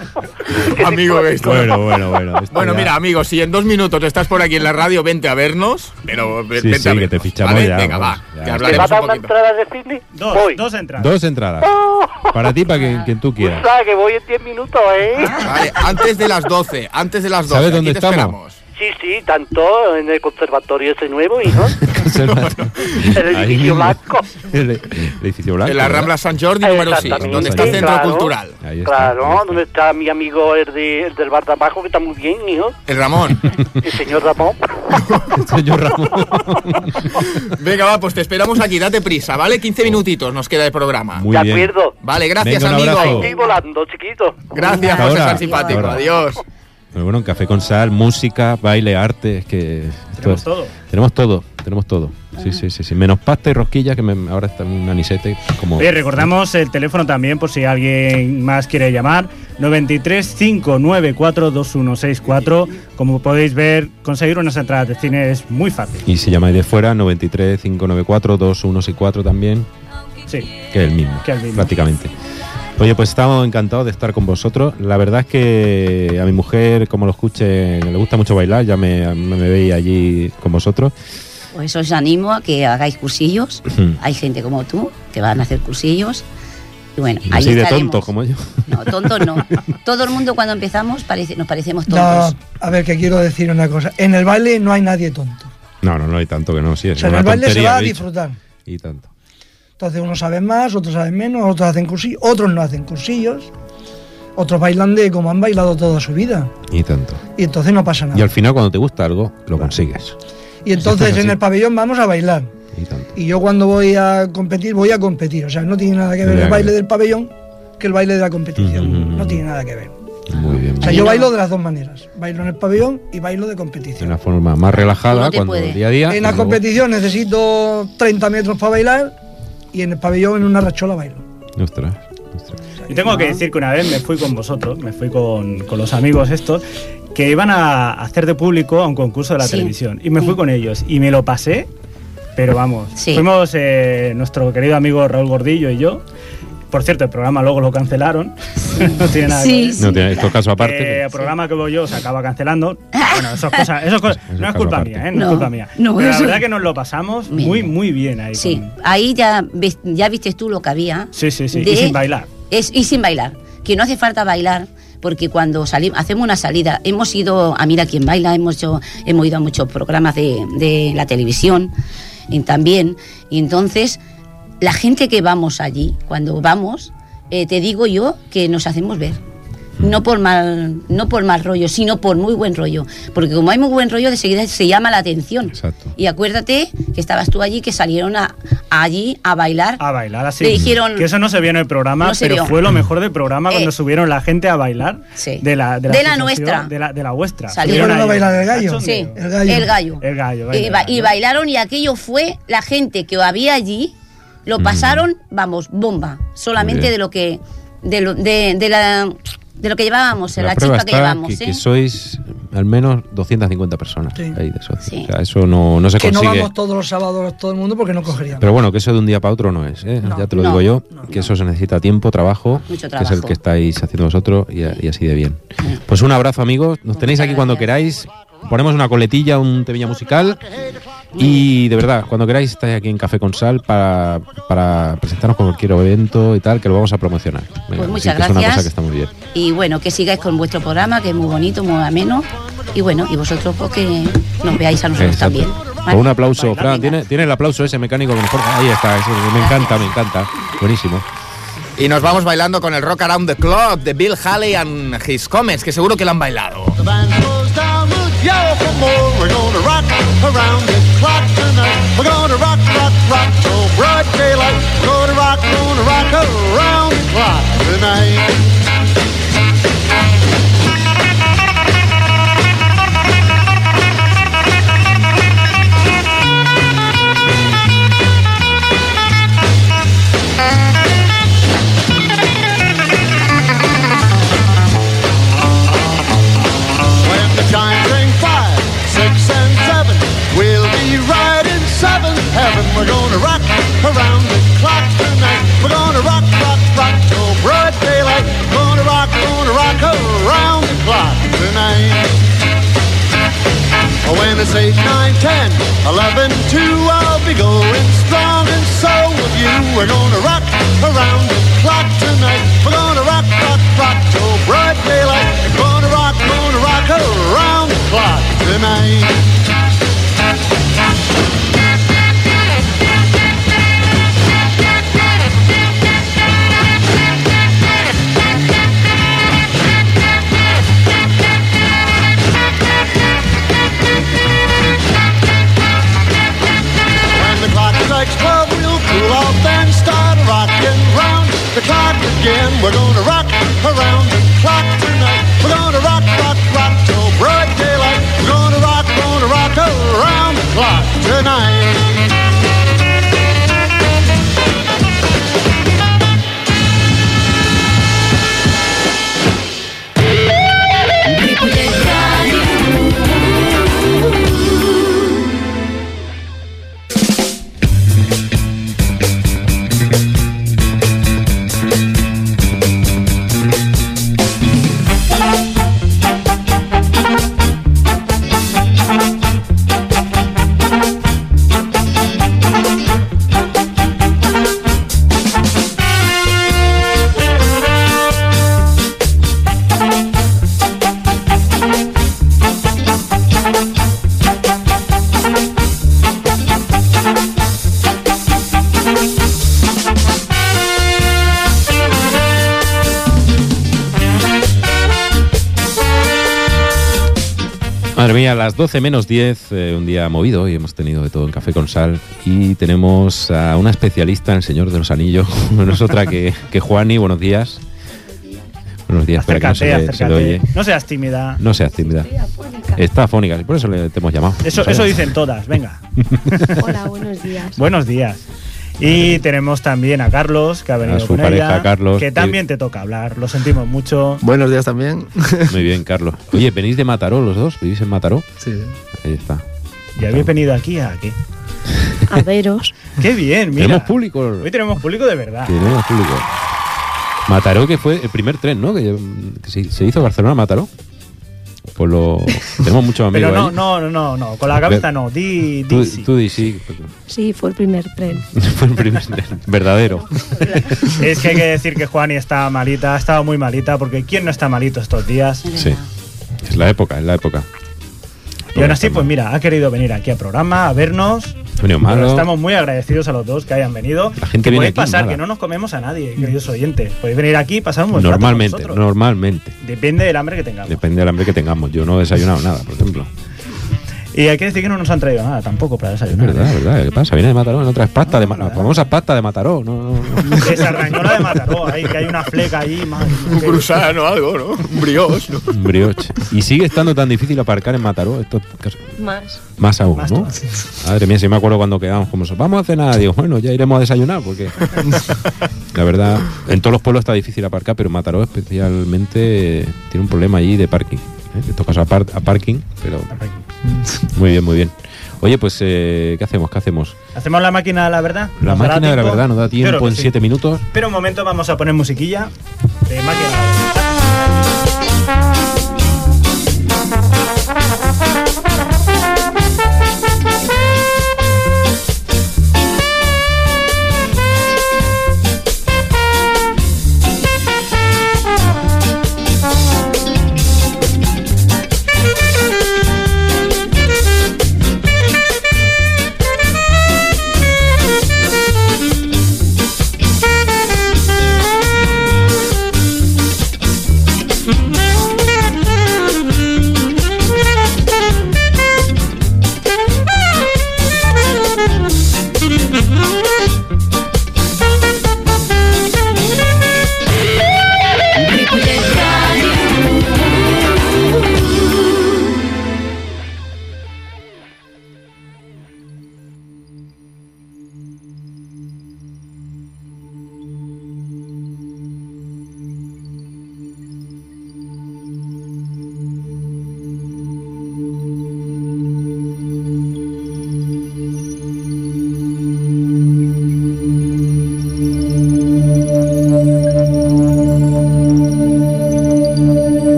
Amigo, esto. Bueno, bueno, bueno. esto Bueno, ya- mira, amigo, si en dos minutos estás por aquí en la radio, vente a vernos. Pero ve- Sí, vente sí, a que vernos, te fichamos ¿vale? ya, Venga, vamos, va. ya. Te ¿Me va hablaremos a dar un una poquito. entrada de Sydney? Dos, Voy. dos entradas. Dos entradas. Para ti, para quien, quien tú quieras. ¿Sabes que voy en diez minutos, eh? Vale, antes de las doce, antes de las doce. ¿Sabes aquí dónde te estamos? esperamos. Sí, sí, tanto en el conservatorio ese nuevo, hijo. El Ahí edificio mismo. blanco. El, el edificio blanco. En la ¿verdad? Rambla San Jordi número seis, Exactamente. donde está el Sí, Centro claro. Cultural. Ahí está, Claro, ahí está. donde está mi amigo el, de, el del bar de abajo, que está muy bien, hijo. El Ramón. El señor Ramón. Señor Ramón. Venga, va, pues te esperamos aquí, date prisa, ¿vale? quince minutitos nos queda de programa. Muy De bien. acuerdo. Vale, gracias, Venga, un amigo. abrazo. Estoy volando, chiquito. Gracias, Hasta José ahora. San Simpático. Hasta ahora. Adiós. Pero bueno, en Café con Sal, música, baile, arte, es que... esto Tenemos es- todo. Tenemos todo, tenemos todo. Sí, sí, sí, sí. Menos pasta y rosquilla, que me- ahora está un anisete como... Oye, recordamos el teléfono también por si alguien más quiere llamar, noventa y tres, cinco nueve cuatro, dos uno seis cuatro. Como podéis ver, conseguir unas entradas de cine es muy fácil. Y si llamáis de fuera, noventa y tres, cinco nueve cuatro, dos uno seis cuatro también, Sí. que es el mismo, Que es el mismo. prácticamente. Oye, pues estamos encantados de estar con vosotros. La verdad es que a mi mujer, como lo escuche, le gusta mucho bailar, ya me, me, me veis allí con vosotros. Pues os animo a que hagáis cursillos. Hay gente como tú que van a hacer cursillos. Y bueno, ahí Así de estaremos. tontos como yo. No, tontos no. Todo el mundo cuando empezamos parece, nos parecemos No, tontos. a ver, que quiero decir una cosa. En el baile no hay nadie tonto. No, no, no hay tanto que no, sí, O es sea, en una el baile se tontería va a que he dicho. disfrutar. Y tanto. Entonces unos saben más, otros saben menos, otros hacen cursillos, otros no hacen cursillos, otros bailan de como han bailado toda su vida. Y tanto. Y entonces no pasa nada. Y al final, cuando te gusta algo, lo consigues. Y entonces Esto es en así. el pabellón vamos a bailar. Y yo cuando voy a competir, voy a competir. O sea, no tiene nada que ver Ya, el ya. baile del pabellón que el baile de la competición. Mm, mm, No mm. tiene nada que ver. Muy bien. O sea, muy yo bien. bailo de las dos maneras. Bailo en el pabellón y bailo de De competición. una forma más relajada, cuando día a día. En la y luego- competición necesito treinta metros para bailar y en el pabellón en una rachola bailo. Ostras. Y tengo que decir que una vez me fui con vosotros, me fui con, con los amigos estos, que iban a hacer de público a un concurso de la Sí. televisión. Y me fui con ellos y me lo pasé, pero vamos. Sí. Fuimos eh, nuestro querido amigo Raúl Gordillo y yo. Por cierto, el programa luego lo cancelaron. no tiene nada Sí, que ver. sí, No tiene- esto es caso aparte. Eh, el programa que voy yo se acaba cancelando. Bueno, eso es cosa, eso es cosa- es no es caso culpa aparte. mía, ¿eh? No, No, es culpa mía. no, Pero la eso- verdad que nos lo pasamos Bien. muy, muy bien ahí. Sí, con- ahí ya, ves- ya viste tú lo que había. sí, sí. sí. De- Y sin bailar. Es, y sin bailar. Que no hace falta bailar, porque cuando salimos, hacemos una salida, hemos ido a Mira quién baila, hemos, hecho, hemos ido a muchos programas de, de la televisión y también. Y entonces, la gente que vamos allí, cuando vamos, eh, te digo yo que nos hacemos ver. No por mal, no por mal rollo, sino por muy buen rollo. Porque como hay muy buen rollo, de seguida se llama la atención. Exacto. Y acuérdate que estabas tú allí, que salieron a, allí a bailar. A bailar así. Le dijeron- que eso no se vio en el programa, No se pero vio. fue lo mejor del programa cuando Eh. subieron la gente a bailar. Sí. De la, de la, De la asociación- nuestra. De la, de la vuestra. Salieron Subieron a ahí. bailar el gallo. Sí, El gallo. el gallo. El gallo. Y, venga, ba- y venga. bailaron y aquello fue la gente que había allí, lo pasaron, vamos, bomba. Solamente bien. de lo que de lo, de, de la de lo que llevábamos, La la prueba chispa que está llevamos, que, ¿eh? que sois al menos doscientas cincuenta personas Sí. ahí de socios. Sí. O sea, eso no, no se Que no consigue. vamos todos los sábados todo el mundo porque no cogeríamos. Pero bueno, que eso de un día para otro no es, ¿eh? No. Ya te lo No, digo yo, que eso se necesita tiempo, trabajo, Mucho que es el trabajo. que estáis haciendo vosotros y, a- y así de bien. Pues un abrazo, amigos. Nos tenéis aquí cuando queráis. Ponemos una coletilla, un temilla musical. Y de verdad, cuando queráis estáis aquí en Café con Sal para, para presentarnos con cualquier evento y tal, que lo vamos a promocionar. Venga, Pues muchas sí, que Es una gracias. cosa que está muy bien. Y bueno, que sigáis con vuestro programa, que es muy bonito, muy ameno. Y bueno, y vosotros pues que nos veáis a nosotros Exacto. también. Con un aplauso, Fran. ¿Tiene, tiene el aplauso ese mecánico que mejor. Ahí está, ese, me encanta, me encanta. Buenísimo. Y nos vamos bailando con el Rock Around the Clock de Bill Haley and His Comets, que seguro que lo han bailado. The band goes down, we'll yell for more. We're gonna rock around the clock tonight. We're gonna rock, rock, rock till broad daylight. We're gonna rock, gonna rock around the clock tonight. When the chimes ring five, six, and seven, we'll be right in seventh heaven. We're gonna rock around the clock tonight. We're gonna rock, rock, rock till broad daylight. Gonna When it's eight, nine, ten, eleven, two, I'll be going strong, and so will you. We're gonna rock around the clock tonight. We're gonna rock, rock, rock till bright daylight. We're gonna rock, gonna rock around the clock tonight. twelve, we'll cool off and start rocking round the clock again. We're gonna rock around the clock tonight. We're gonna rock, rock, rock till bright daylight. We're gonna rock, gonna rock around the clock tonight. Madre mía, a las doce menos diez, eh, un día movido, y hemos tenido de todo en Café con Sal, y tenemos a una especialista en El Señor de los Anillos, no es otra que, que Juani. Buenos días. Buenos días, espera que no se, le, se le oye. No seas tímida. No seas tímida. Está afónica, por eso le te hemos llamado. Eso, eso dicen todas, venga. Hola, buenos días. Buenos días. Y tenemos también a Carlos, que ha venido a su con pareja, ella, Carlos, que también te toca hablar, lo sentimos mucho. Buenos días también. Muy bien, Carlos. Oye, ¿venís de Mataró los dos? ¿Vivís en Mataró? Sí. Ahí está. ¿Y habéis venido aquí a qué? A veros. ¡Qué bien, mira! Tenemos público. Hoy tenemos público de verdad. Tenemos público. Mataró, que fue el primer tren, ¿no? Que, que se, se hizo Barcelona-Mataró. Pues lo... Tenemos muchos amigos. Pero no, ahí. no, no, no, no, con la cabeza no, di, di Tú, sí. tú di sí. Sí, fue el primer tren. Fue el primer tren, verdadero. Es que hay que decir que Juani está malita, ha estado muy malita, porque ¿quién no está malito estos días? Sí, es la época, es la época. Y aún así, pues mira, ha querido venir aquí al programa a vernos. Venido malo. Estamos muy agradecidos a los dos que hayan venido. La gente que viene podéis aquí pasar, mala. que no nos comemos a nadie, queridos oyentes. Podéis venir aquí y pasar un buen rato con Normalmente, nosotros. normalmente. Depende del hambre que tengamos. Depende del hambre que tengamos. Yo no he desayunado nada, por ejemplo. Y hay que decir que no nos han traído nada tampoco para desayunar. Es verdad, es verdad. ¿Qué pasa? Viene de Mataró, en otras pastas de Mataró. La famosa pasta de Mataró. No, no, no. De Sardañola de Mataró, ahí, que hay una fleca ahí. Más, Un cruzano o algo, ¿no? Un brioche, ¿no? Un brioche. Y sigue estando tan difícil aparcar en Mataró. Esto es Más. más aún, Más ¿no? todavía. Madre mía, si me acuerdo cuando quedamos como eso. Vamos a cenar. Digo, bueno, ya iremos a desayunar porque la verdad, en todos los pueblos está difícil aparcar, pero Mataró especialmente eh, tiene un problema allí de parking. ¿eh? Que tocas a, par a parking, pero muy bien, muy bien. Oye, pues, eh, ¿qué hacemos? ¿Qué hacemos? ¿Hacemos la máquina de la verdad? La ¿Nos dará máquina de la tiempo? verdad nos da tiempo Claro que en sí. siete minutos. Pero un momento, vamos a poner musiquilla de máquina de la verdad.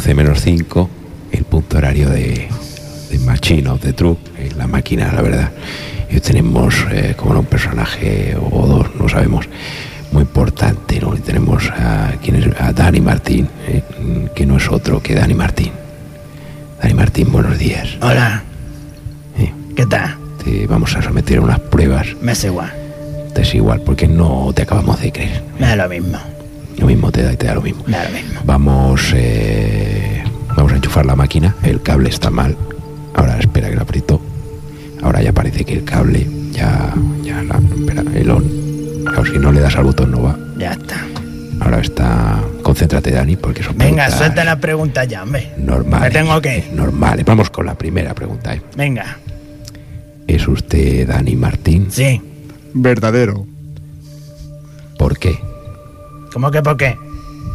doce menos cinco, el punto horario de, de Machine of the Truth, eh, la máquina, la verdad. Y hoy tenemos eh, como no, un personaje o dos, no sabemos, muy importante, ¿no? Y tenemos a, ¿quién es? A Dani Martín, eh, que no es otro que Dani Martín. Dani Martín, buenos días. Hola. Eh, ¿Qué tal? Te vamos a someter a unas pruebas. Me es igual. Te es igual, porque no te acabamos de creer. Me da lo mismo. Lo mismo te da y te da lo mismo. Me da lo mismo. Vamos, eh, vamos a enchufar la máquina. El cable está mal. Ahora espera que lo aprieto. Ahora ya parece que el cable ya, ya la, espera, el on. Claro, si no le das al botón no va. Ya está. Ahora está. Concéntrate, Dani, porque son Venga, preguntas suelta la pregunta ya, hombre. normales. ¿Me tengo que? Normales. Vamos con la primera pregunta. ¿eh? Venga. ¿Es usted Dani Martín? Sí. Verdadero. ¿Por qué? ¿Cómo que por qué?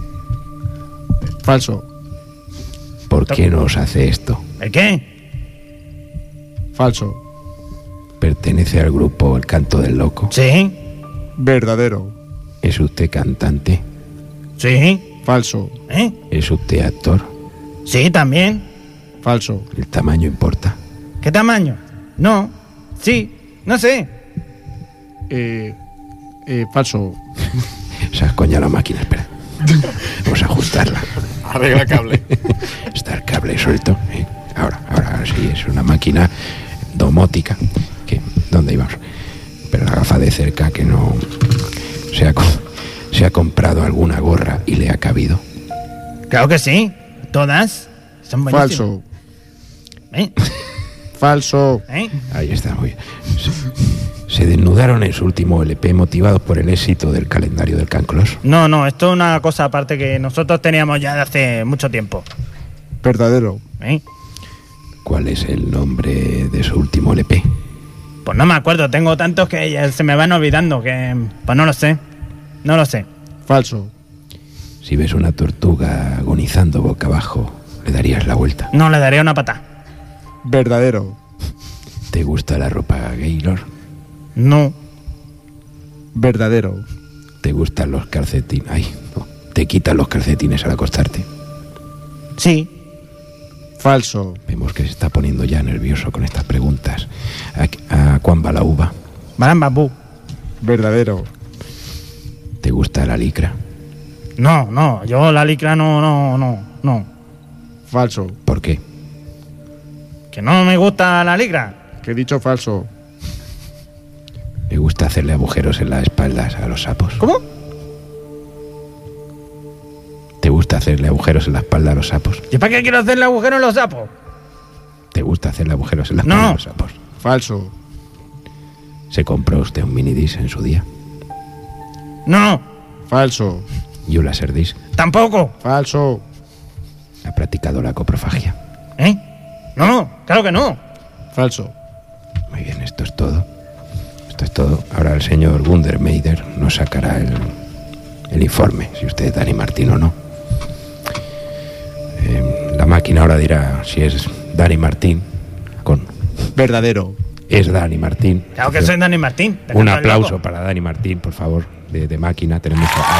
Falso. ¿Por qué nos hace esto? ¿El qué? Falso. ¿Pertenece al grupo El Canto del Loco? Sí. Verdadero. ¿Es usted cantante? Sí. Falso. ¿Eh? ¿Es usted actor? Sí, también. Falso. ¿El tamaño importa? ¿Qué tamaño? No. Sí. No sé. Eh, eh, falso. Se ha coñado la máquina, espera. Vamos a ajustarla. Arregla el cable. Está el cable suelto. ¿eh? Ahora, ahora, ahora sí, es una máquina domótica. ¿Qué? ¿Dónde íbamos? Pero la gafa de cerca que no... Se ha, se ha comprado alguna gorra y le ha cabido. Claro que sí. Todas. Son buenísimas. Falso. ¿Eh? Falso. ¿Eh? Ahí está, muy bien. Se, se desnudaron en su último L P motivados por el éxito del calendario del Canclos. No, no, esto es una cosa aparte que nosotros teníamos ya de hace mucho tiempo. Verdadero. ¿Eh? ¿Cuál es el nombre de su último L P? Pues no me acuerdo, tengo tantos que ya se me van olvidando que... Pues no lo sé. No lo sé. Falso. Si ves una tortuga agonizando boca abajo, ¿le darías la vuelta? No, le daría una pata. Verdadero. ¿Te gusta la ropa Gaylord? No. Verdadero. ¿Te gustan los calcetines? Ay, no. ¿Te quitan los calcetines al acostarte? Sí. Falso. Vemos que se está poniendo ya nervioso con estas preguntas. ¿A, a cuán va la uva? Marambambú. Verdadero. ¿Te gusta la licra? No, no, yo la licra no, no, no, no. Falso. ¿Por qué? Que no me gusta la licra. Que he dicho falso. ¿Le gusta hacerle agujeros en las espaldas a los sapos? ¿Cómo? ¿Te gusta hacerle agujeros en la espalda a los sapos? ¿Y para qué quiero hacerle agujeros en los sapos? ¿Te gusta hacerle agujeros en la No. espalda a los sapos? Falso. ¿Se compró usted un minidisc en su día? No. Falso. ¿Y un laserdisc? Tampoco. Falso. ¿Ha practicado la coprofagia? ¿Eh? No, claro que no. Falso. Muy bien, esto es todo. Esto es todo. Ahora el señor Wundermeider nos sacará el, el informe, si usted es Dani Martín o no. Eh, la máquina ahora dirá si es Dani Martín con... Verdadero. Es Dani Martín. Claro que soy Dani Martín. Un aplauso para Dani Martín, por favor, de, de máquina. Tenemos... Ahí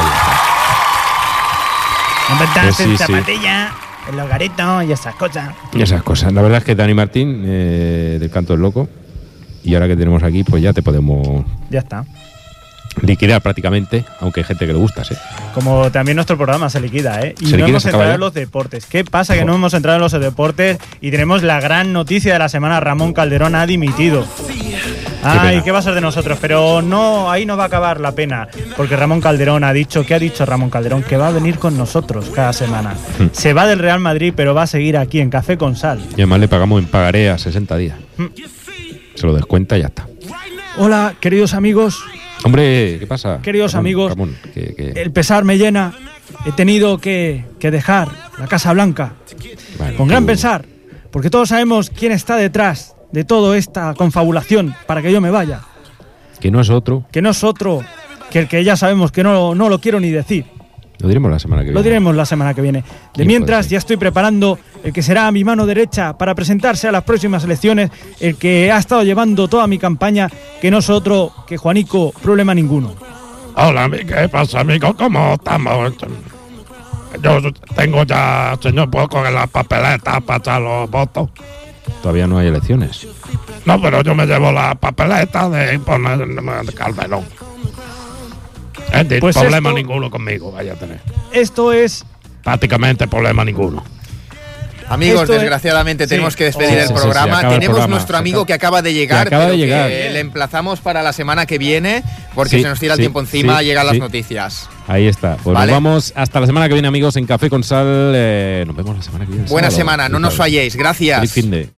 está. No Pues sí, en sí. zapatilla, en los garitos y esas cosas. Y esas cosas. La verdad es que Dani Martín, eh, del Canto del Loco, y ahora que tenemos aquí, pues ya te podemos Ya está. liquidar prácticamente, aunque hay gente que le gusta, ¿sí? Como también nuestro programa se liquida, ¿eh? Y ¿Se no liquida, hemos se acaba entrado ya? en los deportes. ¿Qué pasa que no hemos entrado en los deportes y tenemos la gran noticia de la semana? Ramón Calderón ha dimitido. Ay, pena. ¿qué va a ser de nosotros? Pero no, ahí no va a acabar la pena, porque Ramón Calderón ha dicho, ¿qué ha dicho Ramón Calderón? Que va a venir con nosotros cada semana. Hmm. Se va del Real Madrid, pero va a seguir aquí en Café con Sal. Y además le pagamos en pagaré a sesenta días. Hmm. Se lo descuenta y ya está. Hola, queridos amigos. Hombre, ¿qué pasa? Queridos Ramón, amigos, Ramón, que- que- El pesar me llena. He tenido que, que dejar la Casa Blanca. Bueno, Con gran tú- pesar, porque todos sabemos quién está detrás de toda esta confabulación para que yo me vaya. que no es otro. Que no es otro que el que ya sabemos que no, no lo quiero ni decir. Lo diremos la semana que Lo viene. diremos la semana que viene. De ¿Quién mientras, puede ser? ya estoy preparando el que será mi mano derecha para presentarse a las próximas elecciones, el que ha estado llevando toda mi campaña, que no es otro que Juanico, problema ninguno. Hola, ¿qué pasa, amigo? ¿Cómo estamos? Yo tengo ya, señor, puedo coger las papeletas para echar los votos. Todavía no hay elecciones. No, pero yo me llevo las papeletas de poner de Calderón. Es decir, Pues problema esto- ninguno conmigo, vaya a tener. Esto es Prácticamente problema ninguno. Amigos, Esto es- desgraciadamente sí. tenemos que despedir Oh, el sí, sí, sí, programa. acaba el Tenemos programa. nuestro Se amigo acaba- que acaba de llegar, que acaba pero de llegar. que le emplazamos para la semana que viene, porque Sí, se nos tira el sí, tiempo encima, sí, llegan las sí. noticias. Ahí está. Pues Vale. nos vamos hasta la semana que viene, amigos, en Café con Sal. Eh, nos vemos la semana que viene. Buena sábado. semana, no nos Feliz falléis. Gracias. fin de.